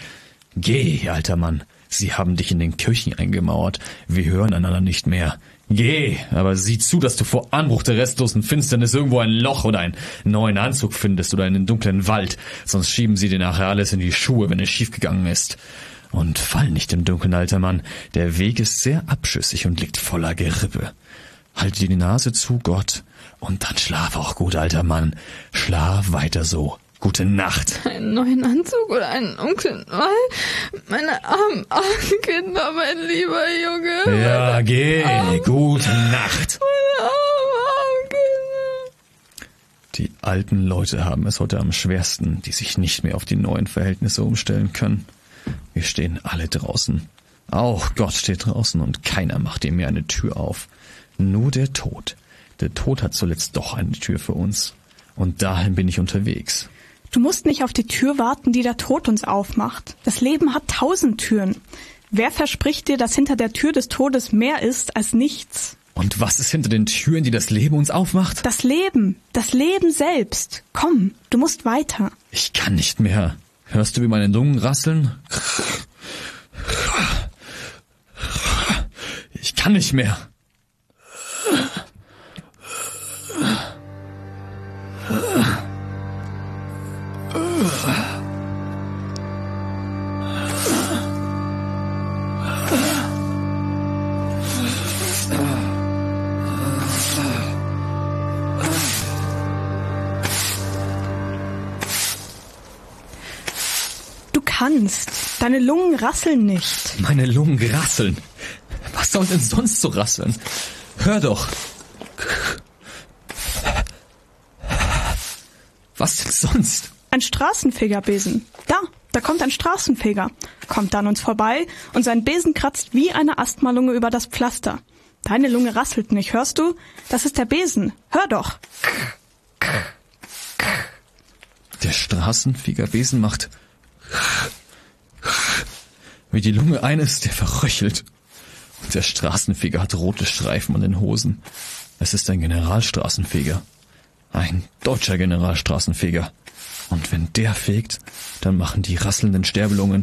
Geh, alter Mann. Sie haben dich in den Kirchen eingemauert. Wir hören einander nicht mehr. Geh, aber sieh zu, dass du vor Anbruch der restlosen Finsternis irgendwo ein Loch oder einen neuen Anzug findest oder einen dunklen Wald. Sonst schieben sie dir nachher alles in die Schuhe, wenn es schiefgegangen ist. Und fall nicht im Dunkeln, alter Mann. Der Weg ist sehr abschüssig und liegt voller Gerippe. Halte dir die Nase zu, Gott. Und dann schlaf auch gut, alter Mann. Schlaf weiter so. Gute Nacht. Einen neuen Anzug oder einen Onkel Noel? Meine armen, armen Kinder, mein lieber Junge. Ja, geh. Armen, Gute Nacht. Meine armen, armen Kinder. Die alten Leute haben es heute am schwersten, die sich nicht mehr auf die neuen Verhältnisse umstellen können. Wir stehen alle draußen. Auch Gott steht draußen und keiner macht ihm mehr eine Tür auf. Nur der Tod. Der Tod hat zuletzt doch eine Tür für uns. Und dahin bin ich unterwegs. Du musst nicht auf die Tür warten, die der Tod uns aufmacht. Das Leben hat tausend Türen. Wer verspricht dir, dass hinter der Tür des Todes mehr ist als nichts? Und was ist hinter den Türen, die das Leben uns aufmacht? Das Leben. Das Leben selbst. Komm, du musst weiter. Ich kann nicht mehr. Hörst du, wie meine Lungen rasseln? Ich kann nicht mehr. Du kannst. Deine Lungen rasseln nicht. Meine Lungen rasseln. Was soll denn sonst so rasseln? Hör doch. Was denn sonst? Ein Straßenfegerbesen. Da, da kommt ein Straßenfeger. Kommt an uns vorbei und sein Besen kratzt wie eine Asthmalunge über das Pflaster. Deine Lunge rasselt nicht, hörst du? Das ist der Besen. Hör doch. Der Straßenfegerbesen macht wie die Lunge eines, der verröchelt. Und der Straßenfeger hat rote Streifen an den Hosen. Es ist ein Generalstraßenfeger. Ein deutscher Generalstraßenfeger. Und wenn der fegt, dann machen die rasselnden Sterbelungen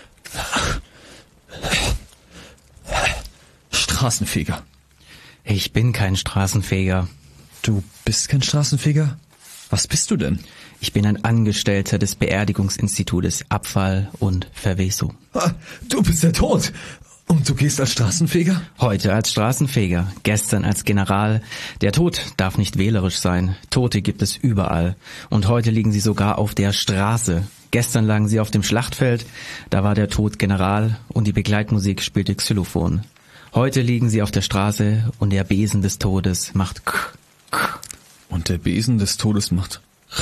Straßenfeger. Ich bin kein Straßenfeger. Du bist kein Straßenfeger? Was bist du denn? Ich bin ein Angestellter des Beerdigungsinstitutes Abfall und Verwesung. Ah, du bist der Tod. Und du gehst als Straßenfeger? Heute als Straßenfeger, gestern als General. Der Tod darf nicht wählerisch sein. Tote gibt es überall. Und heute liegen sie sogar auf der Straße. Gestern lagen sie auf dem Schlachtfeld, da war der Tod General und die Begleitmusik spielte Xylophon. Heute liegen sie auf der Straße und der Besen des Todes macht k, k. Und der Besen des Todes macht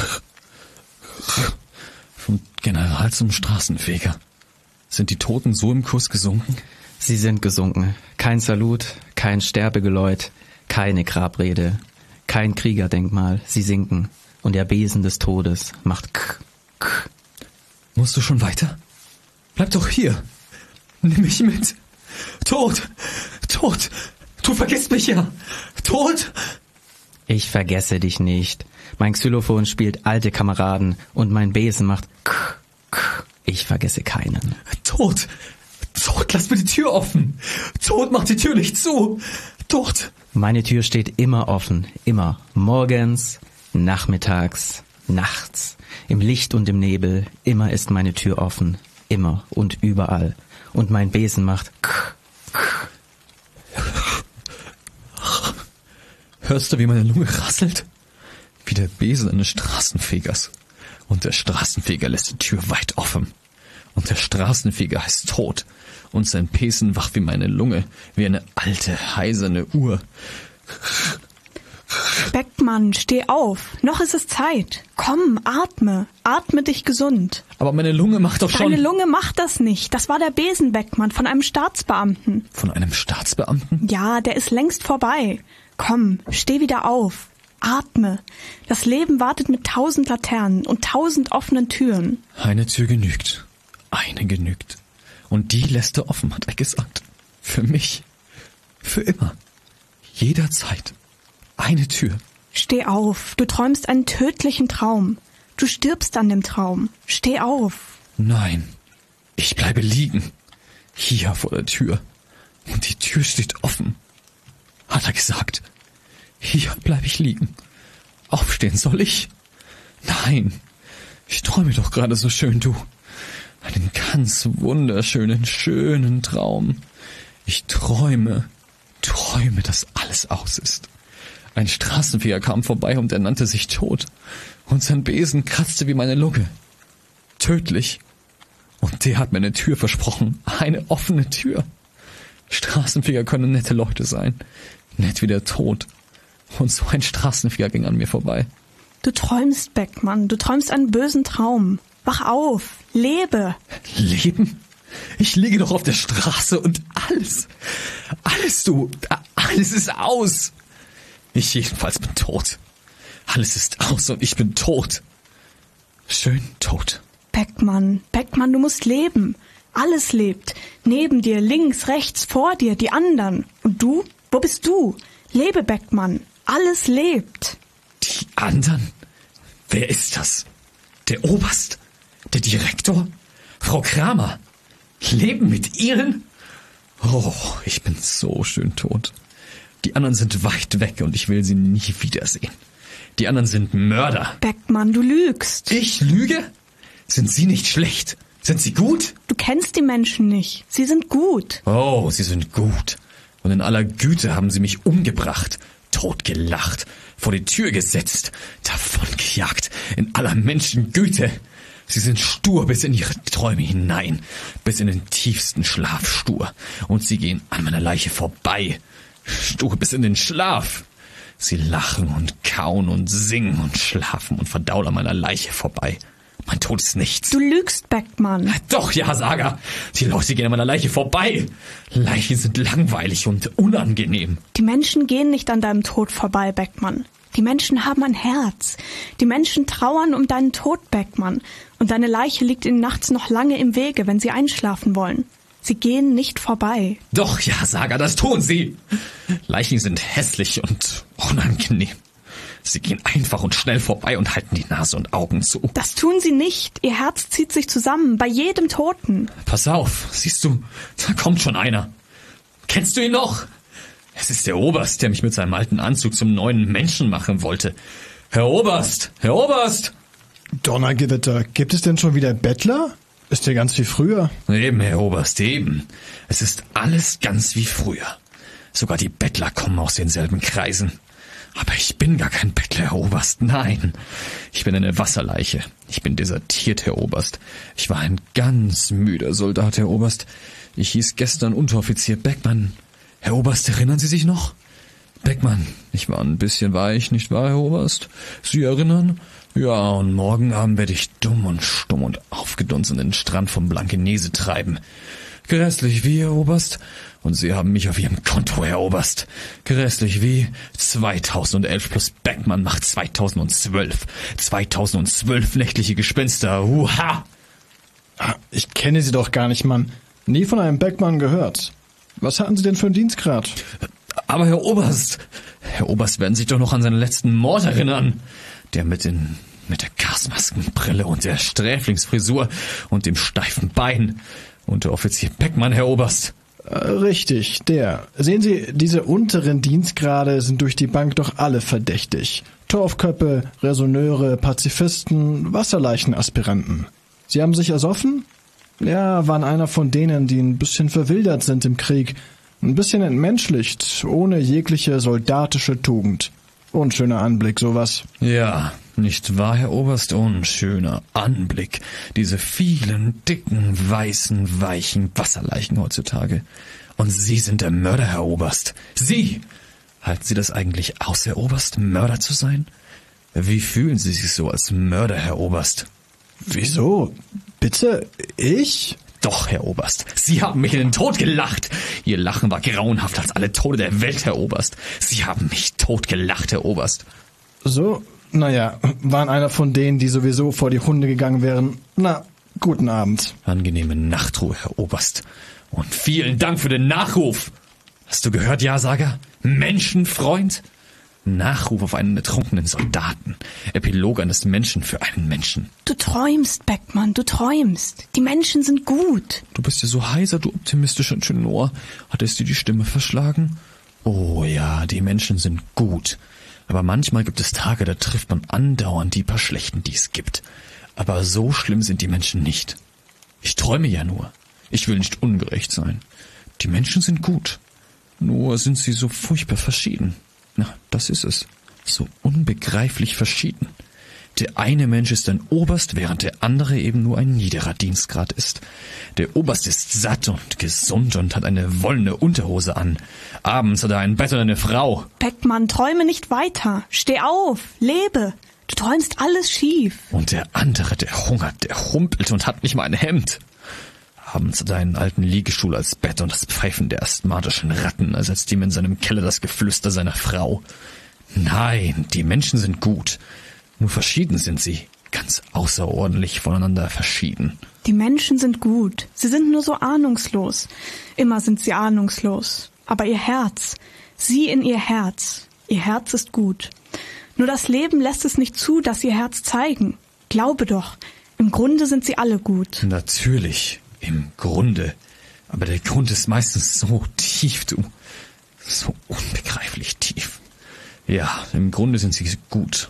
vom General zum Straßenfeger. Sind die Toten so im Kurs gesunken? Sie sind gesunken. Kein Salut, kein Sterbegeläut, keine Grabrede, kein Kriegerdenkmal. Sie sinken. Und der Besen des Todes macht k, k. Musst du schon weiter? Bleib doch hier. Nimm mich mit. Tod, Tod, du vergisst mich ja. Tod. Ich vergesse dich nicht. Mein Xylophon spielt alte Kameraden und mein Besen macht k, k. Ich vergesse keinen. Tod, Tod, lass mir die Tür offen. Tod, mach die Tür nicht zu. Tod. Meine Tür steht immer offen, immer. Morgens, nachmittags, nachts. Im Licht und im Nebel, immer ist meine Tür offen. Immer und überall. Und mein Besen macht k, k. Hörst du, wie meine Lunge rasselt? Wie der Besen eines Straßenfegers. Und der Straßenfeger lässt die Tür weit offen. Und der Straßenfeger heißt Tod. Und sein Besen wacht wie meine Lunge, wie eine alte, heiserne Uhr. Beckmann, steh auf. Noch ist es Zeit. Komm, atme. Atme dich gesund. Aber meine Lunge macht doch schon... Deine Lunge macht das nicht. Das war der Besen, Beckmann, von einem Staatsbeamten. Von einem Staatsbeamten? Ja, der ist längst vorbei. Komm, steh wieder auf. Atme. Das Leben wartet mit tausend Laternen und tausend offenen Türen. Eine Tür genügt. Eine genügt. Und die lässt er offen, hat er gesagt. Für mich. Für immer. Jederzeit. Eine Tür. Steh auf. Du träumst einen tödlichen Traum. Du stirbst an dem Traum. Steh auf. Nein. Ich bleibe liegen. Hier vor der Tür. Und die Tür steht offen. Hat er gesagt. Hier bleibe ich liegen. Aufstehen soll ich? Nein. Ich träume doch gerade so schön, du. Einen ganz wunderschönen, schönen Traum. Ich träume, träume, dass alles aus ist. Ein Straßenfeger kam vorbei und er nannte sich Tod. Und sein Besen kratzte wie meine Lunge. Tödlich. Und der hat mir eine Tür versprochen. Eine offene Tür. Straßenfeger können nette Leute sein. Nett wie der Tod. Und so ein Straßenfeger ging an mir vorbei. Du träumst, Beckmann. Du träumst einen bösen Traum. Wach auf. Lebe. Leben? Ich liege doch auf der Straße und alles, alles, du, alles ist aus. Ich jedenfalls bin tot. Alles ist aus und ich bin tot. Schön tot. Beckmann, Beckmann, du musst leben. Alles lebt. Neben dir, links, rechts, vor dir, die anderen. Und du? Wo bist du? Lebe, Beckmann. Alles lebt. Die anderen? Wer ist das? Der Oberst? Der Direktor? Frau Kramer? Leben mit ihnen? Oh, ich bin so schön tot. Die anderen sind weit weg und ich will sie nie wiedersehen. Die anderen sind Mörder. Beckmann, du lügst. Ich lüge? Sind sie nicht schlecht? Sind sie gut? Du kennst die Menschen nicht. Sie sind gut. Oh, sie sind gut. Und in aller Güte haben sie mich umgebracht, totgelacht, vor die Tür gesetzt, davongejagt, in aller Menschengüte. Sie sind stur bis in ihre Träume hinein, bis in den tiefsten Schlaf stur. Und sie gehen an meiner Leiche vorbei, stur bis in den Schlaf. Sie lachen und kauen und singen und schlafen und verdauen an meiner Leiche vorbei. Mein Tod ist nichts. Du lügst, Beckmann. Doch, ja, Saga. Die Leute gehen an meiner Leiche vorbei. Leichen sind langweilig und unangenehm. Die Menschen gehen nicht an deinem Tod vorbei, Beckmann. Die Menschen haben ein Herz. Die Menschen trauern um deinen Tod, Beckmann. Und deine Leiche liegt ihnen nachts noch lange im Wege, wenn sie einschlafen wollen. Sie gehen nicht vorbei. Doch, ja, Saga, das tun sie. Leichen sind hässlich und unangenehm. Sie gehen einfach und schnell vorbei und halten die Nase und Augen zu. Das tun sie nicht. Ihr Herz zieht sich zusammen, bei jedem Toten. Pass auf, siehst du, da kommt schon einer. Kennst du ihn noch? Es ist der Oberst, der mich mit seinem alten Anzug zum neuen Menschen machen wollte. Herr Oberst, Herr Oberst! Donnergewitter, gibt es denn schon wieder Bettler? Ist ja ganz wie früher. Eben, Herr Oberst, eben. Es ist alles ganz wie früher. Sogar die Bettler kommen aus denselben Kreisen. Aber ich bin gar kein Bettler, Herr Oberst, nein. Ich bin eine Wasserleiche. Ich bin desertiert, Herr Oberst. Ich war ein ganz müder Soldat, Herr Oberst. Ich hieß gestern Unteroffizier Beckmann. Herr Oberst, erinnern Sie sich noch? Beckmann, ich war ein bisschen weich, nicht wahr, Herr Oberst? Sie erinnern? Ja, und morgen Abend werde ich dumm und stumm und aufgedunsen den Strand vom Blankenese treiben. Grässlich wie, Herr Oberst? Und Sie haben mich auf Ihrem Konto, Herr Oberst. Grässlich wie? zweitausendelf plus Beckmann macht zweitausendzwölf. zweitausendzwölf nächtliche Gespenster. Uha! Ich kenne Sie doch gar nicht, Mann. Nie von einem Beckmann gehört. Was hatten Sie denn für einen Dienstgrad? Aber Herr Oberst, Herr Oberst werden sich doch noch an seinen letzten Mord erinnern. Der mit den, mit der Gasmaskenbrille und der Sträflingsfrisur und dem steifen Bein. Unteroffizier Beckmann, Herr Oberst. Äh, richtig, der. Sehen Sie, diese unteren Dienstgrade sind durch die Bank doch alle verdächtig. Torfköppe, Raisonneure, Pazifisten, Wasserleichenaspiranten. Sie haben sich ersoffen? Ja, waren einer von denen, die ein bisschen verwildert sind im Krieg. Ein bisschen entmenschlicht, ohne jegliche soldatische Tugend. Unschöner Anblick, sowas. Ja, nicht wahr, Herr Oberst? Unschöner Anblick. Diese vielen, dicken, weißen, weichen Wasserleichen heutzutage. Und Sie sind der Mörder, Herr Oberst. Sie! Halten Sie das eigentlich aus, Herr Oberst, Mörder zu sein? Wie fühlen Sie sich so als Mörder, Herr Oberst? Wieso? Bitte? Ich? Doch, Herr Oberst. Sie haben mich in den Tod gelacht. Ihr Lachen war grauenhafter als alle Tode der Welt, Herr Oberst. Sie haben mich totgelacht, Herr Oberst. So? Naja, waren einer von denen, die sowieso vor die Hunde gegangen wären. Na, guten Abend. Angenehme Nachtruhe, Herr Oberst. Und vielen Dank für den Nachruf. Hast du gehört, Ja-Sager? Menschenfreund? Nachruf auf einen betrunkenen Soldaten. Epilog eines Menschen für einen Menschen. Du träumst, Beckmann, du träumst. Die Menschen sind gut. Du bist ja so heiser, du optimistischer Tenor. Hat es dir die Stimme verschlagen? Oh ja, die Menschen sind gut. Aber manchmal gibt es Tage, da trifft man andauernd die paar Schlechten, die es gibt. Aber so schlimm sind die Menschen nicht. Ich träume ja nur. Ich will nicht ungerecht sein. Die Menschen sind gut. Nur sind sie so furchtbar verschieden. Na, das ist es. So unbegreiflich verschieden. Der eine Mensch ist ein Oberst, während der andere eben nur ein niederer Dienstgrad ist. Der Oberst ist satt und gesund und hat eine wollene Unterhose an. Abends hat er ein Bett und eine Frau. Beckmann, träume nicht weiter. Steh auf, lebe. Du träumst alles schief. Und der andere, der hungert, der humpelt und hat nicht mal ein Hemd. Abends hat er einen alten Liegestuhl als Bett und das Pfeifen der asthmatischen Ratten ersetzt ihm in seinem Keller das Geflüster seiner Frau. Nein, die Menschen sind gut. Nur verschieden sind sie, ganz außerordentlich voneinander verschieden. Die Menschen sind gut, sie sind nur so ahnungslos. Immer sind sie ahnungslos. Aber ihr Herz, sie in ihr Herz, ihr Herz ist gut. Nur das Leben lässt es nicht zu, dass ihr Herz zeigen. Glaube doch, im Grunde sind sie alle gut. Natürlich, im Grunde. Aber der Grund ist meistens so tief, du. So unbegreiflich tief. Ja, im Grunde sind sie gut.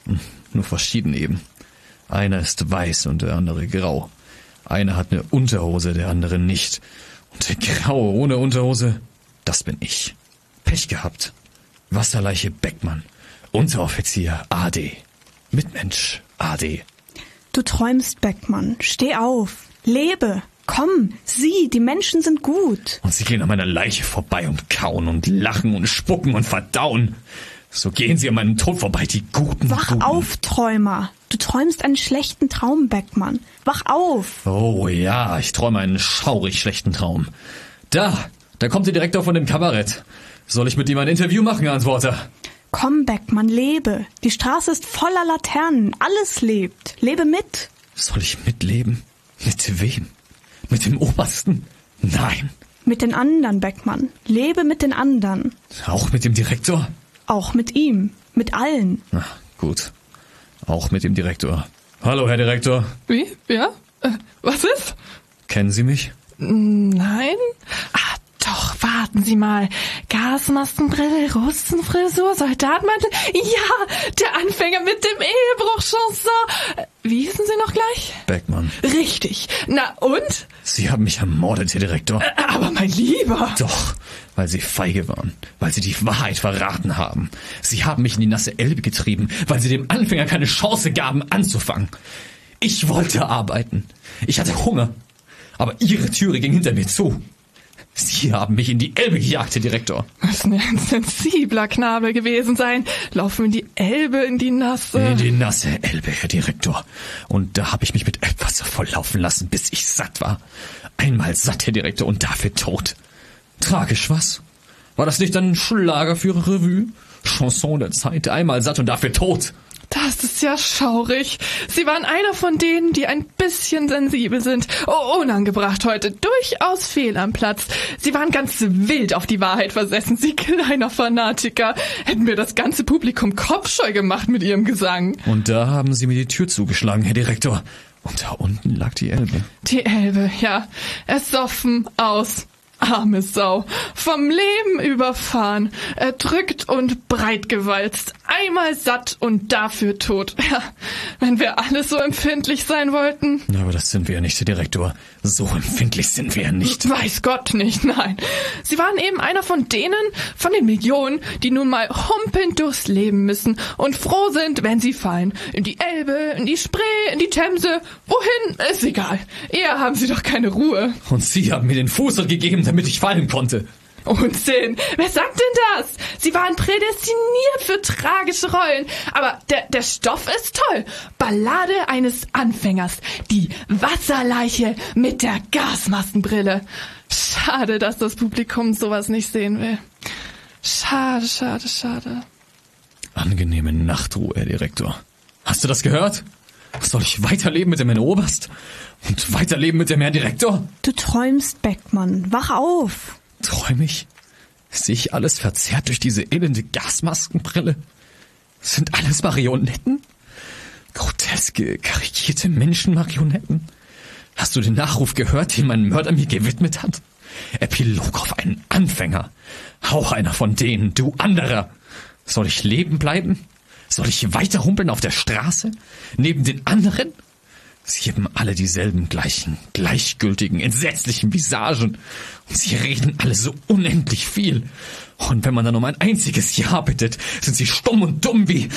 Nur verschieden eben. Einer ist weiß und der andere grau. Einer hat eine Unterhose, der andere nicht. Und der Graue ohne Unterhose, das bin ich. Pech gehabt. Wasserleiche Beckmann. Unteroffizier A D. Mitmensch A D. Du träumst, Beckmann. Steh auf. Lebe. Komm, sieh, die Menschen sind gut. Und sie gehen an meiner Leiche vorbei und kauen und lachen und spucken und verdauen. So gehen sie an meinem Tod vorbei, die guten Wach Guten. auf, Träumer. Du träumst einen schlechten Traum, Beckmann. Wach auf. Oh ja, ich träume einen schaurig schlechten Traum. Da, da kommt der Direktor von dem Kabarett. Soll ich mit ihm ein Interview machen, Antworter? Komm, Beckmann, lebe. Die Straße ist voller Laternen. Alles lebt. Lebe mit. Soll ich mitleben? Mit wem? Mit dem Obersten? Nein. Mit den anderen, Beckmann. Lebe mit den anderen. Auch mit dem Direktor? Auch mit ihm. Mit allen. Na, gut. Auch mit dem Direktor. Hallo, Herr Direktor. Wie? Ja? Äh, was ist? Kennen Sie mich? Nein? Ah, doch, warten Sie mal. Gasmaskenbrille, Russenfrisur, Soldatmantel. Ja, der Anfänger mit dem Ehebruch-Chanson. Wie hießen Sie noch gleich? Beckmann. Richtig. Na und? Sie haben mich ermordet, Herr Direktor. Äh, aber mein Lieber. Doch, weil Sie feige waren, weil Sie die Wahrheit verraten haben. Sie haben mich in die nasse Elbe getrieben, weil Sie dem Anfänger keine Chance gaben, anzufangen. Ich wollte arbeiten. Ich hatte Hunger. Aber Ihre Türe ging hinter mir zu. Sie haben mich in die Elbe gejagt, Herr Direktor. Muss ein sensibler Knabe gewesen sein. Laufen in die Elbe, in die nasse... In die nasse Elbe, Herr Direktor. Und da habe ich mich mit Elbwasser volllaufen lassen, bis ich satt war. Einmal satt, Herr Direktor, und dafür tot. Tragisch, was? War das nicht ein Schlager für Ihre Revue? Chanson der Zeit, einmal satt und dafür tot. Das ist ja schaurig. Sie waren einer von denen, die ein bisschen sensibel sind. Oh, unangebracht heute. Durchaus fehl am Platz. Sie waren ganz wild auf die Wahrheit versessen. Sie kleiner Fanatiker. Hätten wir das ganze Publikum kopfscheu gemacht mit ihrem Gesang. Und da haben Sie mir die Tür zugeschlagen, Herr Direktor. Und da unten lag die Elbe. Die Elbe, ja. Ersoffen aus. Arme Sau, vom Leben überfahren, erdrückt und breitgewalzt, einmal satt und dafür tot. Ja, wenn wir alle so empfindlich sein wollten. Aber das sind wir ja nicht, Herr Direktor. So empfindlich sind wir ja nicht. Weiß Gott nicht, nein. Sie waren eben einer von denen, von den Millionen, die nun mal humpelnd durchs Leben müssen und froh sind, wenn sie fallen. In die Elbe, in die Spree, in die Themse, wohin, ist egal. Eher haben sie doch keine Ruhe. Und Sie haben mir den Fuß gegeben, damit ich fallen konnte. Unsinn! Wer sagt denn das? Sie waren prädestiniert für tragische Rollen. Aber der, der Stoff ist toll. Ballade eines Anfängers. Die Wasserleiche mit der Gasmaskenbrille. Schade, dass das Publikum sowas nicht sehen will. Schade, schade, schade. Angenehme Nachtruhe, Herr Direktor. Hast du das gehört? Soll ich weiterleben mit dem Herrn Oberst? Und weiterleben mit dem Herrn Direktor? Du träumst, Beckmann. Wach auf. Träum ich? Sehe ich alles verzerrt durch diese elende Gasmaskenbrille? Sind alles Marionetten? Groteske, karikierte Menschenmarionetten? Hast du den Nachruf gehört, den mein Mörder mir gewidmet hat? Epilog auf einen Anfänger. Auch einer von denen, du anderer. Soll ich leben bleiben? Soll ich weiter humpeln auf der Straße? Neben den anderen? Sie haben alle dieselben gleichen, gleichgültigen, entsetzlichen Visagen. Und sie reden alle so unendlich viel. Und wenn man dann um ein einziges Ja bittet, sind sie stumm und dumm wie...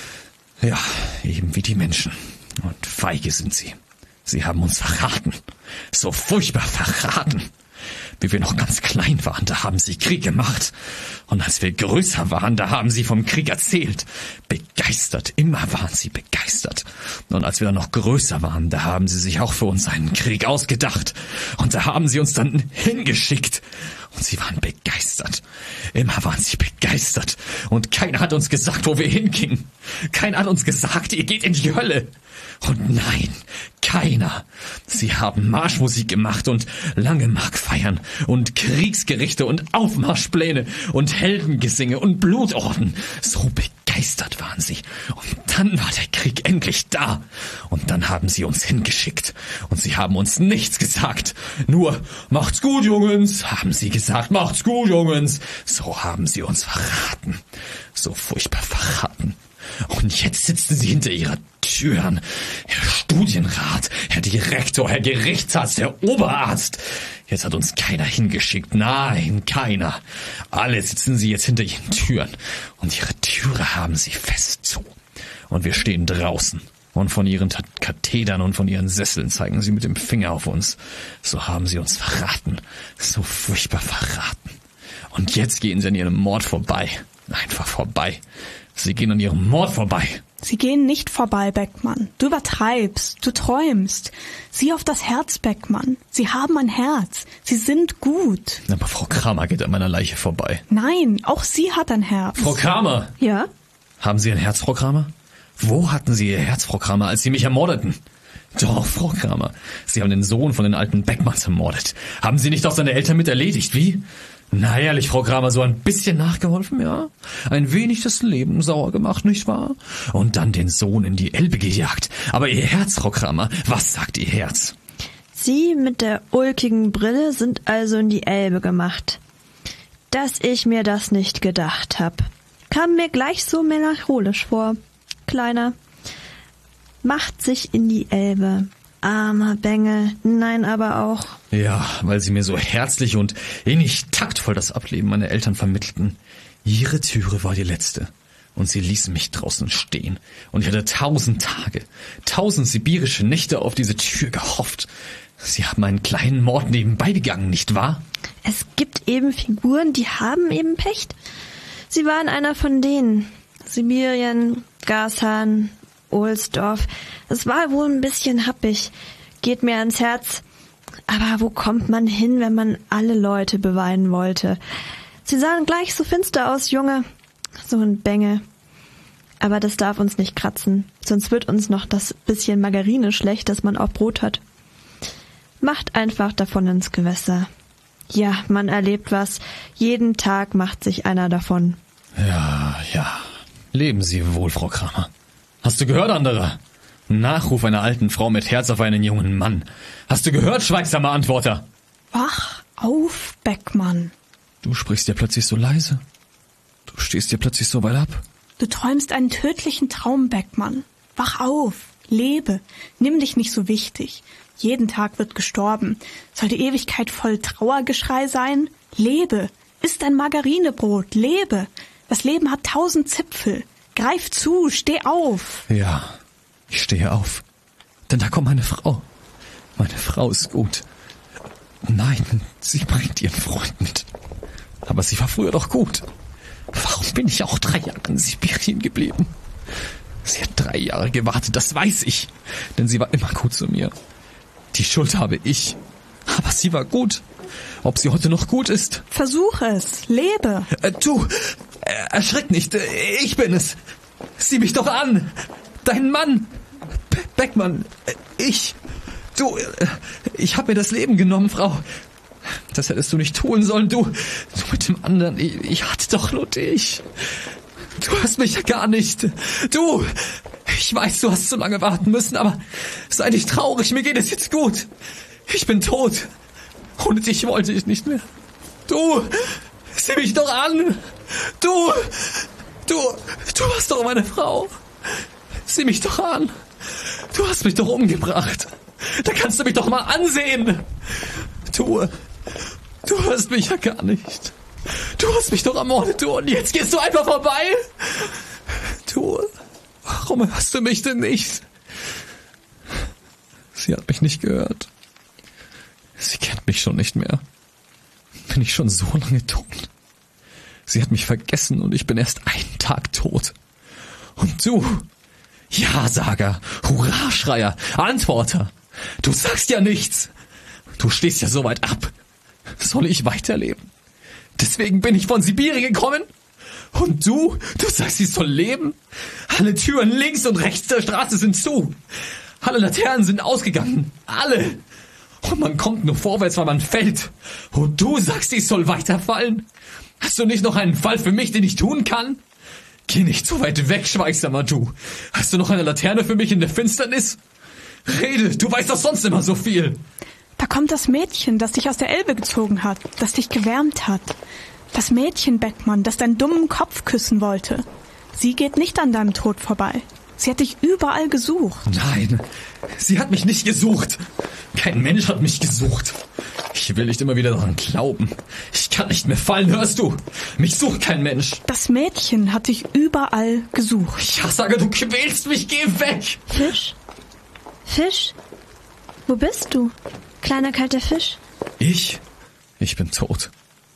Ja, eben wie die Menschen. Und feige sind sie. Sie haben uns verraten. So furchtbar verraten. Wie wir noch ganz klein waren, da haben sie Krieg gemacht. Und als wir größer waren, da haben sie vom Krieg erzählt. Begeistert, immer waren sie begeistert. Und als wir dann noch größer waren, da haben sie sich auch für uns einen Krieg ausgedacht. Und da haben sie uns dann hingeschickt. Und sie waren begeistert. Immer waren sie begeistert. Und keiner hat uns gesagt, wo wir hingingen. Keiner hat uns gesagt, ihr geht in die Hölle. Und nein, keiner. Sie haben Marschmusik gemacht und lange Markfeiern und Kriegsgerichte und Aufmarschpläne und Heldengesinge und Blutorden. So begeistert waren sie. Und dann war der Krieg endlich da. Und dann haben sie uns hingeschickt. Und sie haben uns nichts gesagt. Nur, macht's gut, Jungens, haben sie gesagt. Macht's gut, Jungens. So haben sie uns verraten. So furchtbar verraten. Und jetzt sitzen sie hinter ihrer Türen. Herr Studienrat, Herr Direktor, Herr Gerichtsarzt, Herr Oberarzt. Jetzt hat uns keiner hingeschickt. Nein, keiner. Alle sitzen sie jetzt hinter ihren Türen. Und ihre Türe haben sie fest zu. Und wir stehen draußen. Und von ihren Kathedern und von ihren Sesseln zeigen sie mit dem Finger auf uns. So haben sie uns verraten. So furchtbar verraten. Und jetzt gehen sie an ihrem Mord vorbei. Einfach vorbei. Sie gehen an ihrem Mord vorbei. Sie gehen nicht vorbei, Beckmann. Du übertreibst, du träumst. Sieh auf das Herz, Beckmann. Sie haben ein Herz. Sie sind gut. Aber Frau Kramer geht an meiner Leiche vorbei. Nein, auch sie hat ein Herz. Frau Kramer! Ja? Haben Sie ein Herz, Frau Kramer? Wo hatten Sie Ihr Herz, Frau Kramer, als Sie mich ermordeten? Doch, Frau Kramer. Sie haben den Sohn von den alten Beckmanns ermordet. Haben Sie nicht auch seine Eltern mit erledigt, wie? Na ehrlich, Frau Kramer, so ein bisschen nachgeholfen, ja? Ein wenig das Leben sauer gemacht, nicht wahr? Und dann den Sohn in die Elbe gejagt. Aber Ihr Herz, Frau Kramer, was sagt Ihr Herz? Sie mit der ulkigen Brille sind also in die Elbe gemacht. Dass ich mir das nicht gedacht hab. Kam mir gleich so melancholisch vor. Kleiner. Macht sich in die Elbe. Armer Bengel, nein, aber auch... Ja, weil sie mir so herzlich und innig taktvoll das Ableben meiner Eltern vermittelten. Ihre Türe war die letzte. Und sie ließen mich draußen stehen. Und ich hatte tausend Tage, tausend sibirische Nächte auf diese Tür gehofft. Sie haben einen kleinen Mord nebenbei begangen, nicht wahr? Es gibt eben Figuren, die haben eben Pech. Sie waren einer von denen. Sibirien, Gashahn, Ohlsdorf. Es war wohl ein bisschen happig. Geht mir ans Herz. Aber wo kommt man hin, wenn man alle Leute beweinen wollte? Sie sahen gleich so finster aus, Junge. So ein Bengel. Aber das darf uns nicht kratzen. Sonst wird uns noch das bisschen Margarine schlecht, das man auf Brot hat. Macht einfach davon ins Gewässer. Ja, man erlebt was. Jeden Tag macht sich einer davon. Ja, ja. Leben Sie wohl, Frau Kramer. Hast du gehört, anderer? Nachruf einer alten Frau mit Herz auf einen jungen Mann. Hast du gehört, schweigsamer Antworter? Wach auf, Beckmann. Du sprichst ja plötzlich so leise. Du stehst dir plötzlich so weit ab. Du träumst einen tödlichen Traum, Beckmann. Wach auf, lebe, nimm dich nicht so wichtig. Jeden Tag wird gestorben. Soll die Ewigkeit voll Trauergeschrei sein? Lebe, isst ein Margarinebrot, lebe. Das Leben hat tausend Zipfel. Greif zu, steh auf. Ja, ich stehe auf. Denn da kommt meine Frau. Meine Frau ist gut. Nein, sie bringt ihren Freund mit. Aber sie war früher doch gut. Warum bin ich auch drei Jahre in Sibirien geblieben? Sie hat drei Jahre gewartet, das weiß ich. Denn sie war immer gut zu mir. Die Schuld habe ich. Aber sie war gut. Ob sie heute noch gut ist? Versuch es, lebe. Äh, du, äh, erschreck nicht, äh, ich bin es. Sieh mich doch an. Dein Mann. Be- Beckmann, äh, ich. Du, äh, ich hab mir das Leben genommen, Frau. Das hättest du nicht tun sollen, du. Du mit dem anderen, ich, ich hatte doch nur dich. Du hast mich ja gar nicht. Du, ich weiß, du hast so lange warten müssen, aber sei nicht traurig, mir geht es jetzt gut. Ich bin tot. Ohne dich wollte ich nicht mehr. Du, sieh mich doch an. Du, du, du warst doch meine Frau. Sieh mich doch an. Du hast mich doch umgebracht. Da kannst du mich doch mal ansehen. Du, du hörst mich ja gar nicht. Du hast mich doch ermordet, du, und jetzt gehst du einfach vorbei. Du, warum hörst du mich denn nicht? Sie hat mich nicht gehört. Sie kennt mich schon nicht mehr. Bin ich schon so lange tot? Sie hat mich vergessen und ich bin erst einen Tag tot. Und du, Ja-Sager, Hurraschreier, Antworter, du sagst ja nichts. Du stehst ja so weit ab. Soll ich weiterleben? Deswegen bin ich von Sibirien gekommen. Und du, du sagst, sie soll leben? Alle Türen links und rechts der Straße sind zu. Alle Laternen sind ausgegangen. Alle. Und man kommt nur vorwärts, weil man fällt. Und du sagst, ich soll weiterfallen? Hast du nicht noch einen Fall für mich, den ich tun kann? Geh nicht so weit weg, schweigsamer du. Hast du noch eine Laterne für mich in der Finsternis? Rede, du weißt doch sonst immer so viel. Da kommt das Mädchen, das dich aus der Elbe gezogen hat, das dich gewärmt hat. Das Mädchen, Beckmann, das deinen dummen Kopf küssen wollte. Sie geht nicht an deinem Tod vorbei. Sie hat dich überall gesucht. Nein, sie hat mich nicht gesucht. Kein Mensch hat mich gesucht. Ich will nicht immer wieder daran glauben. Ich kann nicht mehr fallen, hörst du? Mich sucht kein Mensch. Das Mädchen hat dich überall gesucht. Ja, sage, du quälst mich, geh weg. Fisch? Fisch? Wo bist du? Kleiner kalter Fisch? Ich? Ich bin tot.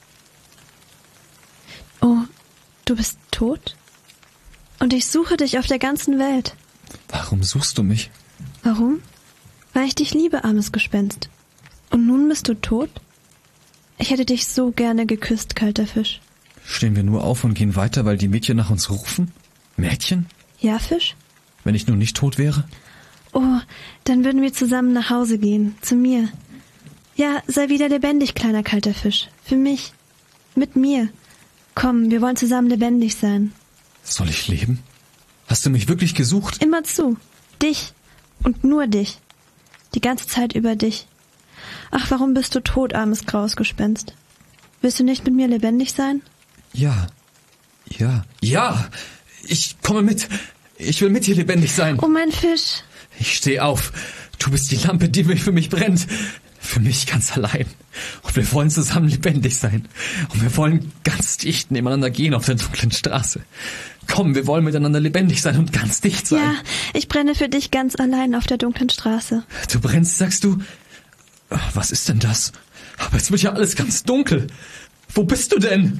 Oh, du bist tot? Und ich suche dich auf der ganzen Welt. Warum suchst du mich? Warum? Weil ich dich liebe, armes Gespenst. Und nun bist du tot? Ich hätte dich so gerne geküsst, kalter Fisch. Stehen wir nur auf und gehen weiter, weil die Mädchen nach uns rufen? Mädchen? Ja, Fisch? Wenn ich nun nicht tot wäre? Oh, dann würden wir zusammen nach Hause gehen, zu mir. Ja, sei wieder lebendig, kleiner kalter Fisch. Für mich. Mit mir. Komm, wir wollen zusammen lebendig sein. Soll ich leben? Hast du mich wirklich gesucht? Immer zu. Dich. Und nur dich. Die ganze Zeit über dich. Ach, warum bist du tot, armes graues Gespenst? Willst du nicht mit mir lebendig sein? Ja. Ja. Ja! Ich komme mit. Ich will mit dir lebendig sein. Oh, mein Fisch. Ich steh auf. Du bist die Lampe, die für mich brennt. Für mich ganz allein. Und wir wollen zusammen lebendig sein. Und wir wollen ganz dicht nebeneinander gehen auf der dunklen Straße. Komm, wir wollen miteinander lebendig sein und ganz dicht sein. Ja, ich brenne für dich ganz allein auf der dunklen Straße. Du brennst, sagst du? Was ist denn das? Aber jetzt wird ja alles ganz dunkel. Wo bist du denn?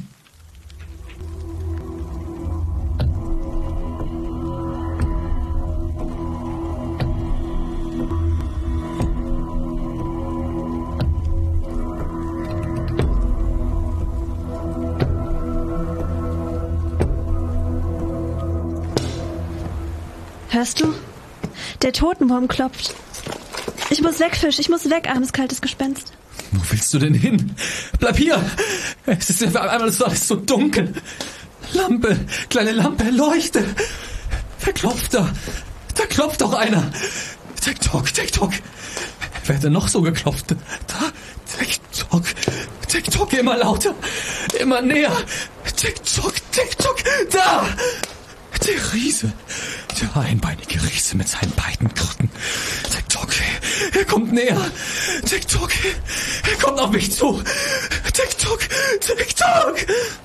Hörst du? Der Totenwurm klopft. Ich muss weg, Fisch. Ich muss weg, armes, kaltes Gespenst. Wo willst du denn hin? Bleib hier! Es ist auf einmal so alles so dunkel. Lampe, kleine Lampe, leuchte! Wer klopft da? Da klopft doch einer! Tick-Tock, Tick-Tock! Wer hat denn noch so geklopft? Da, Tick-Tock, Tick-Tock, immer lauter, immer näher! Tick-Tock, Tick-Tock, da! Der Riese, der einbeinige Riese mit seinen beiden Krücken. Tick-Tock, er kommt näher. Tick-Tock, er kommt auf mich zu. Tick-Tock, Tick-Tock.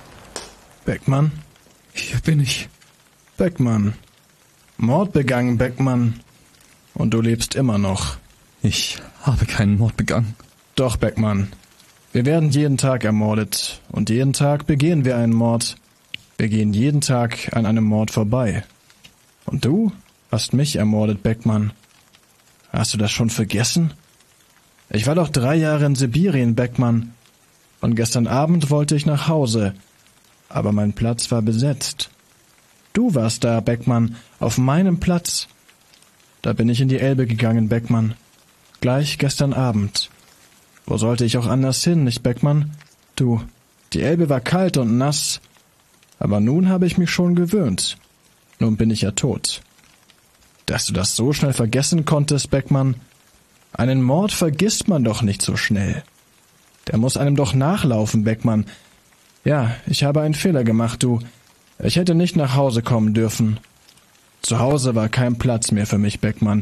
Beckmann? Hier bin ich. Beckmann. Mord begangen, Beckmann. Und du lebst immer noch. Ich habe keinen Mord begangen. Doch, Beckmann. Wir werden jeden Tag ermordet. Und jeden Tag begehen wir einen Mord. Wir gehen jeden Tag an einem Mord vorbei. Und du hast mich ermordet, Beckmann. Hast du das schon vergessen? Ich war doch drei Jahre in Sibirien, Beckmann. Und gestern Abend wollte ich nach Hause. Aber mein Platz war besetzt. Du warst da, Beckmann, auf meinem Platz. Da bin ich in die Elbe gegangen, Beckmann. Gleich gestern Abend. Wo sollte ich auch anders hin, nicht, Beckmann? Du, die Elbe war kalt und nass. Aber nun habe ich mich schon gewöhnt. Nun bin ich ja tot. Dass du das so schnell vergessen konntest, Beckmann. Einen Mord vergisst man doch nicht so schnell. Der muss einem doch nachlaufen, Beckmann. Ja, ich habe einen Fehler gemacht, du. Ich hätte nicht nach Hause kommen dürfen. Zu Hause war kein Platz mehr für mich, Beckmann.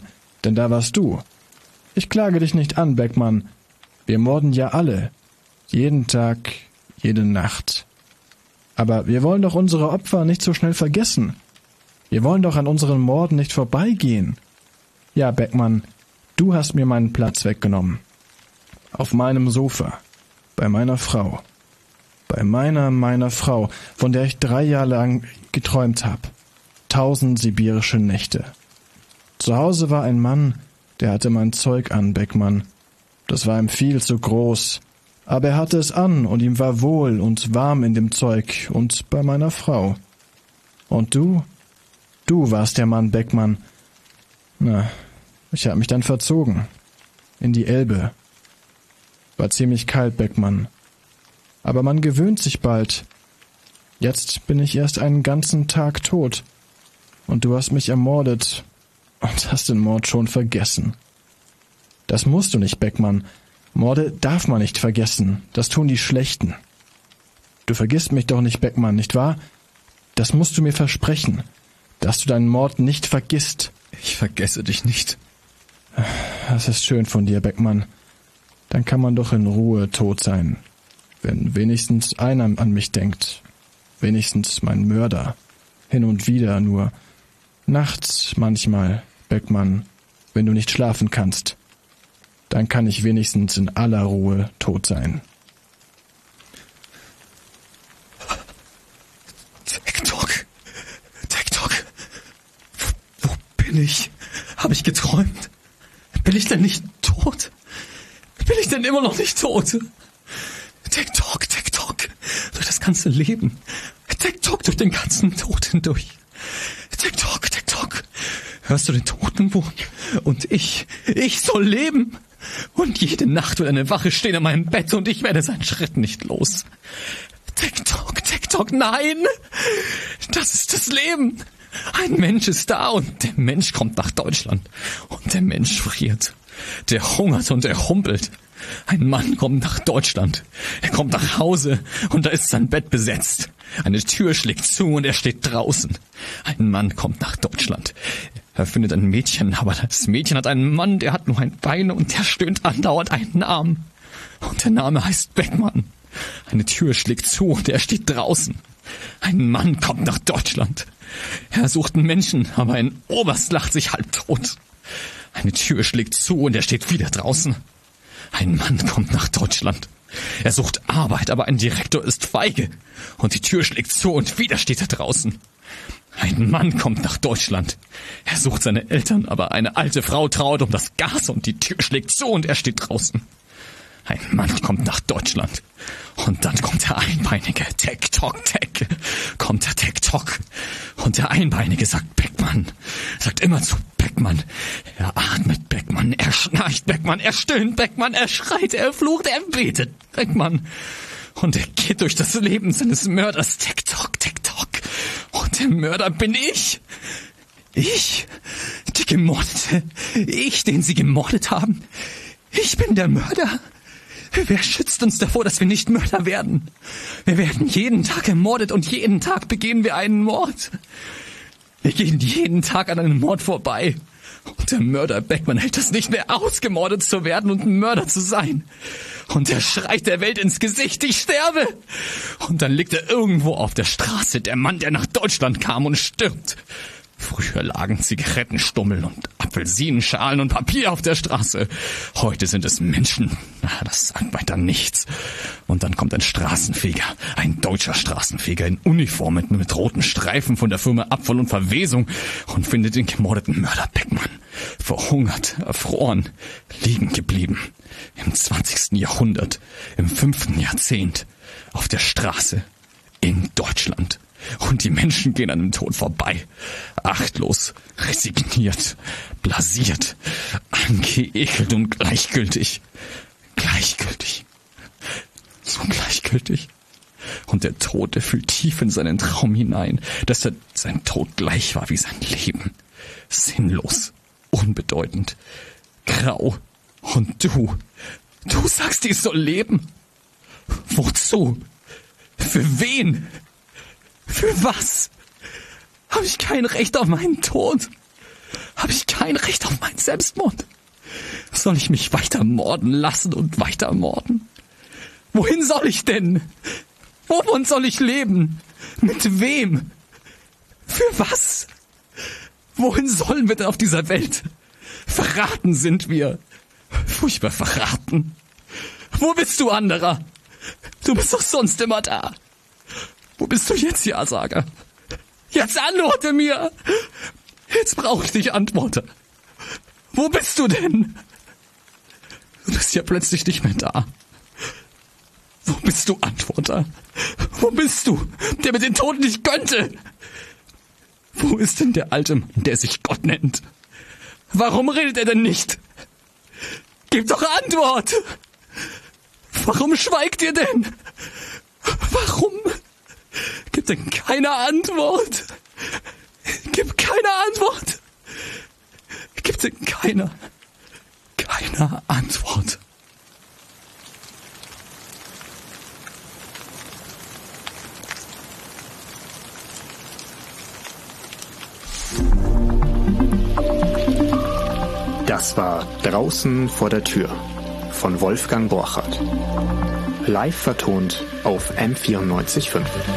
denn da warst du. Ich klage dich nicht an, Beckmann. Wir morden ja alle. Jeden Tag, jede Nacht. Aber wir wollen doch unsere Opfer nicht so schnell vergessen. Wir wollen doch an unseren Morden nicht vorbeigehen. Ja, Beckmann, du hast mir meinen Platz weggenommen. Auf meinem Sofa. Bei meiner Frau. Bei meiner, meiner Frau, von der ich drei Jahre lang geträumt habe. Tausend sibirische Nächte. Zu Hause war ein Mann, der hatte mein Zeug an, Beckmann. Das war ihm viel zu groß. Aber er hatte es an und ihm war wohl und warm in dem Zeug und bei meiner Frau. Und du? Du warst der Mann, Beckmann. Na, ich hab mich dann verzogen. In die Elbe. War ziemlich kalt, Beckmann. Aber man gewöhnt sich bald. Jetzt bin ich erst einen ganzen Tag tot. Und du hast mich ermordet und hast den Mord schon vergessen. Das musst du nicht, Beckmann. Morde darf man nicht vergessen. Das tun die Schlechten. Du vergisst mich doch nicht, Beckmann, nicht wahr? Das musst du mir versprechen, dass du deinen Mord nicht vergisst. Ich vergesse dich nicht. Das ist schön von dir, Beckmann. Dann kann man doch in Ruhe tot sein. Wenn wenigstens einer an mich denkt. Wenigstens mein Mörder. Hin und wieder nur. Nachts manchmal, Beckmann, wenn du nicht schlafen kannst. Dann kann ich wenigstens in aller Ruhe tot sein. TikTok. TikTok. Wo bin ich? Habe ich geträumt? Bin ich denn nicht tot? Bin ich denn immer noch nicht tot? TikTok, TikTok. Durch das ganze Leben. TikTok durch den ganzen Tod hindurch. TikTok, TikTok. Hörst du den Totenwurm? Und ich, ich soll leben. Und jede Nacht wird eine Wache stehen an meinem Bett und ich werde seinen Schritt nicht los. TikTok, TikTok, nein! Das ist das Leben. Ein Mensch ist da und der Mensch kommt nach Deutschland. Und der Mensch friert. Der hungert und er humpelt. Ein Mann kommt nach Deutschland. Er kommt nach Hause und da ist sein Bett besetzt. Eine Tür schlägt zu und er steht draußen. Ein Mann kommt nach Deutschland. Er findet ein Mädchen, aber das Mädchen hat einen Mann, der hat nur ein Bein und der stöhnt andauernd einen Namen. Und der Name heißt Beckmann. Eine Tür schlägt zu und er steht draußen. Ein Mann kommt nach Deutschland. Er sucht einen Menschen, aber ein Oberst lacht sich halb tot. Eine Tür schlägt zu und er steht wieder draußen. Ein Mann kommt nach Deutschland. Er sucht Arbeit, aber ein Direktor ist feige. Und die Tür schlägt zu und wieder steht er draußen. Ein Mann kommt nach Deutschland. Er sucht seine Eltern, aber eine alte Frau trauert um das Gas und die Tür schlägt zu und er steht draußen. Ein Mann kommt nach Deutschland. Und dann kommt der Einbeinige. TikTok, Tech. Kommt der TikTok. Und der Einbeinige sagt Beckmann. Sagt immer zu Beckmann. Er atmet Beckmann. Er schnarcht Beckmann. Er stöhnt Beckmann. Er schreit. Er flucht. Er betet Beckmann. Und er geht durch das Leben seines Mörders. TikTok, TikTok. Und der Mörder bin ich. Ich. Die Gemordete. Ich, den sie gemordet haben. Ich bin der Mörder. Wer schützt uns davor, dass wir nicht Mörder werden? Wir werden jeden Tag ermordet und jeden Tag begehen wir einen Mord. Wir gehen jeden Tag an einem Mord vorbei. Und der Mörder Beckmann hält es nicht mehr aus, gemordet zu werden und ein Mörder zu sein. Und er schreit der Welt ins Gesicht, ich sterbe. Und dann liegt er irgendwo auf der Straße, der Mann, der nach Deutschland kam und stirbt. Früher lagen Zigarettenstummel und Apfelsinenschalen und Papier auf der Straße. Heute sind es Menschen. Das sagt weiter nichts. Und dann kommt ein Straßenfeger, ein deutscher Straßenfeger in Uniform mit, mit roten Streifen von der Firma Abfall und Verwesung und findet den gemordeten Mörder Beckmann. Verhungert, erfroren, liegen geblieben. Im zwanzigsten Jahrhundert, im fünften Jahrzehnt, auf der Straße in Deutschland. Und die Menschen gehen an dem Tod vorbei. Achtlos, resigniert, blasiert, angeekelt und gleichgültig. Gleichgültig. So gleichgültig. Und der Tote fühlt tief in seinen Traum hinein, dass er sein Tod gleich war wie sein Leben. Sinnlos, unbedeutend, grau. Und du, du sagst, ich soll leben. Wozu? Für wen? Für was? Habe ich kein Recht auf meinen Tod? Habe ich kein Recht auf meinen Selbstmord? Soll ich mich weiter morden lassen und weiter morden? Wohin soll ich denn? Wovon soll ich leben? Mit wem? Für was? Wohin sollen wir denn auf dieser Welt? Verraten sind wir. Furchtbar verraten. Wo bist du, anderer? Du bist doch sonst immer da. Wo bist du jetzt, Ja-Sager? Jetzt antworte mir! Jetzt brauche ich dich, Antworte. Wo bist du denn? Du bist ja plötzlich nicht mehr da. Wo bist du, Antworter? Wo bist du, der mir den Tod nicht gönnte? Wo ist denn der alte Mann, der sich Gott nennt? Warum redet er denn nicht? Gib doch Antwort! Warum schweigt ihr denn? Warum? Gib denn keine Antwort! Gib keine Antwort! Gib denn keine, keine Antwort! Das war Draußen vor der Tür von Wolfgang Borchardt. Live vertont auf M vierundneunzig Komma fünf.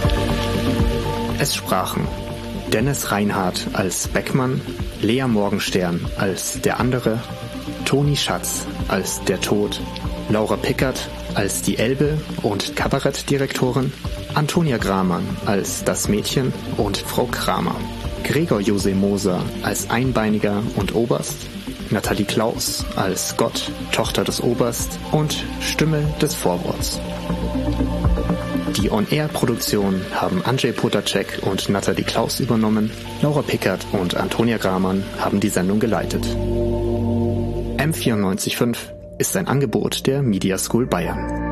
Es sprachen Dennis Reinhardt als Beckmann, Lea Morgenstern als der andere, Toni Schatz als der Tod, Laura Pickert als die Elbe und Kabarettdirektorin, Antonia Gramann als das Mädchen und Frau Kramer, Gregor Jose Moser als Einbeiniger und Oberst, Nathalie Klaus als Gott, Tochter des Oberst und Stimme des Vorworts. Die On-Air-Produktion haben Andrzej Potacek und Nathalie Klaus übernommen, Laura Pickert und Antonia Gramann haben die Sendung geleitet. M vierundneunzig Komma fünf ist ein Angebot der Media School Bayern.